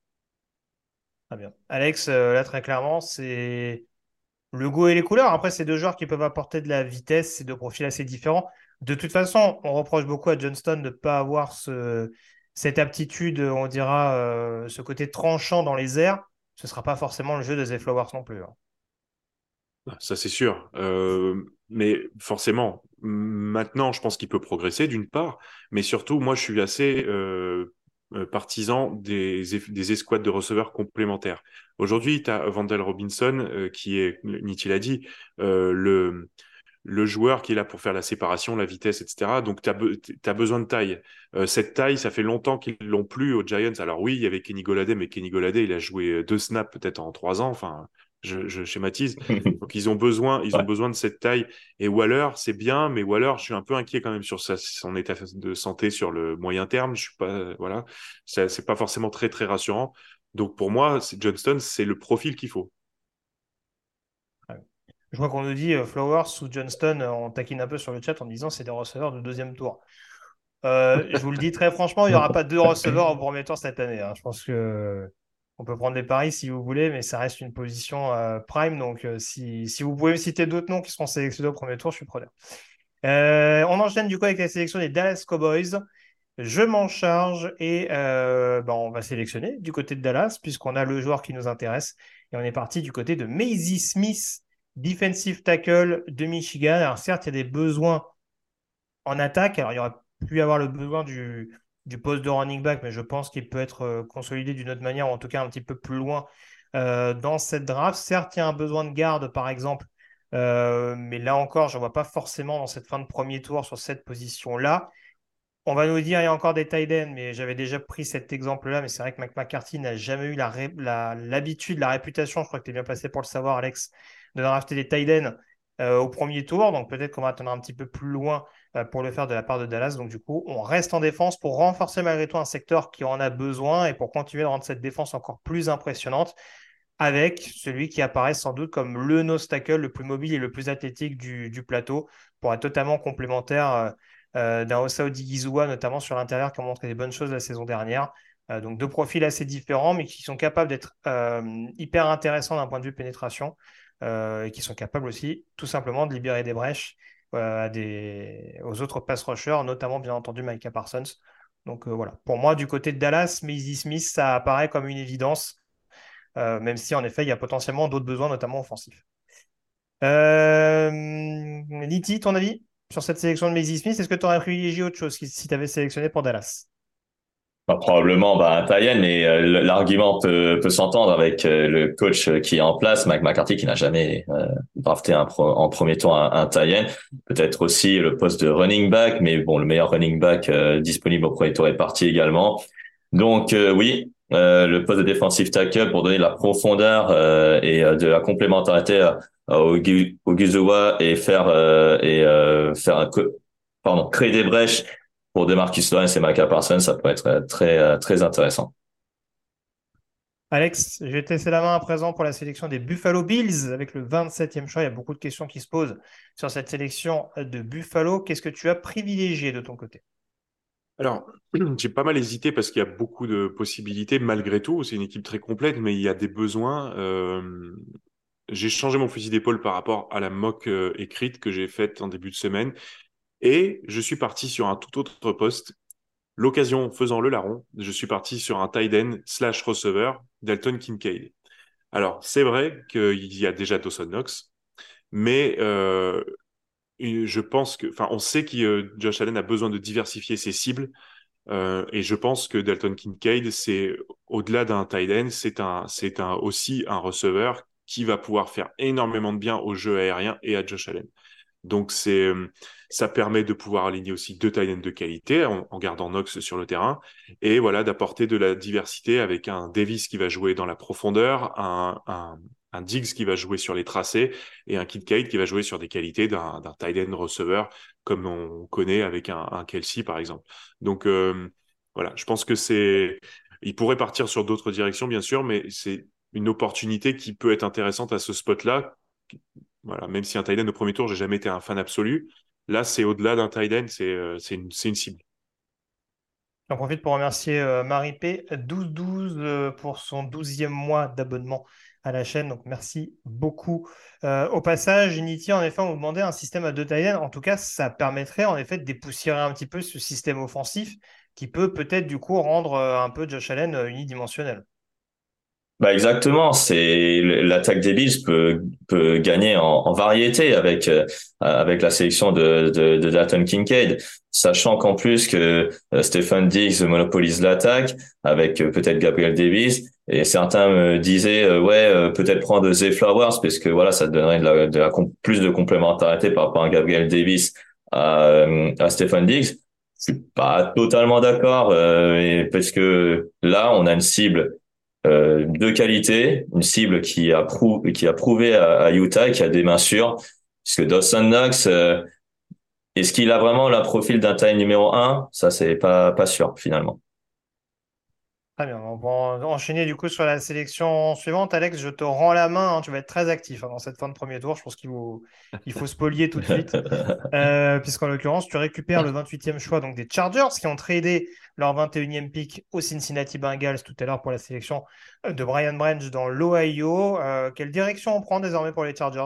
Très bien. Alex, euh, là très clairement, c'est le goût et les couleurs. Après, c'est deux joueurs qui peuvent apporter de la vitesse, c'est deux profils assez différents. De toute façon, on reproche beaucoup à Johnston de ne pas avoir ce, cette aptitude, on dira, euh, ce côté tranchant dans les airs. Ce ne sera pas forcément le jeu de Zay Flowers non plus, hein. Ça, c'est sûr. Euh, mais forcément, maintenant, je pense qu'il peut progresser d'une part, mais surtout, moi, je suis assez euh, euh, partisan des, des escouades de receveurs complémentaires. Aujourd'hui, tu as Wendell Robinson, euh, qui est, Nitti l'a dit, euh, le, le joueur qui est là pour faire la séparation, la vitesse, et cetera. Donc, tu as, be t'as besoin de taille. Euh, cette taille, ça fait longtemps qu'ils l'ont plus aux Giants. Alors oui, il y avait Kenny Golladay, mais Kenny Golladay, il a joué deux snaps peut-être en trois ans. Enfin, je, je schématise. Donc, ils ont besoin, ils ont Ouais. besoin de cette taille. Et Waller, c'est bien, mais Waller, je suis un peu inquiet quand même sur sa, son état de santé sur le moyen terme. Je suis pas, voilà, c'est pas forcément très très rassurant. Donc, pour moi, Johnston, c'est le profil qu'il faut. Ouais. Je vois qu'on nous dit euh, Flowers ou Johnston, euh, on taquine un peu sur le chat en disant c'est des receveurs de deuxième tour. Euh, je vous le dis très franchement, il n'y aura pas deux receveurs au premier tour cette année, hein. Je pense que on peut prendre des paris si vous voulez, mais ça reste une position euh, prime. Donc, euh, si, si vous pouvez me citer d'autres noms qui seront sélectionnés au premier tour, je suis preneur. Euh, on enchaîne du coup avec la sélection des Dallas Cowboys. Je m'en charge et euh, ben, on va sélectionner du côté de Dallas puisqu'on a le joueur qui nous intéresse. Et on est parti du côté de Mazie Smith, defensive tackle de Michigan. Alors certes, il y a des besoins en attaque. Alors il y aurait pu y avoir le besoin du, du poste de running back, mais je pense qu'il peut être euh, consolidé d'une autre manière, ou en tout cas un petit peu plus loin euh, dans cette draft. Certes, il y a un besoin de garde, par exemple, euh, mais là encore, je ne vois pas forcément dans cette fin de premier tour sur cette position-là. On va nous dire il y a encore des tight ends, mais j'avais déjà pris cet exemple-là, mais c'est vrai que Mike McCarthy n'a jamais eu la ré- la- l'habitude, la, réputation, je crois que tu es bien placé pour le savoir, Alex, de drafter des tight ends euh, au premier tour. Donc peut-être qu'on va attendre un petit peu plus loin euh, pour le faire de la part de Dallas. Donc du coup, on reste en défense pour renforcer malgré tout un secteur qui en a besoin et pour continuer de rendre cette défense encore plus impressionnante avec celui qui apparaît sans doute comme le nose tackle le plus mobile et le plus athlétique du, du plateau pour être totalement complémentaire euh, euh, d'un Osa Odigizua, notamment sur l'intérieur, qui a montré des bonnes choses la saison dernière. Euh, donc deux profils assez différents, mais qui sont capables d'être euh, hyper intéressants d'un point de vue pénétration euh, et qui sont capables aussi tout simplement de libérer des brèches euh, à des... aux autres pass rushers, notamment bien entendu Micah Parsons. Donc euh, voilà, pour moi, du côté de Dallas, Mazie Smith, ça apparaît comme une évidence. Euh, même si en effet il y a potentiellement d'autres besoins, notamment offensifs. Euh... Liti, ton avis sur cette sélection de Mazie Smith, est-ce que tu aurais privilégié autre chose si tu avais sélectionné pour Dallas? Bah, probablement bah, un Taïen, mais euh, l'argument peut, peut s'entendre avec euh, le coach euh, qui est en place, Mike McCarthy, qui n'a jamais euh, drafté un pro, en premier tour un, un Taïen. Peut-être aussi le poste de running back, mais bon, le meilleur running back euh, disponible au premier tour est parti également. Donc euh, oui, euh, le poste de defensive tackle pour donner de la profondeur euh, et euh, de la complémentarité à, à Ogi- Ogizowa et faire euh, et euh, faire un co- pardon créer des brèches pour DeMarcus Lawrence et Micah Parsons, ça peut être euh, très euh, très intéressant. Alex, je vais te laisser la main à présent pour la sélection des Buffalo Bills avec le vingt-septième choix. Il y a beaucoup de questions qui se posent sur cette sélection de Buffalo. Qu'est-ce que tu as privilégié de ton côté? Alors, j'ai pas mal hésité parce qu'il y a beaucoup de possibilités malgré tout. C'est une équipe très complète, mais il y a des besoins. Euh, j'ai changé mon fusil d'épaule par rapport à la mock euh, écrite que j'ai faite en début de semaine et je suis parti sur un tout autre poste. L'occasion faisant le larron, je suis parti sur un tight end slash receiver, Dalton Kincaid. Alors, c'est vrai qu'il y a déjà Dawson Knox, mais euh, je pense que, enfin, on sait que euh, Josh Allen a besoin de diversifier ses cibles. Euh, et je pense que Dalton Kincaid, c'est au-delà d'un tight end, c'est un, c'est un, aussi un receveur qui va pouvoir faire énormément de bien au jeu aérien et à Josh Allen. Donc c'est, euh, ça permet de pouvoir aligner aussi deux tight ends de qualité en, en gardant Knox sur le terrain et voilà d'apporter de la diversité avec un Davis qui va jouer dans la profondeur, un, un, un Diggs qui va jouer sur les tracés et un Kincaid qui va jouer sur des qualités d'un, d'un tight end receveur comme on connaît avec un, un Kelsey par exemple. Donc euh, Voilà, je pense que c'est, il pourrait partir sur d'autres directions, bien sûr, mais c'est une opportunité qui peut être intéressante à ce spot-là. Voilà, même si un tight end au premier tour, j'ai jamais été un fan absolu. Là, c'est au-delà d'un tight end, c'est euh, c'est une, c'est une cible. J'en profite pour remercier euh, Marie P. douze douze euh, pour son douzième mois d'abonnement à la chaîne. Donc, merci beaucoup. Euh, au passage, Unity, en effet, on vous demandait un système à deux tight ends. En tout cas, ça permettrait en effet de dépoussiérer un petit peu ce système offensif qui peut peut-être du coup rendre euh, un peu Josh Allen euh, unidimensionnel. Bah exactement, c'est l'attaque des Bills peut peut gagner en, en variété avec euh, avec la sélection de de, de Dalton Kincaid, sachant qu'en plus que euh, Stephen Diggs monopolise l'attaque avec euh, peut-être Gabriel Davis et certains me disaient euh, ouais euh, peut-être prendre Zay Flowers parce que voilà ça te donnerait de la, de la com- plus de complémentarité par rapport à Gabriel Davis à euh, à Stephen Diggs. Je suis pas totalement d'accord euh, et parce que là on a une cible euh, de qualité, une cible qui a, prou qui a prouvé à, à Utah et qui a des mains sûres. Puisque Dawson Knox, euh, est-ce qu'il a vraiment le profil d'un taille numéro un? Ça, c'est pas, pas sûr, finalement. Très bien, on va en- enchaîner du coup sur la sélection suivante. Alex, je te rends la main, hein, tu vas être très actif hein, dans cette fin de premier tour. Je pense qu'il faut, il faut spolier tout de suite. Euh, puisqu'en l'occurrence, tu récupères le vingt-huitième choix donc des Chargers qui ont tradé leur vingt et unième pick au Cincinnati Bengals tout à l'heure pour la sélection euh, de Brian Branch dans l'Ohio. Euh, quelle direction on prend désormais pour les Chargers?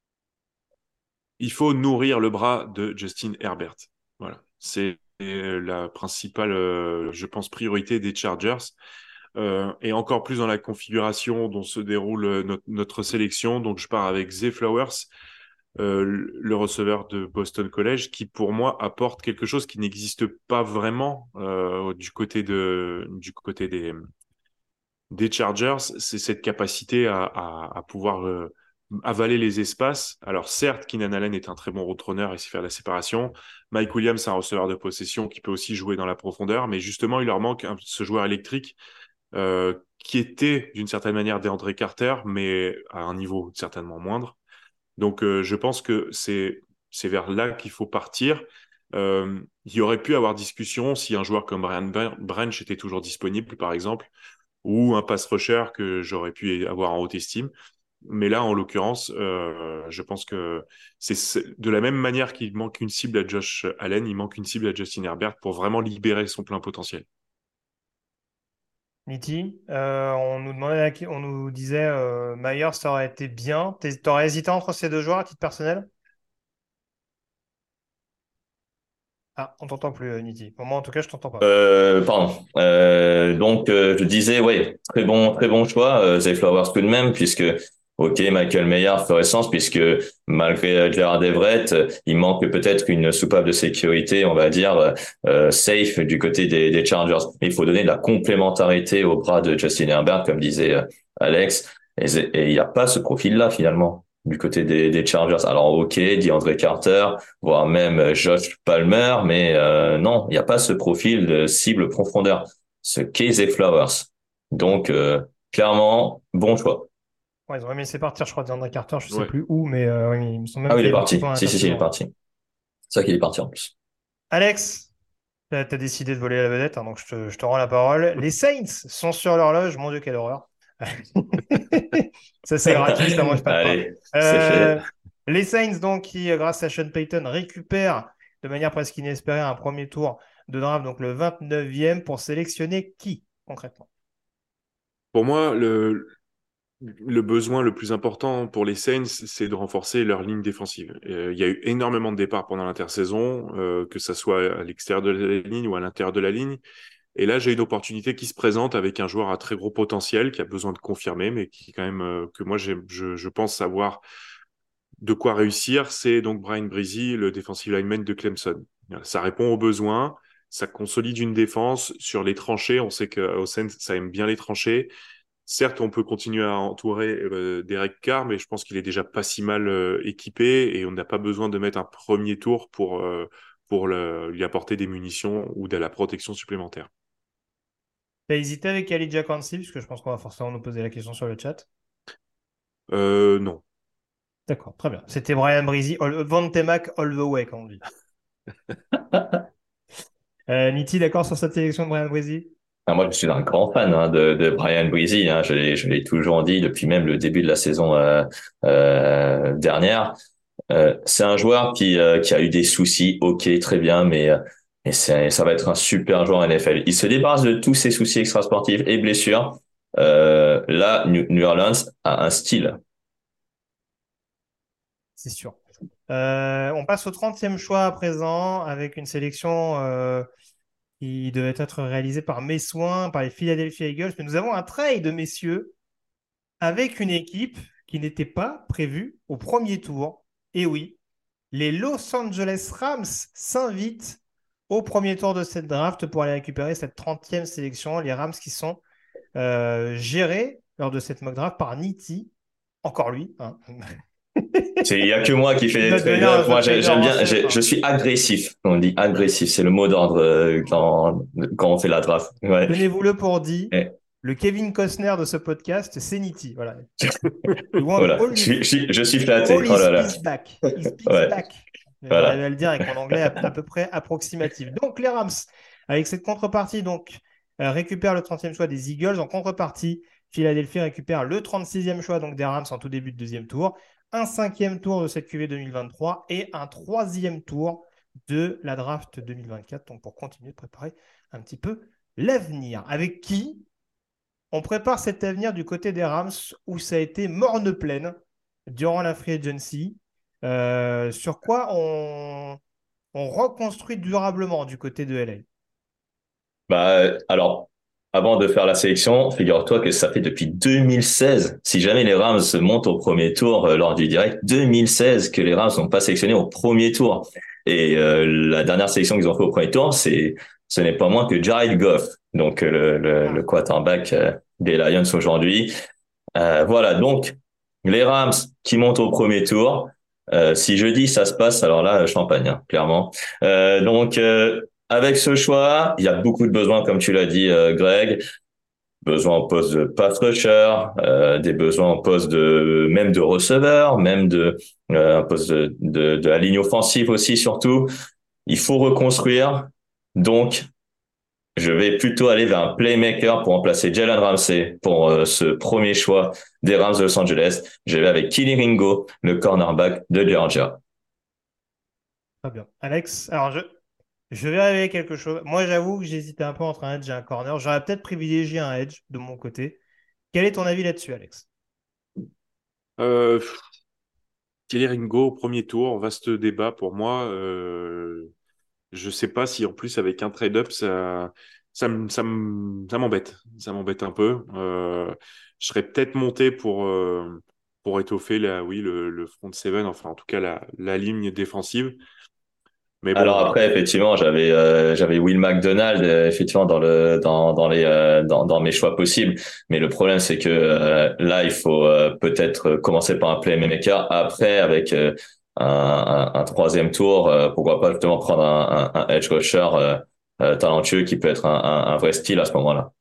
Il faut nourrir le bras de Justin Herbert. Voilà, c'est euh, la principale, euh, je pense, priorité des Chargers. Euh, et encore plus dans la configuration dont se déroule euh, notre, notre sélection. Donc, je pars avec Zay Flowers, euh, le receveur de Boston College, qui pour moi apporte quelque chose qui n'existe pas vraiment euh, du côté de, du côté des, des Chargers. C'est cette capacité à, à, à pouvoir euh, avaler les espaces. Alors certes, Keenan Allen est un très bon route runner et sait faire la séparation. Mike Williams, c'est un receveur de possession qui peut aussi jouer dans la profondeur, mais justement, il leur manque un, ce joueur électrique euh, qui était d'une certaine manière DeAndre Carter, mais à un niveau certainement moindre. Donc, euh, je pense que c'est c'est vers là qu'il faut partir. Euh, il y aurait pu avoir discussion si un joueur comme Brian Branch était toujours disponible, par exemple, ou un pass rusher que j'aurais pu avoir en haute estime. Mais là, en l'occurrence, euh, je pense que c'est de la même manière qu'il manque une cible à Josh Allen, il manque une cible à Justin Herbert pour vraiment libérer son plein potentiel. Niti, euh, on nous demandait, on nous disait euh, Myers, ça aurait été bien. T'es- T'aurais hésité entre ces deux joueurs à titre personnel? Ah, on t'entend plus, euh, Niti. Pour moi, en tout cas, je t'entends pas. Euh, pardon. Euh, donc euh, je disais, ouais, très bon, très bon choix, euh, Zay Flowers tout de même, puisque ok, Michael Mayer ferait sens, puisque malgré euh, Gerard Everett, euh, il manque peut-être une soupape de sécurité, on va dire euh, euh, safe du côté des, des Chargers. Mais il faut donner de la complémentarité au bras de Justin Herbert, comme disait euh, Alex, et c'est- et il n'y a pas ce profil-là finalement du côté des, des Chargers. Alors ok, DeAndre Carter, voire même euh, Josh Palmer, mais euh, non, il n'y a pas ce profil de cible profondeur, ce Casey Flowers. Donc, euh, clairement, bon choix. Ouais, ils ont même laissé partir, je crois, DeAndre Carter, je sais Ouais. plus où, mais euh, oui, il me semble Ah même oui, il qu'il y est a une photo parti. en Si, si, si, il est intersaison. parti. C'est ça qu'il est parti en plus. Alex, tu as décidé de voler la vedette, hein, donc je te, je te rends la parole. Les Saints sont sur l'horloge. Mon Dieu, quelle horreur. Ça, c'est gratuit, ça mange pas de pain. Allez, c'est fait. Euh, les Saints, donc, qui, euh, grâce à Sean Payton, récupèrent de manière presque inespérée un premier tour de draft, donc le vingt-neuvième, pour sélectionner qui, concrètement? Pour moi, le, le besoin le plus important pour les Saints, c'est de renforcer leur ligne défensive. Euh, il y a eu énormément de départs pendant l'intersaison, euh, que ça soit à l'extérieur de la ligne ou à l'intérieur de la ligne. Et là, j'ai une opportunité qui se présente avec un joueur à très gros potentiel, qui a besoin de confirmer, mais qui quand même, euh, que moi, j'ai- je, je pense savoir de quoi réussir. C'est donc Brian Bresee, le defensive lineman de Clemson. Voilà, ça répond aux besoins, ça consolide une défense sur les tranchées. On sait qu'au Saints, ça aime bien les tranchées. Certes, on peut continuer à entourer euh, Derek Carr, mais je pense qu'il est déjà pas si mal euh, équipé et on n'a pas besoin de mettre un premier tour pour, euh, pour le- lui apporter des munitions ou de la protection supplémentaire. Tu as hésité avec Ali Jackson, puisque je pense qu'on va forcément nous poser la question sur le chat. Euh, non. D'accord, très bien. C'était Brian Bresee, all, Von Temac all the way, comme on dit. Euh, Nitti, d'accord sur cette sélection de Brian Brézy? Ah, moi, je suis un grand fan hein, de, de Brian Breezy. Hein. Je l'ai, je l'ai toujours dit depuis même le début de la saison euh, euh, dernière. Euh, c'est un joueur qui euh, qui a eu des soucis. Ok, très bien, mais euh, mais c'est, ça va être un super joueur en N F L. Il se débarrasse de tous ses soucis extrasportifs et blessures. Euh, là, New, New Orleans a un style. C'est sûr. Euh, on passe au trentième choix à présent avec une sélection euh, qui devait être réalisée par mes soins, par les Philadelphia Eagles. Mais nous avons un trade, messieurs, avec une équipe qui n'était pas prévue au premier tour. Et oui, les Los Angeles Rams s'invitent au premier tour de cette draft pour aller récupérer cette trentième sélection. Les Rams qui sont euh, gérés lors de cette mock draft par Nitti, encore lui. Hein. C'est, il y a que moi qui fais des Notre meilleur- trade-up. Moi, notre j'ai- meilleur j'aime bien, ancien, j'ai- enfin. je suis agressif. On dit agressif. C'est le mot d'ordre euh, quand, quand on fait la draft. Ouais. Tenez-vous-le pour dit, Et le Kevin Costner de ce podcast, c'est Nitti. Voilà. You want voilà. all Je suis, his, je suis, je suis flatté. all Oh his là là. piece back. His piece Ouais. back. J'arrive Voilà. à le dire avec mon anglais à, à peu près approximatif. Donc, les Rams, avec cette contrepartie, donc, euh, récupèrent le trentième choix des Eagles. En contrepartie, Philadelphie récupère le trente-sixième choix donc des Rams en tout début de deuxième tour, un cinquième tour de cette Q V deux mille vingt-trois et un troisième tour de la draft deux mille vingt-quatre. Donc, pour continuer de préparer un petit peu l'avenir. Avec qui on prépare cet avenir du côté des Rams où ça a été morne pleine durant la free agency. Euh, sur quoi on, on reconstruit durablement du côté de L A. Bah, euh, alors, avant de faire la sélection, figure-toi que ça fait depuis deux mille seize, si jamais les Rams se montent au premier tour euh, lors du direct, deux mille seize que les Rams n'ont pas sélectionné au premier tour. Et euh, la dernière sélection qu'ils ont fait au premier tour, c'est ce n'est pas moins que Jared Goff, donc euh, le, le, le quarterback euh, des Lions aujourd'hui. Euh, voilà, donc les Rams qui montent au premier tour. Euh, si jeudi ça se passe, alors là, champagne, hein, clairement. Euh, donc euh, avec ce choix, il y a beaucoup de besoins, comme tu l'as dit, euh, Greg. Besoins en poste de pass rusher, euh, des besoins en poste de même de receveur, même de euh, un poste de, de, de la ligne offensive aussi surtout. Il faut reconstruire. Donc je vais plutôt aller vers un playmaker pour remplacer Jalen Ramsey pour euh, ce premier choix des Rams de Los Angeles. Je vais avec Kelee Ringo, le cornerback de Georgia. Très bien. Alex, alors je, je vais révéler quelque chose. Moi, j'avoue que j'hésitais un peu entre un edge et un corner. J'aurais peut-être privilégié un edge de mon côté. Quel est ton avis là-dessus, Alex? Euh, Kelly Ringo au premier tour, vaste débat pour moi. Euh, je sais pas si en plus avec un trade-up, ça, ça, m- ça, m- ça m'embête. Ça m'embête un peu. Euh, je serais peut-être monté pour, euh, pour étoffer la, oui, le, le front seven, enfin en tout cas la, la ligne défensive. Mais Alors bon, après, effectivement, j'avais euh, j'avais Will McDonald euh, effectivement dans le dans dans les euh, dans dans mes choix possibles. Mais le problème, c'est que euh, là, il faut euh, peut-être commencer par un playmaker. Après, avec euh, un, un, un troisième tour, euh, pourquoi pas justement prendre un, un, un edge rusher euh, euh, talentueux qui peut être un, un, un vrai style à ce moment-là.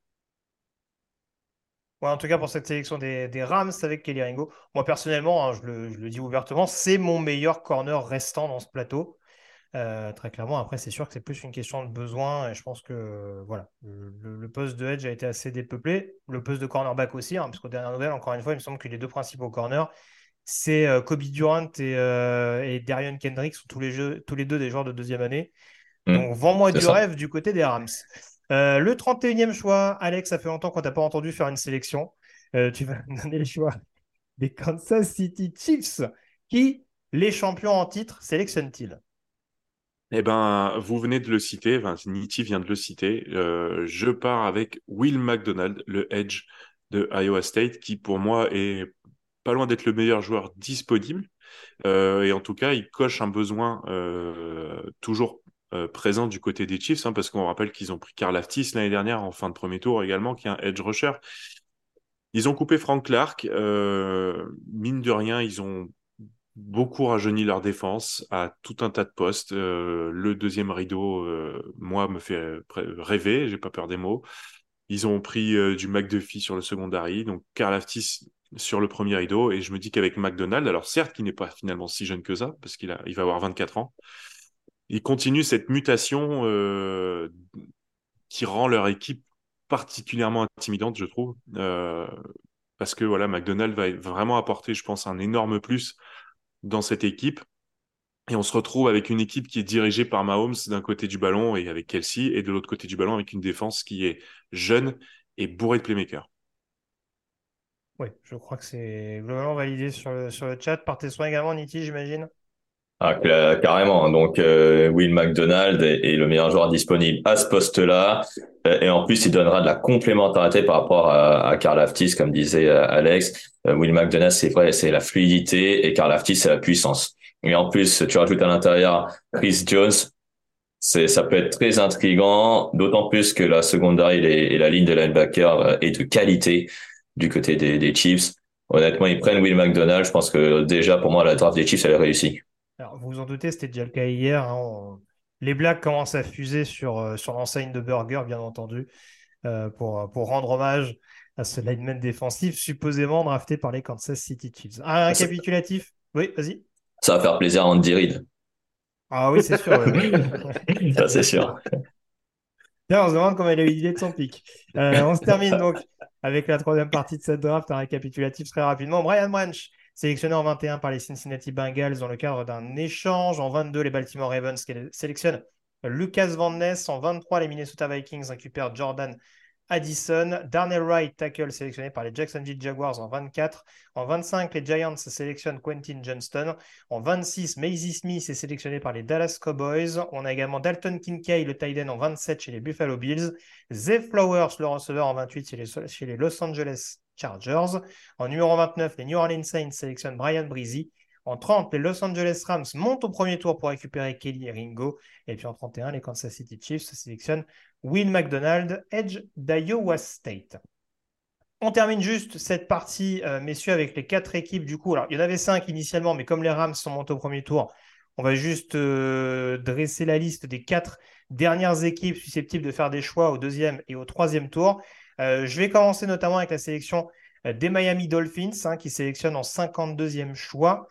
Ouais, en tout cas, pour cette sélection des, des Rams avec Kelly Ringo, moi personnellement, hein, je le, je le dis ouvertement, c'est mon meilleur corner restant dans ce plateau. Euh, très clairement, après, c'est sûr que c'est plus une question de besoin et je pense que euh, voilà, le, le- le poste de edge a été assez dépeuplé. Le poste de cornerback aussi, hein, parce qu'aux dernières nouvelles, encore une fois, il me semble que les deux principaux corners, c'est euh, Kobe Durant et, euh, et Darion Kendrick, sont tous les, jeux, tous les deux des joueurs de deuxième année. Hmm, Donc, vends-moi c'est du ça. rêve du côté des Rams. Euh, le trente et unième choix, Alex, ça fait longtemps qu'on t'a pas entendu faire une sélection. Euh, tu vas me donner le choix des Kansas City Chiefs. Qui, les champions en titre, sélectionnent-ils? eh ben, vous venez de le citer, enfin, Nitti vient de le citer. Euh, je pars avec Will McDonald, le edge de Iowa State, qui pour moi est pas loin d'être le meilleur joueur disponible. Euh, et en tout cas, il coche un besoin euh, toujours euh, présent du côté des Chiefs, hein, parce qu'on rappelle qu'ils ont pris Karlaftis l'année dernière en fin de premier tour également, qui est un edge rusher. Ils ont coupé Frank Clark. Euh, mine de rien, ils ont beaucoup rajeuni leur défense à tout un tas de postes. Euh, le deuxième rideau, euh, moi, me fait rêver, j'ai pas peur des mots. Ils ont pris euh, du McDuffie sur le secondary, donc Karlaftis sur le premier rideau, et je me dis qu'avec McDonald, alors certes, qui n'est pas finalement si jeune que ça, parce qu'il a, il va avoir vingt-quatre ans, ils continuent cette mutation euh, qui rend leur équipe particulièrement intimidante, je trouve. Euh, parce que voilà, McDonald va vraiment apporter, je pense, un énorme plus dans cette équipe. Et on se retrouve avec une équipe qui est dirigée par Mahomes d'un côté du ballon et avec Kelsey, et de l'autre côté du ballon avec une défense qui est jeune et bourrée de playmakers. Oui, je crois que c'est globalement validé sur le, sur le chat. Par tes soins également, Niti, j'imagine. Ah, cla- carrément. Donc, euh, Will McDonald est, est le meilleur joueur disponible à ce poste-là. Euh, Et en plus, il donnera de la complémentarité par rapport à, à Karl Aftis, comme disait euh, Alex. Euh, Will McDonald, c'est vrai, c'est la fluidité et Karl Aftis, c'est la puissance. Et en plus, tu rajoutes à l'intérieur Chris Jones. C'est, ça peut être très intriguant, d'autant plus que la secondary et, les- et la ligne de linebacker euh, est de qualité du côté des, des Chiefs. Honnêtement, ils prennent Will McDonald. Je pense que déjà, pour moi, la draft des Chiefs, elle est réussie. Alors, vous vous en doutez, c'était déjà le cas hier, hein. On- Les blagues commencent à fuser sur, euh, sur l'enseigne de Burger, bien entendu, euh, pour, pour rendre hommage à ce lineman défensif supposément drafté par les Kansas City Chiefs. Un Ça, récapitulatif? Oui, vas-y. ça va faire plaisir à Andy Reid. Ah oui, c'est sûr. Oui, oui. Ça, c'est sûr. D'ailleurs, on se demande comment il a eu l'idée de son pic. Euh, on se termine donc avec la troisième partie de cette draft, un récapitulatif très rapidement. Brian Branch, sélectionné en vingt et un par les Cincinnati Bengals dans le cadre d'un échange. En vingt-deux, les Baltimore Ravens sélectionnent Lucas Van Ness. En vingt-trois, les Minnesota Vikings récupèrent Jordan Addison. Darnell Wright, tackle, sélectionné par les Jacksonville Jaguars en vingt-quatre. En vingt-cinq, les Giants sélectionnent Quentin Johnston. En vingt-six, Maisie Smith est sélectionné par les Dallas Cowboys. On a également Dalton Kincaid, le tight end, en vingt-sept chez les Buffalo Bills. Zay Flowers, le receveur, en vingt-huit chez les, chez les Los Angeles Chargers. En numéro vingt-neuf, les New Orleans Saints sélectionnent Brian Breezy. En trente, les Los Angeles Rams montent au premier tour pour récupérer Kelly et Ringo. Et puis en trente et un, les Kansas City Chiefs sélectionnent Will McDonald, Edge d'Iowa State. On termine juste cette partie, euh, messieurs, avec les quatre équipes. Du coup, alors, il y en avait cinq initialement, mais comme les Rams sont montés au premier tour, on va juste euh, dresser la liste des quatre dernières équipes susceptibles de faire des choix au deuxième et au troisième tour. Euh, je vais commencer notamment avec la sélection euh, des Miami Dolphins, hein, qui sélectionnent en cinquante-deuxième choix.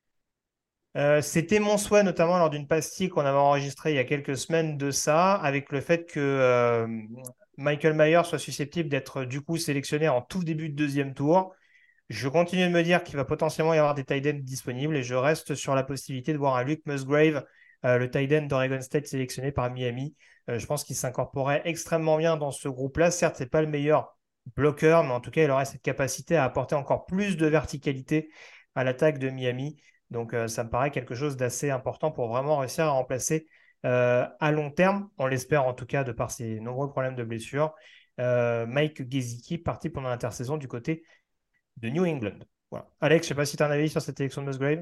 Euh, c'était mon souhait, notamment lors d'une pastille qu'on avait enregistrée il y a quelques semaines de ça, avec le fait que euh, Michael Mayer soit susceptible d'être du coup sélectionné en tout début de deuxième tour. Je continue de me dire qu'il va potentiellement y avoir des tight ends disponibles et je reste sur la possibilité de voir un Luke Musgrave, euh, le tight end d'Oregon State sélectionné par Miami. Euh, je pense qu'il s'incorporerait extrêmement bien dans ce groupe-là. Certes, ce n'est pas le meilleur bloqueur, mais en tout cas, il aurait cette capacité à apporter encore plus de verticalité à l'attaque de Miami. Donc, euh, ça me paraît quelque chose d'assez important pour vraiment réussir à remplacer euh, à long terme, on l'espère en tout cas de par ses nombreux problèmes de blessure, euh, Mike Gesicki, parti pendant l'intersaison du côté de New England. Voilà. Alex, je ne sais pas si tu as un avis sur cette élection de Musgrave.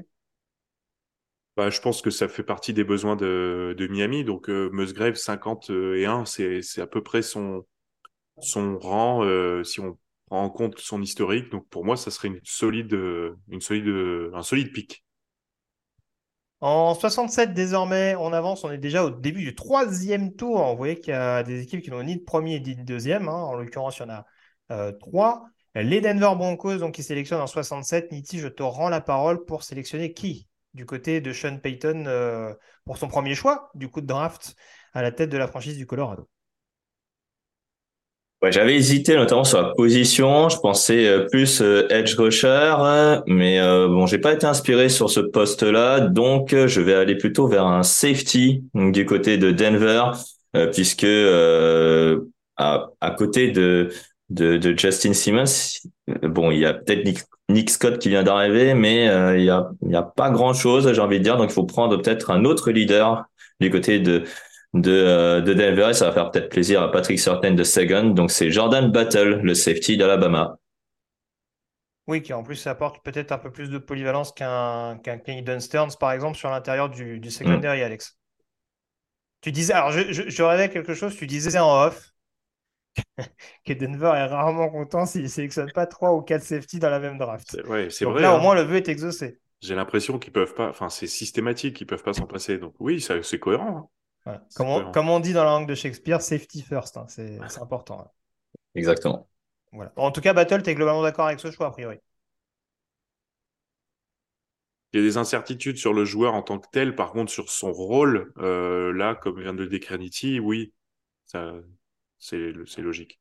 Bah, je pense que ça fait partie des besoins de, de Miami. Donc, euh, Musgrave cinquante et un, c'est, c'est à peu près son, son rang, euh, si on prend en compte son historique. Donc, pour moi, ça serait une solide, euh, une solide, euh, un solide pic. En soixante-sept, désormais, on avance. On est déjà au début du troisième tour. Vous voyez qu'il y a des équipes qui n'ont ni de premier ni de deuxième, hein. En l'occurrence, il y en a euh, trois. Les Denver Broncos, donc, qui sélectionnent en soixante-sept. Niti, je te rends la parole pour sélectionner qui du côté de Sean Payton euh, pour son premier choix du coup de draft à la tête de la franchise du Colorado. Ouais, j'avais hésité notamment sur la position. Je pensais euh, plus euh, edge rusher, euh, mais euh, bon, j'ai pas été inspiré sur ce poste-là, donc euh, je vais aller plutôt vers un safety donc du côté de Denver, euh, puisque euh, à, à côté de, de de Justin Simmons, euh, bon, il y a peut-être Nick, Nick Scott qui vient d'arriver, mais euh, il y a il y a pas grand-chose, j'ai envie de dire, donc il faut prendre peut-être un autre leader du côté de de, euh, de Denver et ça va faire peut-être plaisir à Patrick Surtain de Second. Donc c'est Jordan Battle, le safety d'Alabama. Oui, qui en plus apporte peut-être un peu plus de polyvalence qu'un qu'un Caden Stearns, par exemple, sur l'intérieur du, du Mm. secondary, Alex. Tu disais, alors je, je, je révèle quelque chose, tu disais en off que Denver est rarement content s'il ne sélectionne pas trois ou quatre safety dans la même draft. C'est, ouais, c'est Donc vrai, là, au hein. moins, le vœu est exaucé. J'ai l'impression qu'ils peuvent pas, enfin, c'est systématique, ils peuvent pas s'en passer. Donc, oui, ça, c'est cohérent, hein. Voilà. C'est Comme, on, cohérent. comme on dit dans la langue de Shakespeare, safety first, hein, c'est c'est important, hein. Exactement. Voilà. En tout cas, Battle, tu es globalement d'accord avec ce choix, a priori. il y a des incertitudes sur le joueur en tant que tel. Par contre, sur son rôle, euh, là, comme vient de le décrire Nitti, oui, ça, c'est, c'est logique.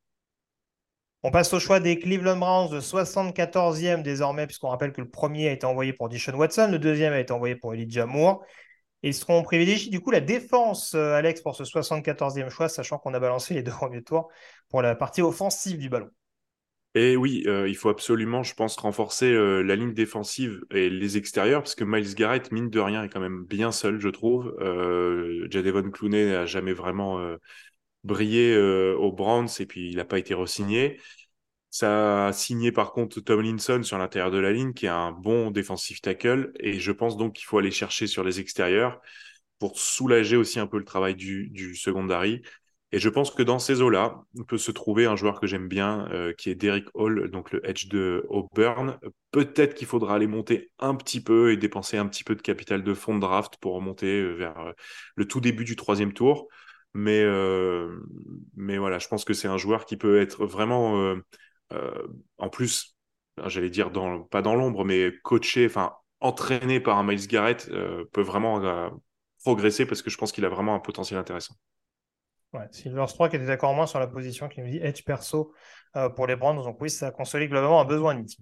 On passe au choix des Cleveland Browns, le soixante-quatorzième désormais, puisqu'on rappelle que le premier a été envoyé pour Deshaun Watson, le deuxième a été envoyé pour Elijah Moore. Et seront privilégiés du coup la défense, euh, Alex, pour ce soixante-quatorzième choix, sachant qu'on a balancé les deux premiers tours pour la partie offensive du ballon. Et oui, euh, il faut absolument, je pense, renforcer euh, la ligne défensive et les extérieurs, parce que Myles Garrett, mine de rien, est quand même bien seul, je trouve. Euh, Jadeveon Clowney n'a jamais vraiment euh, brillé euh, aux Browns, et puis il n'a pas été re-signé. Ça a signé par contre Tomlinson sur l'intérieur de la ligne, qui est un bon defensive tackle, et je pense donc qu'il faut aller chercher sur les extérieurs pour soulager aussi un peu le travail du, du secondary. Et je pense que dans ces eaux-là, on peut se trouver un joueur que j'aime bien, euh, qui est Derrick Hall, donc le edge de Auburn. Peut-être qu'il faudra aller monter un petit peu et dépenser un petit peu de capital de fonds de draft pour remonter vers euh, le tout début du troisième tour. Mais, euh, mais voilà, je pense que c'est un joueur qui peut être vraiment, euh, euh, en plus, j'allais dire dans, pas dans l'ombre, mais coaché, enfin entraîné par un Myles Garrett, euh, peut vraiment euh, progresser parce que je pense qu'il a vraiment un potentiel intéressant. Ouais, Silver Stroke était d'accord en moins sur la position qui nous dit edge perso euh, pour les Browns. Donc oui, ça consolide globalement un besoin Nitti.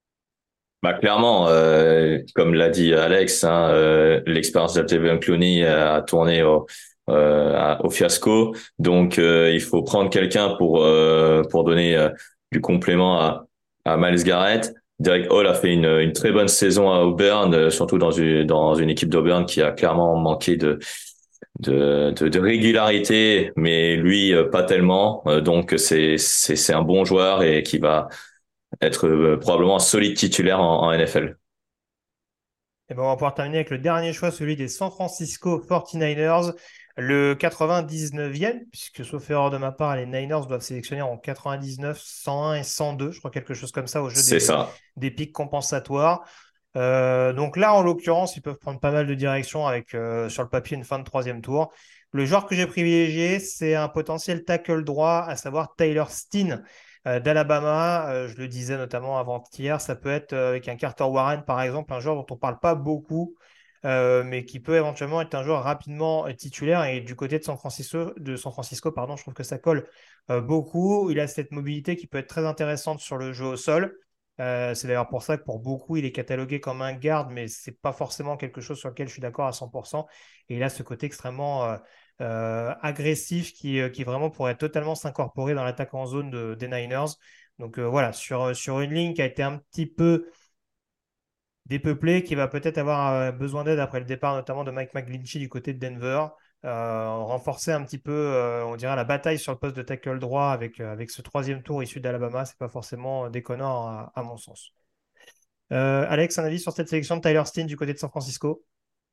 Bah clairement, euh, comme l'a dit Alex, hein, euh, l'expérience de Jadeveon Clowney a tourné au, euh, à- au fiasco, donc euh, il faut prendre quelqu'un pour euh, pour donner euh, du complément à à Myles Garrett. Derek Hall a fait une une très bonne saison à Auburn, euh, surtout dans une dans une équipe d'Auburn qui a clairement manqué de de de, de régularité, mais lui euh, pas tellement. Euh, donc c'est c'est c'est un bon joueur et qui va être euh, probablement un solide titulaire en, en N F L. Et ben, on va pouvoir terminer avec le dernier choix, celui des San Francisco forty-niners, le quatre-vingt-dix-neuvième, puisque sauf erreur de ma part, les Niners doivent sélectionner en quatre-vingt-dix-neuf, cent un et cent deux, je crois quelque chose comme ça au jeu C'est des, ça. des pics compensatoires. Euh, donc là, en l'occurrence, ils peuvent prendre pas mal de directions avec euh, sur le papier une fin de troisième tour. Le joueur que j'ai privilégié, c'est un potentiel tackle droit, à savoir Tyler Steen euh, d'Alabama. Euh, je le disais notamment avant-hier, ça peut être euh, avec un Carter Warren, par exemple, un joueur dont on ne parle pas beaucoup, euh, mais qui peut éventuellement être un joueur rapidement euh, titulaire. Et du côté de San Francisco, de San Francisco, pardon, je trouve que ça colle euh, beaucoup. Il a cette mobilité qui peut être très intéressante sur le jeu au sol. Euh, c'est d'ailleurs pour ça que pour beaucoup, il est catalogué comme un garde, mais ce n'est pas forcément quelque chose sur lequel je suis d'accord à cent pour cent. Et il a ce côté extrêmement euh, euh, agressif qui, euh, qui vraiment pourrait totalement s'incorporer dans l'attaque en zone de, des Niners. Donc euh, voilà, sur, sur une ligne qui a été un petit peu dépeuplée, qui va peut-être avoir euh, besoin d'aide après le départ notamment de Mike McGlinchey du côté de Denver. Euh, renforcer un petit peu, euh, on dirait, la bataille sur le poste de tackle droit avec, euh, avec ce troisième tour issu d'Alabama, c'est pas forcément déconnant à, à mon sens. Euh, Alex, un avis sur cette sélection de Tyler Steen du côté de San Francisco?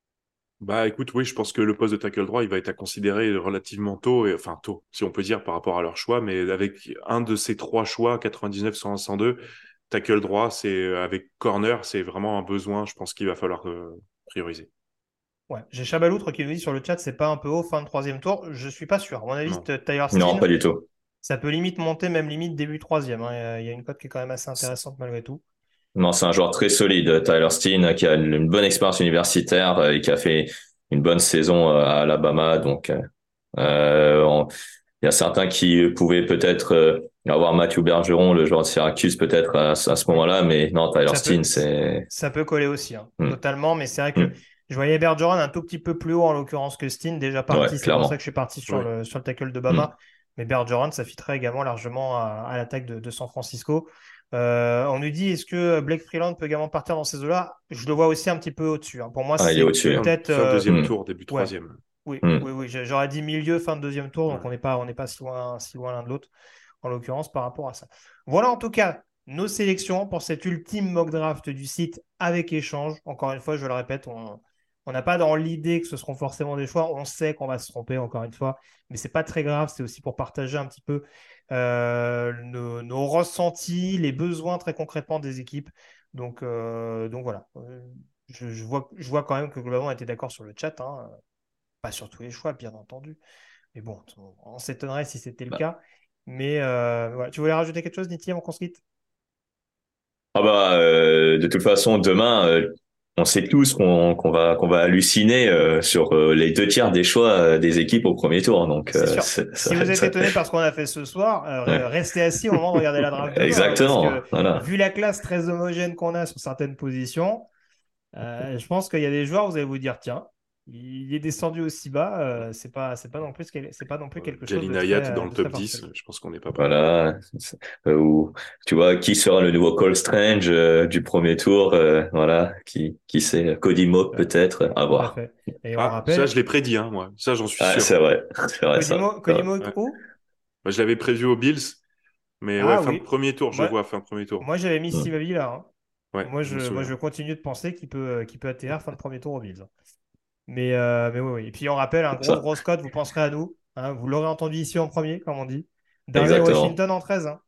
Bah écoute, oui, je pense que le poste de tackle droit, il va être à considérer relativement tôt, et, enfin tôt, si on peut dire, par rapport à leur choix, mais avec un de ces trois choix, quatre-vingt-dix-neuf, cent un, cent deux, tackle droit, c'est avec corner, c'est vraiment un besoin, je pense qu'il va falloir euh, prioriser. Ouais, j'ai Chabaloutre qui nous dit sur le chat, c'est pas un peu haut, fin de troisième tour. Je suis pas sûr. À mon avis, Non. Tyler Non, Steen, pas du tout. ça peut limite monter, même limite début troisième, hein. Il y a une cote qui est quand même assez intéressante malgré tout. Non, c'est un joueur très solide, Tyler Steen, qui a une bonne expérience universitaire euh, et qui a fait une bonne saison euh, à Alabama. Donc, euh, euh, on- il y a certains qui pouvaient peut-être euh, avoir Matthew Bergeron, le joueur de Syracuse, peut-être à, ce à ce Oui. moment-là, mais non, Tyler Ça peut, Steen, c'est... ça peut coller aussi, hein, Hmm, totalement. Mais c'est vrai que hmm. je voyais Bergeron un tout petit peu plus haut en l'occurrence que Steen, déjà Ouais, parti. C'est pour ça que clairement. je suis parti sur Oui. le, sur le tackle de Hmm. Bama. Mais Bergeron, ça fitterait également largement à, à l'attaque de, de San Francisco. Euh, on nous dit, est-ce que Blake Freeland peut également partir dans ces eaux-là? Je le vois aussi un petit peu au-dessus, hein. Pour moi, Ah, il est c'est au-dessus. Hein. Fin, peut-être. fin euh, deuxième Hmm, tour, début ouais, troisième. oui, hmm. oui, oui. J'aurais dit milieu, fin de deuxième tour, donc Ouais. on n'est pas, on n'est pas si loin, si loin l'un de l'autre, en l'occurrence, par rapport à ça. Voilà en tout cas nos sélections pour cet ultime mock draft du site avec échange. Encore une fois, je le répète, on on n'a pas dans l'idée que ce seront forcément des choix. On sait qu'on va se tromper, encore une fois, mais c'est pas très grave. C'est aussi pour partager un petit peu euh, nos, nos ressentis, les besoins très concrètement des équipes. Donc, euh, donc voilà. Euh, Je, je vois, je vois quand même que globalement on était d'accord sur le chat, hein. Pas sur tous les choix, bien entendu. Mais bon, on s'étonnerait si c'était le Bah. cas. Mais euh, voilà. Tu voulais rajouter quelque chose, Niti, avant qu'on se quitte? Ah bah, euh, de toute façon, demain, euh, on sait tous qu'on, qu'on va qu'on va halluciner euh, sur euh, les deux tiers des choix euh, des équipes au premier tour. Donc, c'est euh, sûr. c'est, si ça, vous êtes ça... étonné par ce qu'on a fait ce soir, euh, ouais. restez assis au moment de regarder la draft demain. Exactement. Parce que, voilà. vu la classe très homogène qu'on a sur certaines positions, euh, je pense qu'il y a des joueurs, vous allez vous dire, tiens, il est descendu aussi bas, euh, c'est pas, c'est pas non plus, c'est pas non plus quelque chose de Jalin très, Hayat dans euh, le de top très dix, farfelu. je pense qu'on n'est pas prêt. Voilà. Euh, ou tu vois qui sera le nouveau Cole Strange euh, du premier tour. Euh, voilà. Qui qui sait Cody Moke Ouais, peut-être. À tout à voir. fait. Et on Ah, rappelle, ça, je l'ai prédit, hein, moi. Ça, j'en suis Ah, sûr. c'est vrai. C'est vrai ça. Codimo, C'est vrai. Codimo Ouais. où? Moi, je l'avais prévu aux Bills, mais ouais, Ah fin de oui. premier tour, je le Moi, vois, fin de premier tour. moi j'avais mis Mm. Steve Avila là. Hein. Ouais, Moi, je je, me moi, souviens. je continue de penser qu'il peut, euh, qu'il peut atterrir fin de premier tour aux Bills. Mais, euh, mais oui, oui. Et puis on rappelle, un gros, Ça. gros code, vous penserez à nous. Hein, vous l'aurez entendu ici en premier, comme on dit. Dernier Exactement. Washington en treize. Hein.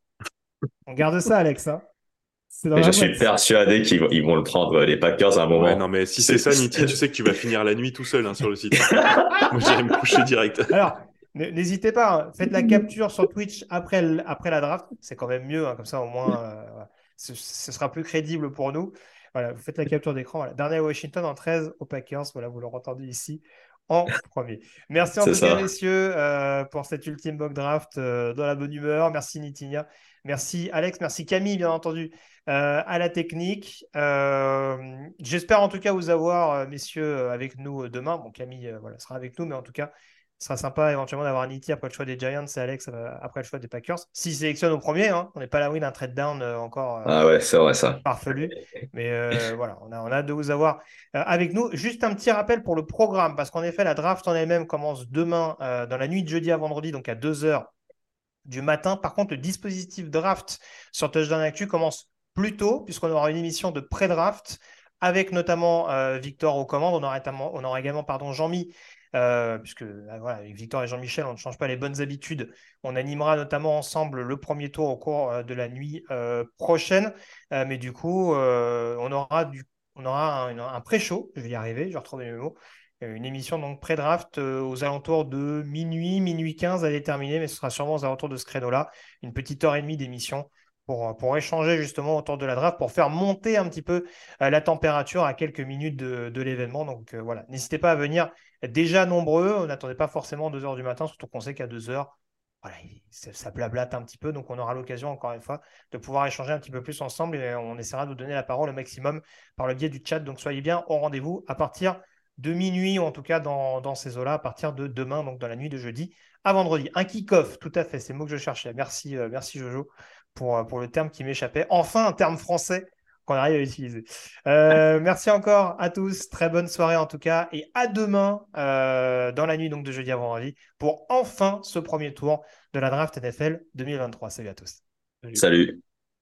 On garde ça, Alex. Hein. C'est dans Et la je suis boîte. persuadé qu'ils vont, ils vont le prendre, les Packers, à un moment. Ouais, non, mais si c'est, C'est- ça, Niti, tu sais que tu vas finir la nuit tout seul hein, sur le site. Hein. Moi, j'irai me coucher direct. Alors, n'hésitez pas, hein. Faites la capture sur Twitch après, le, après la draft. C'est quand même mieux, hein, comme ça au moins, euh, voilà. ce, ce sera plus crédible pour nous. Voilà, vous faites la capture d'écran. Voilà. Dernier Washington en treize aux Packers. Voilà, vous l'aurez entendu ici en premier. Merci en C'est tout cas, ça. messieurs, euh, pour cette ultime mock draft euh, dans la bonne humeur. Merci Nitinia. Merci Alex. Merci Camille, bien entendu, euh, à la technique. Euh, j'espère en tout cas vous avoir, euh, messieurs, avec nous demain. Bon, Camille euh, voilà, sera avec nous, mais en tout cas, ce sera sympa éventuellement d'avoir Niti après le choix des Giants et Alex euh, après le choix des Packers. S'ils sélectionnent au premier, hein, on n'est pas à l'abri d'un trade down euh, encore. Euh, Ah ouais, c'est vrai ça. farfelu. Mais euh, voilà, on a, on a hâte de vous avoir euh, avec nous. Juste un petit rappel pour le programme, parce qu'en effet, la draft en elle-même commence demain, euh, dans la nuit de jeudi à vendredi, donc à deux heures du matin. Par contre, le dispositif draft sur Touchdown Actu commence plus tôt, puisqu'on aura une émission de pré-draft avec notamment euh, Victor aux commandes. On aura, on aura également pardon, Jean-Mi, euh, puisque euh, voilà, avec Victor et Jean-Michel, on ne change pas les bonnes habitudes. On animera notamment ensemble le premier tour au cours euh, de la nuit euh, prochaine. Euh, mais du coup, euh, on aura, du, on aura un, un pré-show, je vais y arriver, je vais retrouver mes mots. Une émission donc pré-draft euh, aux alentours de minuit, minuit quinze à déterminer, mais ce sera sûrement aux alentours de ce créneau-là. Une petite heure et demie d'émission pour, pour échanger justement autour de la draft, pour faire monter un petit peu euh, la température à quelques minutes de, de l'événement. Donc euh, voilà, n'hésitez pas à venir déjà nombreux. On n'attendait pas forcément deux heures du matin, surtout qu'on sait qu'à deux heures, voilà, ça, ça blablate un petit peu. Donc on aura l'occasion, encore une fois, de pouvoir échanger un petit peu plus ensemble et on essaiera de vous donner la parole au maximum par le biais du chat. Donc soyez bien au rendez-vous à partir de minuit, ou en tout cas dans, dans ces eaux-là, à partir de demain, donc dans la nuit de jeudi à vendredi. Un kick-off, tout à fait, c'est le mot que je cherchais. Merci, euh, merci Jojo pour, pour le terme qui m'échappait. Enfin, un terme français qu'on arrive à utiliser. Euh, merci encore à tous, très bonne soirée en tout cas, et à demain, euh, dans la nuit donc de jeudi à vendredi, pour enfin ce premier tour de la draft N F L deux mille vingt-trois. Salut à tous. Salut. Salut.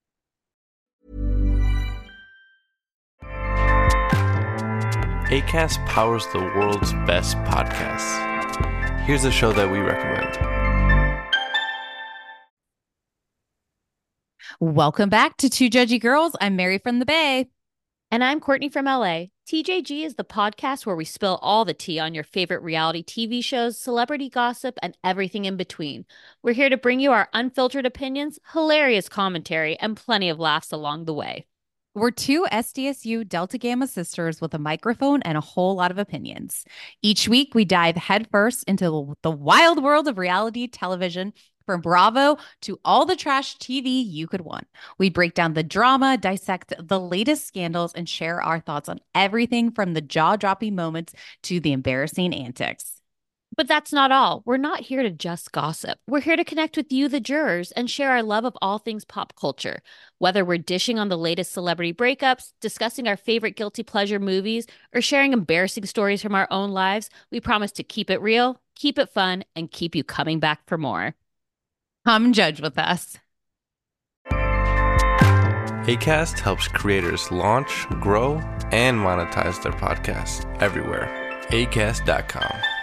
Acast powers the world's best podcasts. Here's a show that we recommend. Welcome back to Two Judgy Girls. I'm Mary from the Bay. And I'm Courtney from L A. T J G is the podcast where we spill all the tea on your favorite reality T V shows, celebrity gossip, and everything in between. We're here to bring you our unfiltered opinions, hilarious commentary, and plenty of laughs along the way. We're two S D S U Delta Gamma sisters with a microphone and a whole lot of opinions. Each week, we dive headfirst into the wild world of reality television, from Bravo to all the trash T V you could want. We break down the drama, dissect the latest scandals, and share our thoughts on everything from the jaw-dropping moments to the embarrassing antics. But that's not all. We're not here to just gossip. We're here to connect with you, the jurors, and share our love of all things pop culture. Whether we're dishing on the latest celebrity breakups, discussing our favorite guilty pleasure movies, or sharing embarrassing stories from our own lives, we promise to keep it real, keep it fun, and keep you coming back for more. Come judge with us. Acast helps creators launch, grow, and monetize their podcasts everywhere. acast dot com.